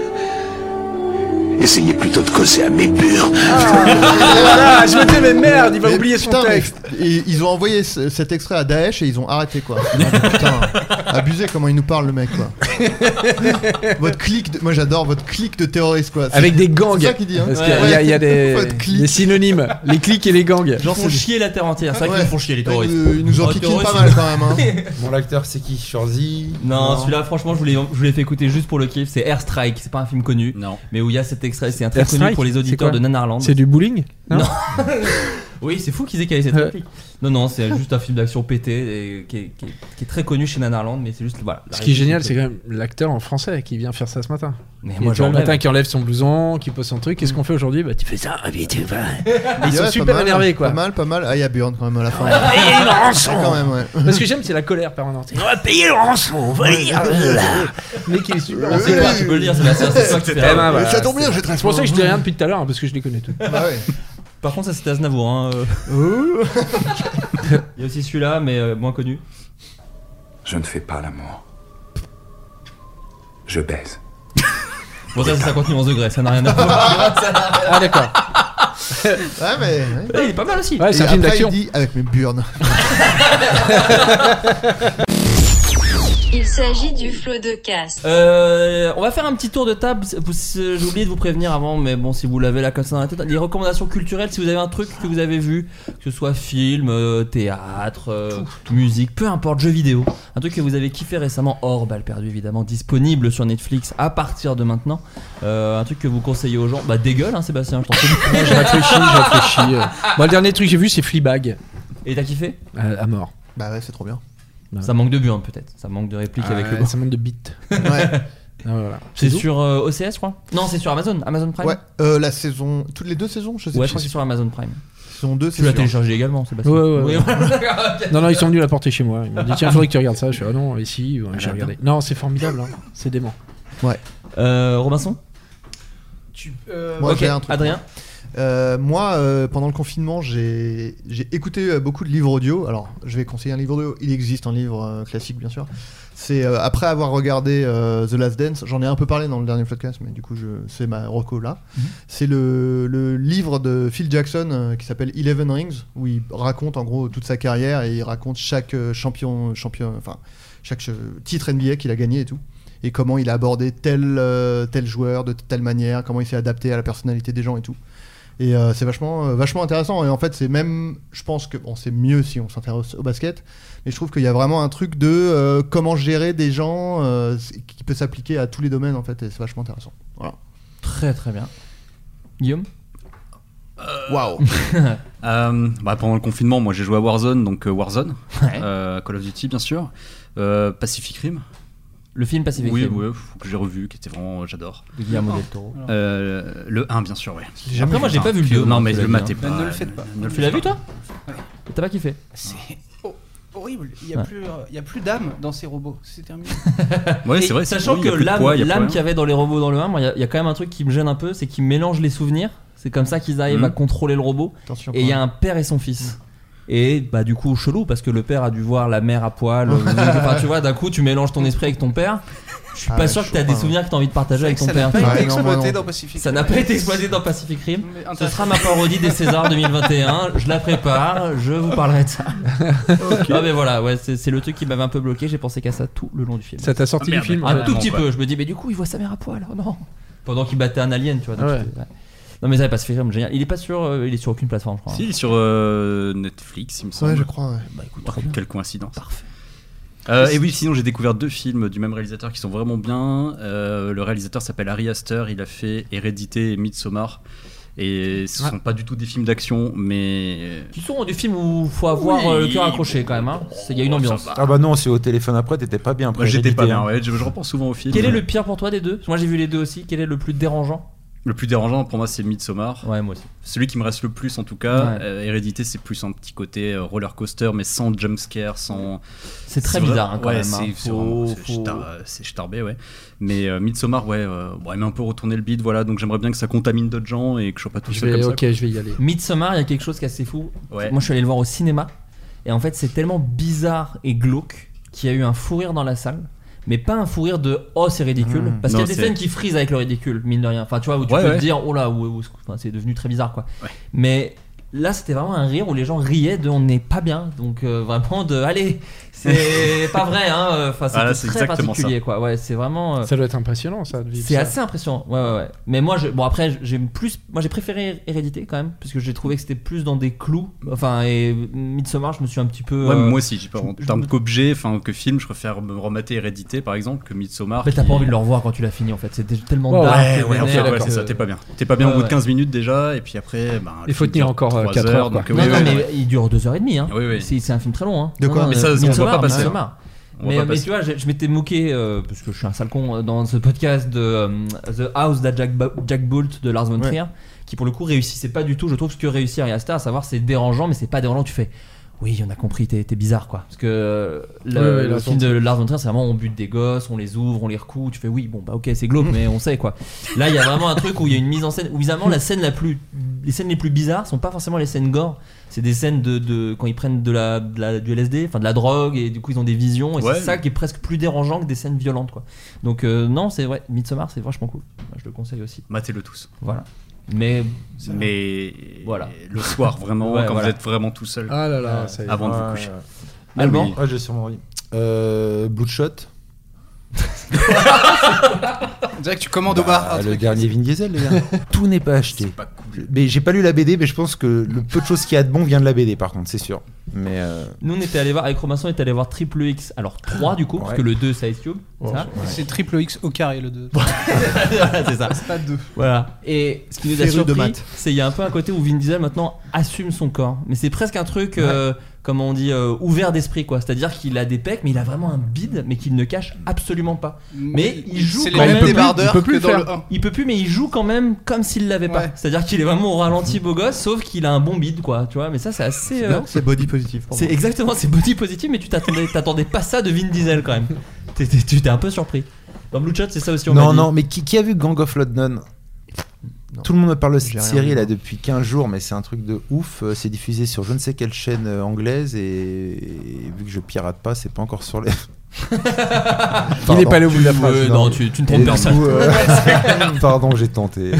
essayez plutôt de causer à mes burnes. Voilà, je me dis, mais merde, il va Mais oublier son putain, mais- texte. et ils ont envoyé ce- cet extrait à Daesh et ils ont arrêté quoi. Ah, putain, abusé comment il nous parle le mec quoi. Votre clique, de... moi j'adore votre clique de terroristes quoi. C'est- Avec des gangs. C'est ça qu'il dit. Hein. Parce qu'il y a- il y a, il y a des, Votre clique. des synonymes. Les clics et les gangs. Ils Genre, font c'est- chier la terre entière. C'est vrai Ouais. qu'ils font chier les Ils, terroristes. ils nous ont Oh, kické terroristes, pas mal ils- quand même. Hein. Bon, l'acteur, c'est qui? Schwarzy? Non, celui-là, franchement, je vous l'ai, je vous l'ai fait écouter juste pour le kiff. C'est Airstrike. C'est pas un film connu, Non. mais où il y a cet extrait. C'est un très Airstrike, connu pour les c'est auditeurs quoi de Nanarland. C'est du bowling. Non. Oui, c'est fou qu'ils aient calé cette Ouais. réplique. Non, non, c'est juste un film d'action pété et qui, est, qui, est, qui est très connu chez Nanarland, mais c'est juste voilà. la Ce qui est réplique, génial, c'est- c'est quand même l'acteur en français qui vient faire ça ce matin. Mais Et moi, tu vois, j'en le matin rêve. qui enlève son blouson, qui pose son truc. Qu'est-ce qu'on fait aujourd'hui? Bah tu fais ça, et puis tu vas. Ils sont Ouais, super pas mal, énervés quoi. Pas mal, pas mal. Ah, il y a Burn quand même à la fin. Payer le rançon. Quand même, ouais. Parce que j'aime, c'est la colère permanente. On va payer le rançon, on va dire. Le mec il est super. On sait pas, tu peux le dire, Sébastien, c'est toi qui fais Eh la- ben, voilà. Ça tombe bien, je vais te C'est pour ça que je dis rien depuis tout à l'heure, hein, parce que je les connais tous. Bah ouais. Par contre, ça c'était Aznavour. Hein. euh. Il y a aussi celui-là, mais euh, moins connu. Je ne fais pas l'amour. Je baise. Bon, ça c'est cinquante nuances degrés, ça n'a rien à voir. Ça n'a rien à- Ah d'accord. Ouais, mais. ouais. Ouais, il est pas mal aussi. Ouais, c'est Et un film après, d'action. il dit avec mes burnes. Il Il s'agit du flot de casse. Euh, on va faire un petit tour de table. J'ai oublié de vous prévenir avant, mais bon, si vous l'avez là comme ça dans la tête, les recommandations culturelles. Si vous avez un truc que vous avez vu, que ce soit film, euh, théâtre, euh, tout, tout. musique, peu importe, jeux vidéo, un truc que vous avez kiffé récemment, hors Balle perdue évidemment, disponible sur Netflix à partir de maintenant. Euh, un truc que vous conseillez aux gens. Bah dégueule, hein, Sébastien. Je t'en prie. J'ai réfléchi, j'ai réfléchi. Bon, le dernier truc que j'ai vu, c'est Fleabag. Et t'as kiffé ? euh, À mort. Bah ouais, c'est trop bien. Ça manque de buts peut-être, ça manque de répliques ah, avec le ça manque de bits. Ouais. Ah, voilà. C'est, c'est sur euh, O C S je crois. Non, c'est sur Amazon, Amazon Prime. Ouais, euh, la saison, toutes les deux saisons, je sais. Ouais, je crois que c'est sur Amazon Prime. Saison deux, tu l'as téléchargé également, Sébastien. Ouais, ouais, ouais. ouais. Non, non, ils sont venus la porter chez moi. Ils m'ont dit tiens, il faudrait que tu regardes ça. Je suis ah non, ici, ouais, j'ai regardé. Non, c'est formidable, hein. C'est dément. Ouais. Euh, Robinson. Tu. Euh... Moi, ok. j'ai un truc. Adrien. Euh, moi, euh, pendant le confinement, j'ai, j'ai écouté euh, beaucoup de livres audio. Alors, je vais conseiller un livre audio. Il existe un livre euh, classique, bien sûr. C'est euh, après avoir regardé euh, The Last Dance. J'en ai un peu parlé dans le dernier podcast, mais du coup, je, c'est ma reco là. Mm-hmm. C'est le, le livre de Phil Jackson euh, qui s'appelle Eleven Rings, où il raconte en gros toute sa carrière et il raconte chaque euh, champion, champion, enfin chaque euh, titre N B A qu'il a gagné et tout. Et comment il a abordé tel euh, tel joueur de telle manière, comment il s'est adapté à la personnalité des gens et tout. Et euh, c'est vachement, euh, vachement intéressant. Et en fait, c'est même, je pense que bon, c'est mieux si on s'intéresse au basket, mais je trouve qu'il y a vraiment un truc de euh, comment gérer des gens euh, qui peut s'appliquer à tous les domaines en fait, et c'est vachement intéressant. Voilà. Très très bien. Guillaume. Waouh. Wow. euh, bah, pendant le confinement, moi j'ai joué à Warzone, donc euh, Warzone, ouais. euh, Call of Duty bien sûr, euh, Pacific Rim. Le film Pacific oui, Rim. Oui, que j'ai revu, qui était vraiment, j'adore. De Guillermo del Toro. Euh, le un, bien sûr, ouais. Après, moi, j'ai pas vu le deux. Non, mais le matez pas. Ne le faites pas. Ne le tu l'as vu, toi ? Ouais. T'as pas kiffé ? C'est horrible. Il y a plus, il y a plus d'âme dans ces robots. C'est terminé. Ouais, c'est vrai. Sachant oui, que l'âme, poids, l'âme qu'il y avait dans les robots dans le un, il y, y a quand même un truc qui me gêne un peu, c'est qu'ils mélangent les souvenirs. C'est comme ça qu'ils arrivent mmh. à contrôler le robot. Attention, et il y a un père et son fils. Mmh. Et bah du coup chelou parce que le père a dû voir la mère à poil. Enfin tu vois, d'un coup tu mélanges ton esprit avec ton père. Je suis ah pas ouais, sûr que t'as des souvenirs que t'as envie de partager avec ton ça père. Ça n'a pas été non, exploité non. dans Pacific Rim. Ça n'a pas été exploité dans Pacific Rim. Ce sera ma parodie des Césars deux mille vingt et un. Je la prépare, je vous parlerai de ça. Okay. Ah mais voilà, ouais, c'est, c'est le truc qui m'avait un peu bloqué. J'ai pensé qu'à ça tout le long du film. Ça t'a sorti ah, merde, du film un tout petit peu. Je me dis mais du coup il voit sa mère à poil. Oh non. Pendant qu'il battait un alien, tu vois. Donc ouais. ouais. Non mais ça va pas se faire génial. Il est pas sur, euh, il est sur aucune plateforme, je crois. Si, il est sur euh, Netflix, il me semble. Ouais, je crois. Ouais. Bah écoute, oh, quelle coïncidence. Parfait. Euh, et oui, sinon j'ai découvert deux films du même réalisateur qui sont vraiment bien. Euh, le réalisateur s'appelle Ari Aster. Il a fait Hérédité et Midsommar. Et ce ah. sont pas du tout des films d'action, mais qui sont des films où il faut avoir oui. le cœur accroché quand même. Hein. Il y a une ambiance. Ah bah non, c'est au téléphone après. T'étais pas bien. Moi, j'étais pas bien. Ouais, je, je repense souvent aux films. Quel est le pire pour toi des deux ? Moi j'ai vu les deux aussi. Quel est le plus dérangeant ? Le plus dérangeant pour moi c'est Midsommar. Ouais, moi aussi. Celui qui me reste le plus en tout cas. Ouais. Euh, Hérédité c'est plus un petit côté euh, roller coaster mais sans jumpscare, sans. C'est très c'est bizarre hein, quand ouais, même. C'est, hein. c'est, faut, c'est, faut... Star, c'est starbé ouais. Mais euh, Midsommar ouais, euh, bon, il m'a un peu retourné le beat voilà donc j'aimerais bien que ça contamine d'autres gens et que je sois pas tout seul comme ok, ça. Ok, je vais y aller. Midsommar, il y a quelque chose qui est assez fou. Ouais. Moi je suis allé le voir au cinéma et en fait c'est tellement bizarre et glauque qu'il y a eu un fou rire dans la salle. Mais pas un fou rire de oh c'est ridicule mmh. parce non, qu'il y a des c'est... scènes qui frisent avec le ridicule mine de rien enfin tu vois où tu ouais, peux ouais. te dire oh là où, où, enfin, c'est devenu très bizarre quoi ouais. Mais là c'était vraiment un rire où les gens riaient de on n'est pas bien donc euh, vraiment de allez c'est pas vrai hein enfin c'était ah, c'est très particulier ça. Quoi ouais c'est vraiment euh... ça doit être impressionnant ça de vivre c'est ça. Assez impressionnant ouais ouais ouais mais moi je... bon après j'ai plus moi j'ai préféré Hérédité quand même parce que j'ai trouvé que c'était plus dans des clous enfin et Midsommar je me suis un petit peu ouais euh... moi aussi j'ai pas en termes qu'objet enfin que film je préfère me remater Hérédité par exemple que Midsommar mais t'as pas envie de le revoir quand tu l'as fini en fait c'était tellement oh, dark ouais ouais, en fait, ouais c'est ça t'es pas bien t'es pas bien au bout de quinze minutes déjà et puis après il faut tenir encore quatre heures non mais il dure deux heures et demie hein c'est un film très long hein de quoi mais ça on va pas passer Mais, mais tu vois, je, je m'étais moqué euh, parce que je suis un sale con dans ce podcast de euh, The House that Jack, ba- Jack Bolt de Lars von Trier, ouais. qui pour le coup réussissait pas du tout. Je trouve ce que réussit Ari Aster, à savoir c'est dérangeant, mais c'est pas dérangeant. Tu fais oui, on a compris, t'es, t'es bizarre quoi. Parce que le, ouais, ouais, le film de Lars von Trier, c'est vraiment on bute des gosses, on les ouvre, on les recoue. Tu fais oui, bon bah ok, c'est glauque, mais on sait quoi. Là, il y a vraiment un truc où il y a une mise en scène où bizarrement la scène la plus, les scènes les plus bizarres sont pas forcément les scènes gore. C'est des scènes de, de quand ils prennent de la, de la du L S D, enfin de la drogue et du coup ils ont des visions et ouais. c'est ça qui est presque plus dérangeant que des scènes violentes quoi. Donc euh, non, c'est vrai, Midsommar c'est vachement cool. Moi, je le conseille aussi. Matez-le tous. Voilà. Mais mais voilà. Le soir vraiment ouais, quand voilà. vous êtes vraiment tout seul. Ah là là, ça y est. Avant ouais, de vous coucher. Ouais. Alban, ah, j'ai sûrement envie. Euh, Bloodshot. On dirait que tu commandes au bar. Bah, un le truc. dernier Vin Diesel, les gars. Tout n'est pas acheté. C'est pas cool. Mais j'ai pas lu la B D, mais je pense que le peu de choses qu'il y a de bon vient de la B D, par contre, c'est sûr. Mais euh... Nous, on était allé voir, avec Robinson, on était allé voir Triple X. Alors trois du coup, Ouais. parce que le deux, c'est Ice Cube. Ouais, ça. ouais. C'est triple X au carré le deux. Voilà, c'est ça. C'est pas deux. Voilà. Et ce qui nous a Féru de surpris, maths. c'est il y a un peu un côté où Vin Diesel maintenant assume son corps. Mais c'est presque un truc, euh, comment on dit, euh, ouvert d'esprit quoi. C'est-à-dire qu'il a des pecs, mais il a vraiment un bide, mais qu'il ne cache absolument pas. Mais il joue C'est quand les même. mêmes débardeurs il peut plus que le dans faire. le un. Il peut plus, mais il joue quand même comme s'il l'avait pas. Ouais. C'est-à-dire qu'il est vraiment au ralenti beau gosse, sauf qu'il a un bon bide quoi. Tu vois. Mais ça, c'est assez. euh, Non, c'est body positif. pour c'est moi. exactement, c'est body positive, mais tu t'attendais, t'attendais pas ça de Vin Diesel quand même. T'es- t'es- Tu t'es un peu surpris. Dans Blue Chat, c'est ça aussi. On m'a Non, dit. non, mais qui, qui a vu Gang of London? Non. Tout le monde me parle de J'ai cette rien série vu. là depuis quinze jours, mais c'est un truc de ouf. Euh, C'est diffusé sur je ne sais quelle chaîne euh, anglaise et... et vu que je pirate pas, c'est pas encore sur les. Il n'est pas allé au bout de la phrase. Euh, non, tu, tu ne Et trompes du personne. coup, euh, Pardon, j'ai tenté.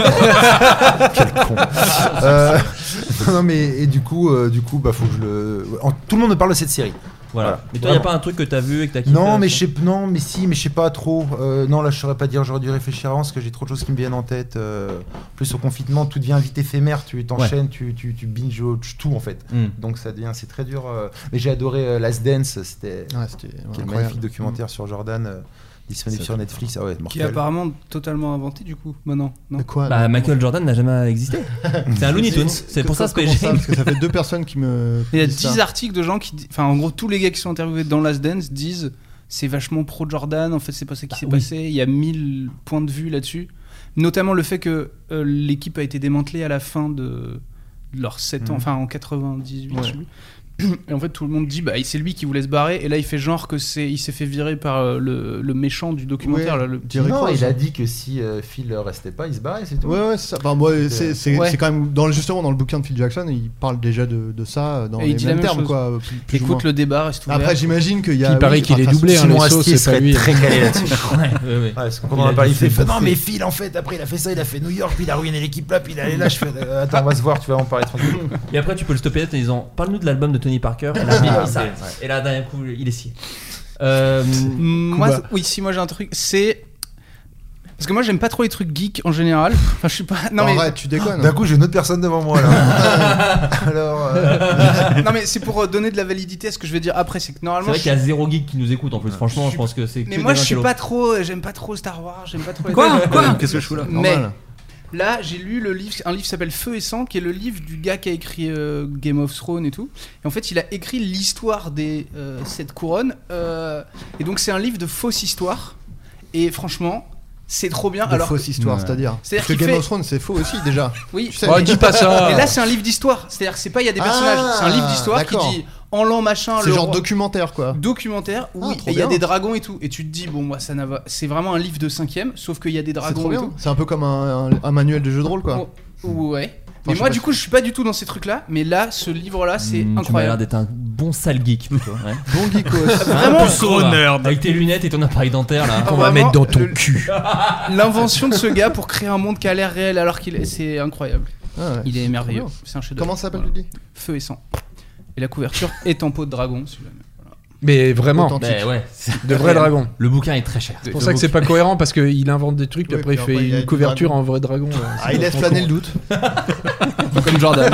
Quel con. Euh, non, non, mais et du coup, euh, du coup, bah faut que je le. En- tout le monde me parle de cette série. Voilà. Voilà. Mais toi, y a Vraiment. pas un truc que t'as vu et que t'as kiffé? Non, mais là-dessus je sais, non, mais si, mais je sais pas trop. Euh, non, là, je saurais pas dire. J'aurais dû réfléchir avant parce que j'ai trop de choses qui me viennent en tête. Euh, en plus, au confinement, tout devient vite éphémère. Tu t'enchaînes, tu, tu, tu binge tout en fait. Mm. Donc ça devient, c'est très dur. euh. Mais j'ai adoré euh, Last Dance. C'était Ouais, c'était qui est un incroyable. magnifique documentaire sur Jordan, euh, disponible C'est sur Netflix. Ah ouais, Qui est mortel. apparemment totalement inventé du coup maintenant. Non. De quoi Bah, là Michael Jordan n'a jamais existé. C'est un Looney Tunes. C'est pour ça Comment Space ça, Jam. parce que ça fait deux personnes qui me. Il y a disent ça. dix articles de gens qui. di- Enfin, en gros, tous les gars qui sont interviewés dans Last Dance disent c'est vachement pro Jordan. En fait, c'est pas ça qui s'est oui. passé. Il y a mille points de vue là-dessus. Notamment le fait que euh, l'équipe a été démantelée à la fin de, de leurs sept ans, Mhm. enfin en quatre-vingt-dix-huit, Ouais. je sais plus. Et en fait, tout le monde dit bah c'est lui qui voulait se barrer. Et là, il fait genre que c'est, il s'est fait virer par euh, le, le méchant du documentaire. Ouais, là, le... Jerry Non, Cross. il a dit que si euh, Phil restait pas, il se barrait, c'est tout. Ouais, ouais, c'est ça. Enfin, moi, c'est, c'est, Ouais. c'est quand même dans le, justement dans le bouquin de Phil Jackson, il parle déjà de, de ça dans Et il les dit la mêmes même termes, chose. quoi. Plus, plus ou Écoute, moins. le débat reste ouvert. Après, j'imagine qu'il y a. Il paraît oui, qu'il est enfin, doublé, hein, Simon les sauces, Astier c'est pas serait lui. très calé là-dessus. Ouais, ouais, ouais. Ouais, parce que quand Il on en a a parlé, dû il fait se non bouffer. mais Phil en fait après il a fait ça, il a fait New York, puis il a ruiné l'équipe là, puis il est allé là, je fais euh, attends on va se voir, tu vas en parler tranquille. Et après, tu peux le stopper net en disant parle-nous de l'album de Tony Parker. Et là, bim, il s'arrête. Et là, d'un coup, il est scié. Euh, Moi, Kuba. c'est- oui, si moi j'ai un truc, c'est parce que moi j'aime pas trop les trucs geeks en général. Enfin, je suis pas. Non mais Arrête, tu déconnes. D'un coup j'ai une autre personne devant moi là. Alors. euh, non mais c'est pour euh, donner de la validité à ce que je vais dire après. C'est que C'est normalement. vrai je- qu'il y a zéro geek qui nous écoute en plus. Franchement, je pense que c'est. Mais que moi des je suis intellos. pas trop. J'aime pas trop Star Wars. J'aime pas trop. les- Quoi Euh, Quoi Qu'est-ce que je fous là Mais Normal. là j'ai lu le livre, un livre qui s'appelle Feu et Sang, qui est le livre du gars qui a écrit euh, Game of Thrones et tout. Et en fait il a écrit l'histoire des euh, sept couronnes. euh, et donc c'est un livre de fausse histoire. Et franchement. C'est trop bien. De Alors, fausse histoire, Ouais. c'est-à-dire. C'est-à-dire Parce que qu'il Game fait- of Thrones, c'est faux aussi déjà. oui. Tu sais, Oh, dis pas ça. Et là, c'est un livre d'histoire. C'est-à-dire que c'est pas il y a des personnages, Ah, c'est un livre d'histoire qui d'accord. dit en l'an machin. c'est le genre roi- documentaire quoi. documentaire où Ah, il trop y a bien. des dragons et tout. Et tu te dis bon moi ça n'a va- c'est vraiment un livre de cinquième, sauf qu'il y a des C'est dragons trop et bien. tout. C'est un peu comme un, un- un manuel de jeu de rôle quoi. Oh, ouais. je Mais sais moi pas du si- coup je suis pas du tout dans ces trucs là. Mais là ce livre là c'est Mmh, Tu m'as l'air incroyable. d'être un bon sale geek plutôt. Ouais. Bon geekos. Vraiment. Un peu gros, là. Avec tes lunettes et ton appareil dentaire là. Ah, On va vraiment, mettre dans ton le- cul. L'invention de ce gars pour créer un monde qui a l'air réel alors qu'il est, c'est incroyable. Ah ouais. Il est merveilleux. Trop bien. C'est un chef Comment ça s'appelle tu dis Feu et sang. Et la couverture est en peau de dragon. celui-là. Mais vraiment, Authentique. Ben ouais. de vrais dragons. Le bouquin est très cher. C'est pour ça que c'est pas cohérent parce qu'il invente des trucs, puis Oui, après il puis fait après, il y a une du couverture dragon. en vrai dragon. ouais. Ah, il laisse C'est planer con. le doute. Comme Jordan.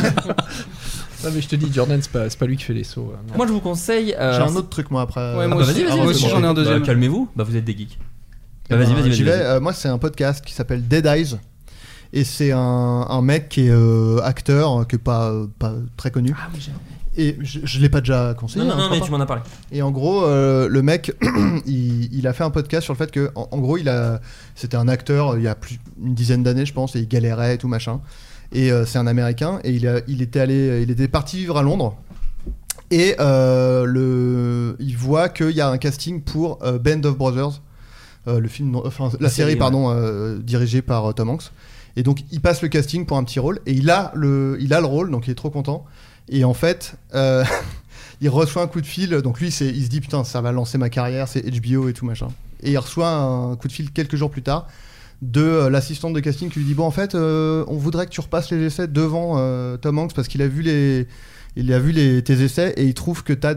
Non mais je te dis, Jordan, c'est pas, c'est pas lui qui fait les sauts. hein, non. Moi, je vous conseille. euh, J'ai un autre truc moi après. Ouais, Ah moi bah aussi, vas-y, vas-y. moi aussi, vas-y. j'en ai un deuxième. Bah, calmez-vous. Bah, vous êtes des geeks. Bah, Eh vas-y, ben, vas-y, vas-y. j'y vais. vas-y. Euh, moi, c'est un podcast qui s'appelle Dead Eyes. Et c'est un, un mec qui est euh, acteur, qui est pas, euh, pas très connu. Ah oui, j'ai. Et je, je l'ai pas déjà conseillé. Non, non, hein, non, je mais crois tu pas. m'en as parlé. Et en gros, euh, le mec, il, il a fait un podcast sur le fait que, en, en gros, il a, c'était un acteur il y a plus une dizaine d'années, je pense, et il galérait et tout machin. Et euh, c'est un Américain, et il, a, il était allé, il était parti vivre à Londres. Et euh, le, il voit qu'il y a un casting pour euh, Band of Brothers, euh, le film, non, enfin la, La série, série, pardon, euh, dirigée par euh, Tom Hanks. Et donc il passe le casting pour un petit rôle, et il a le, il a le rôle, donc il est trop content. Et en fait, euh, il reçoit un coup de fil, donc lui c'est, il se dit putain ça va lancer ma carrière, c'est H B O et tout machin. Et il reçoit un coup de fil quelques jours plus tard de euh, l'assistante de casting qui lui dit bon en fait euh, on voudrait que tu repasses les essais devant euh, Tom Hanks parce qu'il a vu les, il a vu les, tes essais et il trouve que t'as des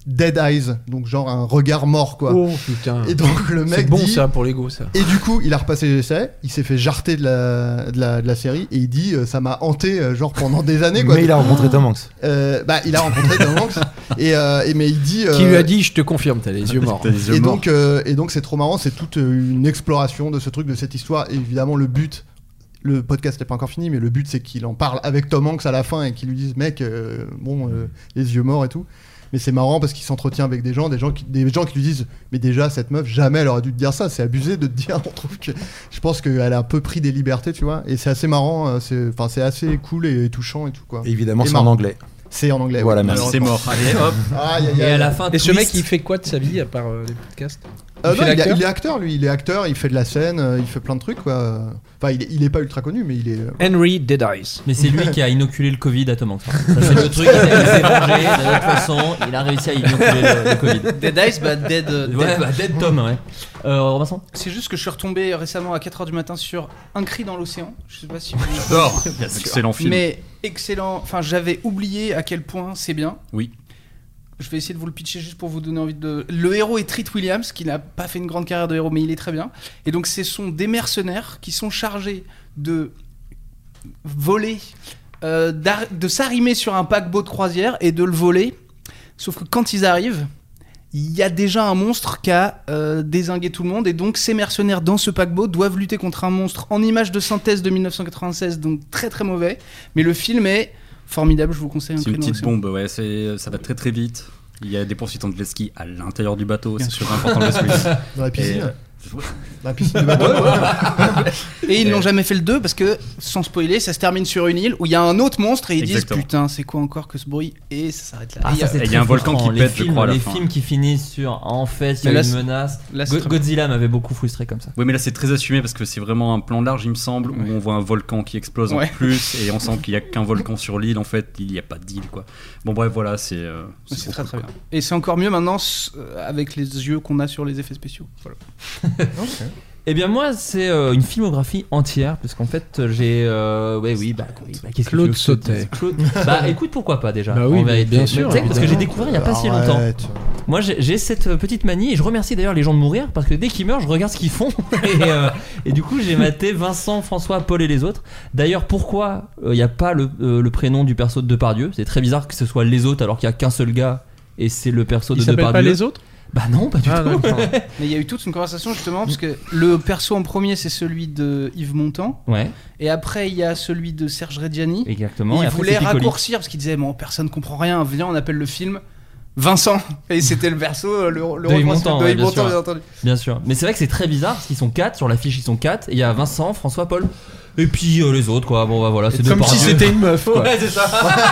Dead Eyes, donc genre un regard mort quoi. Oh putain. Et donc le mec c'est bon dit, ça pour l'ego ça. Et du coup il a repassé l'essai, il s'est fait jarter de la, de la, de la série et il dit euh, ça m'a hanté euh, genre pendant des années quoi. Mais il a rencontré Tom Hanks. Euh, bah il a rencontré Tom Hanks et, euh, et mais il dit euh, qui lui a dit je te confirme t'as les yeux morts. Les yeux et morts. donc euh, et donc c'est trop marrant, c'est toute une exploration de ce truc, de cette histoire. Et évidemment le but, le podcast n'est pas encore fini, mais le but c'est qu'il en parle avec Tom Hanks à la fin et qu'il lui dise mec euh, bon euh, les yeux morts et tout. Mais c'est marrant parce qu'il s'entretient avec des gens, des gens qui, des gens qui lui disent mais déjà cette meuf jamais elle aurait dû te dire ça, c'est abusé de te dire. On trouve que je pense qu'elle a un peu pris des libertés, tu vois, et c'est assez marrant, c'est enfin c'est assez cool et touchant et tout quoi. Et évidemment et c'est marrant. en anglais. C'est en anglais. Voilà, ouais. merci. C'est mort. Allez, hop. Aïe, aïe, Et aïe. à la fin Et et ce mec il fait quoi de sa vie à part euh, les podcasts? Euh, il, non, fait il, a- l'acteur il est acteur, lui. Il est acteur, il fait de la scène, euh, il fait plein de trucs, quoi. Enfin, il est, il est pas ultra connu, mais il est. Henry Dead Eyes. Mais c'est lui qui a inoculé le Covid à Tom Hanks. Ça, c'est le truc, il s'est vengé de toute façon, il a réussi à inoculer le, le Covid. Dead Eyes, bah Dead. euh, Ouais, dead. bah Dead Tom, ouais. Euh, Robinson C'est juste que je suis retombé récemment à quatre heures du matin sur Un cri dans l'océan. Je sais pas si vous J'adore. Excellent film. Mais excellent. Enfin, j'avais oublié à quel point c'est bien. Oui. Je vais essayer de vous le pitcher juste pour vous donner envie de. Le héros est Treat Williams, qui n'a pas fait une grande carrière de héros, mais il est très bien. Et donc, ce sont des mercenaires qui sont chargés de voler, euh, d'ar- de s'arrimer sur un paquebot de croisière et de le voler. Sauf que quand ils arrivent, il y a déjà un monstre qui a euh, dézingué tout le monde. Et donc, ces mercenaires dans ce paquebot doivent lutter contre un monstre en image de synthèse de dix-neuf cent quatre-vingt-seize, donc très très mauvais. Mais le film est formidable, je vous conseille. Un C'est une cri dans petite l'océan. bombe, ouais, c'est, ça va très très vite. Il y a des poursuites en jet ski à l'intérieur du bateau, Bien c'est sûr. très important de le suivre. Dans la piscine. Et, euh, Dans la piscine du bateau. Et ils n'ont jamais fait le deux parce que, sans spoiler, ça se termine sur une île où il y a un autre monstre et ils Exactement. disent putain, c'est quoi encore que ce bruit? Et ça s'arrête là. Ah, Et il y ça a- c'est il y très a un volcan frustrant. qui les pète, je films, crois, à la les fin. films qui finissent sur en fait il y Mais a là, une c'est- menace. là, c'est Go- très- Godzilla m'avait beaucoup frustré comme ça. Oui, mais là c'est très assumé parce que c'est vraiment un plan large, il me semble, où on voit un volcan qui explose Ouais. en plus et on sent qu'il y a qu'un volcan sur l'île. En fait, il n'y a pas d'île, quoi. Bon, bref, voilà, c'est. euh, C'est trop très cool, très quoi. bien. Et c'est encore mieux maintenant s- euh, avec les yeux qu'on a sur les effets spéciaux. Voilà. Eh bien moi c'est euh, une filmographie entière parce qu'en fait j'ai euh, ouais oui bah, oui, bah qu'est-ce que Claude tu veux que je te Sautet. dise Claude bah écoute pourquoi pas déjà Bah oui, en mais vérité. bien sûr, Mais tu sais, parce que j'ai évidemment. découvert il y a pas si longtemps. Arrête. Moi j'ai, j'ai cette petite manie et je remercie d'ailleurs les gens de mourir parce que dès qu'ils meurent je regarde ce qu'ils font et, euh, et du coup j'ai maté Vincent, François, Paul et les autres. D'ailleurs pourquoi il n'y a pas le, euh, le prénom du perso de Depardieu? C'est très bizarre que ce soit les autres alors qu'il n'y a qu'un seul gars et c'est le perso Il de s'appelle Depardieu. pas les autres? Bah non pas du Ah, tout. d'accord. Mais il y a eu toute une conversation justement parce que le perso en premier c'est celui de Yves Montand Ouais et après il y a celui de Serge Reggiani. exactement. Et Et il après, voulait c'est Piccoli. raccourcir parce qu'il disait bon personne comprend rien, viens on appelle le film Vincent et c'était le perso euh, le, le De Yves retranscrit- Montand, de ouais, Yves bien Montand, sûr. bien entendu. Bien sûr. Mais c'est vrai que c'est très bizarre parce qu'ils sont quatre sur l'affiche, ils sont quatre. Et il y a Vincent, François, Paul. Et puis euh, les autres, quoi. Bon, bah voilà, c'est Comme si c'était une meuf, quoi. Ouais, c'est ça.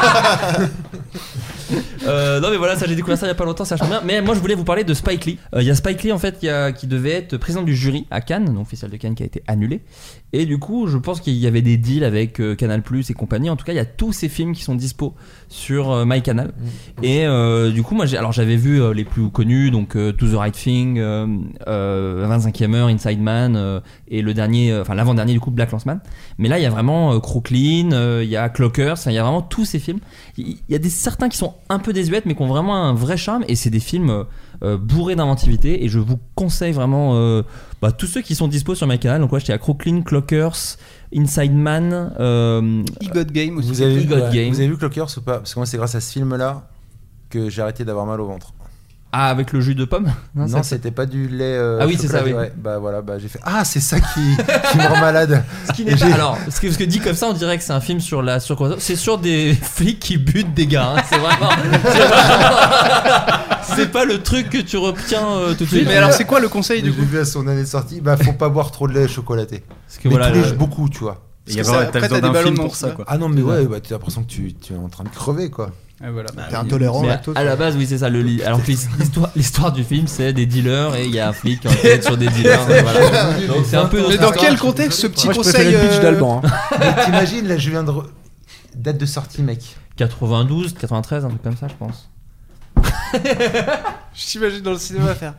Euh, non mais voilà, ça j'ai découvert ça il y a pas longtemps, ça change bien. Mais moi je voulais vous parler de Spike Lee. Euh, Il y a Spike Lee en fait qui, a, qui devait être président du jury à Cannes, donc Festival de Cannes qui a été annulé. Et du coup je pense qu'il y avait des deals avec euh, Canal Plus et compagnie. En tout cas il y a tous ces films qui sont dispo sur euh, MyCanal. Et euh, du coup moi j'ai, alors j'avais vu euh, les plus connus, donc euh, To the Right Thing, euh, euh, vingt-cinquième heure, Inside Man euh, et le dernier, euh, enfin l'avant-dernier du coup Black Landsman. Mais là il y a vraiment euh, Crooklyn, euh, il y a Clockers, enfin, il y a vraiment tous ces films. Il y a des certains qui sont un peu désuètes mais qui ont vraiment un vrai charme et c'est des films euh, euh, bourrés d'inventivité et je vous conseille vraiment euh, bah, tous ceux qui sont dispo sur MyCanal. Donc ouais, j'étais à Crooklyn, Clockers, Inside Man, euh, E-God Game aussi. Vous avez, vu, E-God ouais, Game. vous avez vu Clockers ou pas? Parce que moi c'est grâce à ce film là que j'ai arrêté d'avoir mal au ventre. ah avec le jus de pomme. Non, ça- c'était pas du lait. euh, Ah oui, c'est ça, chocolat, oui. ouais. Bah voilà, bah j'ai fait. Ah, c'est ça qui, qui me rend malade. Ce qui n'est Et pas- j'ai- alors, ce que, ce que dit comme ça, on dirait que c'est un film sur la surconsommation. C'est sur des flics qui butent des gars. hein. C'est vraiment. C'est, vraiment- c'est pas le truc que tu retiens euh, tout de suite. Mais alors c'est quoi le conseil du J'ai coup? vu à son année de sortie, bah faut pas boire trop de lait chocolaté. Parce que Mais voilà, tous les le- jours, beaucoup, tu vois. Et il y a Parce que vraiment- ça- t'as après, besoin t'as des d'un ballons film de pour menthe, ça, là. quoi. Ah non, mais ouais, bah t'as l'impression que tu, tu es en train de crever quoi. Ah, voilà. T'es intolérant, Mais lactose. à la base, oui, c'est ça. Le, li- alors que l'histoire, l'histoire du film, c'est des dealers et il y a un flic qui enquête sur des dealers. et voilà. Donc c'est un peu. Mais notre dans histoire. quel contexte ce petit Moi, je conseil préférais le pitch euh, d'Alban. hein. Mais t'imagines, là je viens de. re- Date de sortie, mec. quatre-vingt-douze, quatre-vingt-treize, un truc comme ça, je pense. Je t'imagine dans le cinéma faire.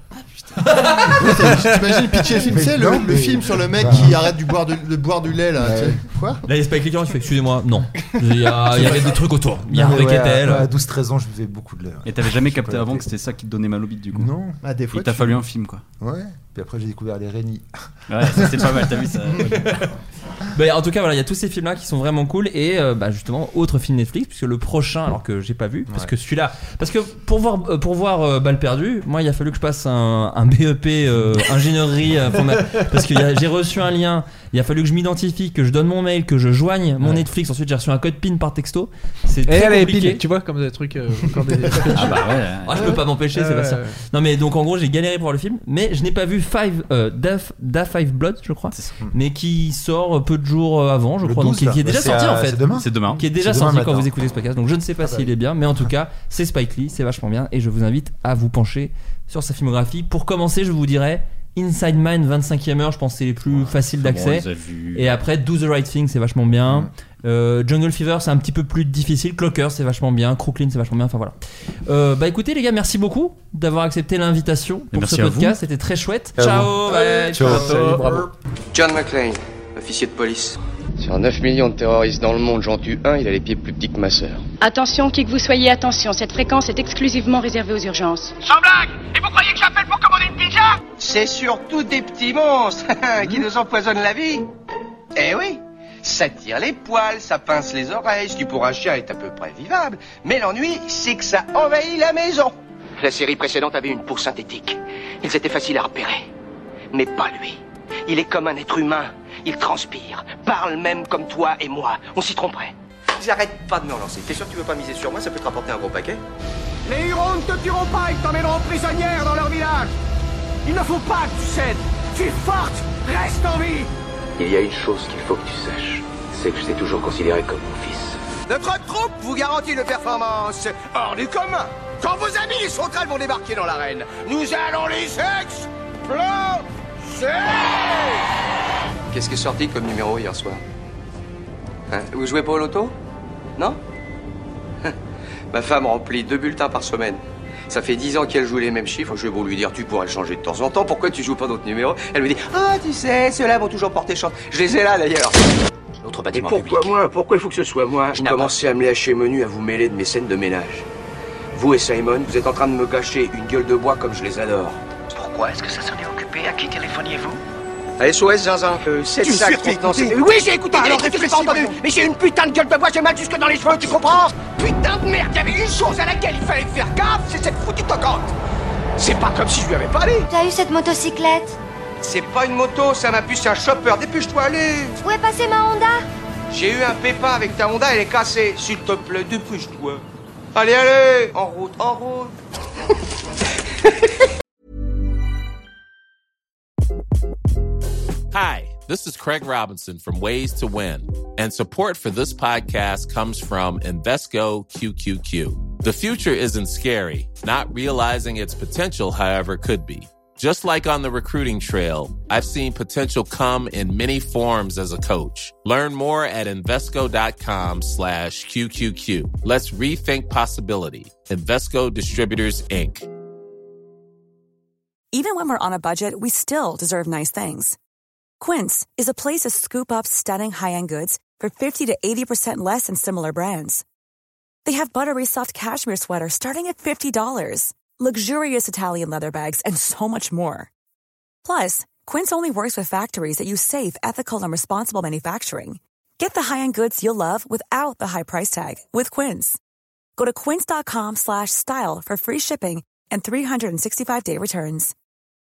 T'imagines pitcher le film, tu sais, le, le film sur le mec qui arrête de boire, de, de boire du lait là. Ouais. Tu sais. Quoi Là, il y a Spike Lee qui fait excusez-moi, non. Il y, a, il y avait des trucs autour. Il y a un ouais, Requetel. à, à douze treize ans, je buvais beaucoup de lait. Et t'avais jamais capté avant que c'était ça qui te donnait mal au bide du coup? Non. Ah, des fois, il t'a tu- fallu un film quoi. Ouais. Puis après, j'ai découvert les Rénis. Ouais, ça c'est pas mal, t'as vu ça? Bah, en tout cas, voilà, il y a tous ces films-là qui sont vraiment cool. Et euh, bah, justement, autre film Netflix, puisque le prochain, alors que j'ai pas vu, parce Ouais. que celui-là, parce que pour voir, euh, pour voir euh, Balle perdue, moi, il a fallu que je passe un, un B E P euh, ingénierie, informa- parce que y a- j'ai reçu un lien. Il a fallu que je m'identifie, que je donne mon mail, que je joigne mon Ouais. Netflix. Ensuite, j'ai reçu un code PIN par texto. C'est Et très elle est compliqué. pile, tu vois, comme des trucs. euh, encore des, Ah bah ouais. Ah, je peux pas m'empêcher, Ouais, Sébastien. ouais, ouais. Non mais donc en gros j'ai galéré pour voir le film, mais je n'ai pas vu Five, euh, Da, Da Five Blood, je crois, mais qui sort peu de jours avant, je Le crois, donc douze, qui, là. qui est Bah, déjà c'est sorti à- en fait. c'est demain. C'est demain. Qui est déjà C'est demain sorti quand matin. vous écoutez ce podcast, donc je ne sais pas Ah bah s'il oui. est bien, mais en tout cas c'est Spike Lee, c'est vachement bien, et je vous invite à vous pencher sur sa filmographie. Pour commencer, je vous dirais Inside Man, vingt-cinquième heure, je pense que c'est les plus faciles d'accès. Bon, on les a vus. Et après Do the Right Thing, c'est vachement bien. Euh, Jungle Fever, c'est un petit peu plus difficile. Clocker, c'est vachement bien. Crooklyn, c'est vachement bien. Enfin voilà. Euh, bah écoutez les gars, merci beaucoup d'avoir accepté l'invitation pour merci ce à podcast. vous. C'était très chouette. À Ciao. vous. bye, Ciao. Salut, bravo. John McClane, officier de police. Sur neuf millions de terroristes dans le monde, j'en tue un, il a les pieds plus petits que ma sœur. Attention, qui que vous soyez, attention, cette fréquence est exclusivement réservée aux urgences. Sans blague! Et vous croyez que j'appelle pour commander une pizza? C'est surtout des petits monstres qui nous empoisonnent la vie. Eh oui, ça tire les poils, ça pince les oreilles, ce qui pour un chien est à peu près vivable. Mais l'ennui, c'est que ça envahit la maison. La série précédente avait une peau synthétique. Ils étaient faciles à repérer. Mais pas lui. Il est comme un être humain. Il transpire, parle même comme toi et moi. On s'y tromperait. J'arrête pas de me relancer. T'es sûr que tu veux pas miser sur moi? Ça peut te rapporter un gros paquet. Les Hurons ne te tueront pas, ils t'emmèneront prisonnière dans leur village. Il ne faut pas que tu cèdes. Tu es forte, reste en vie. Il y a une chose qu'il faut que tu saches, c'est que je t'ai toujours considéré comme mon fils. Notre troupe vous garantit une performance hors du commun. Quand vos amis les sauterelles vont débarquer dans l'arène, nous allons les exploser. Qu'est-ce qui est sorti comme numéro hier soir? Hein? Vous jouez pas au loto? Non? Ma femme remplit deux bulletins par semaine. Ça fait dix ans qu'elle joue les mêmes chiffres. Je vais beau lui dire, tu pourrais le changer de temps en temps. Pourquoi tu joues pas d'autres numéros? Elle me dit, ah, tu sais, ceux-là vont toujours porter chance. Je les ai là d'ailleurs. Notre Et bâtiment pourquoi public. moi? Pourquoi il faut que ce soit moi? Vous commencez à me lâcher menu, à vous mêler de mes scènes de ménage. Vous et Simon, vous êtes en train de me gâcher une gueule de bois comme je les adore. Pourquoi est-ce que ça s'en est occupé? À qui téléphoniez-vous? À S O S Zinzin. Euh, sept Tu sacs sais, t'es contenant- écouté. Oui, j'ai écouté, Bah, alors alors tu l'as réfléchis, pas entendu. voyons. Mais j'ai une putain de gueule de bois, j'ai mal jusque dans les cheveux, tu comprends? Putain de merde, il y avait une chose à laquelle il fallait faire gaffe, c'est cette foutue toquante. C'est pas comme si je lui avais pas dit. T'as eu cette motocyclette? C'est pas une moto, ça m'a pu, c'est un chopper. Dépêche-toi, allez. Où est passée ma Honda? J'ai eu un pépin avec ta Honda, elle est cassée. S'il te plaît, dépêche-toi. Allez, allez, en route, en route. Hi, this is Craig Robinson from Ways to Win, and support for this podcast comes from Invesco Q Q Q. The future isn't scary. Not realizing its potential, however, could be. Just like on the recruiting trail, I've seen potential come in many forms as a coach. Learn more at Invesco.com slash QQQ. Let's rethink possibility. Invesco Distributors, Incorporated. Even when we're on a budget, we still deserve nice things. Quince is a place to scoop up stunning high-end goods for fifty to eighty percent less than similar brands. They have buttery soft cashmere sweaters starting at fifty dollars, luxurious Italian leather bags, and so much more. Plus, Quince only works with factories that use safe, ethical, and responsible manufacturing. Get the high-end goods you'll love without the high price tag with Quince. Go to quince.com slash style for free shipping and three sixty-five day returns.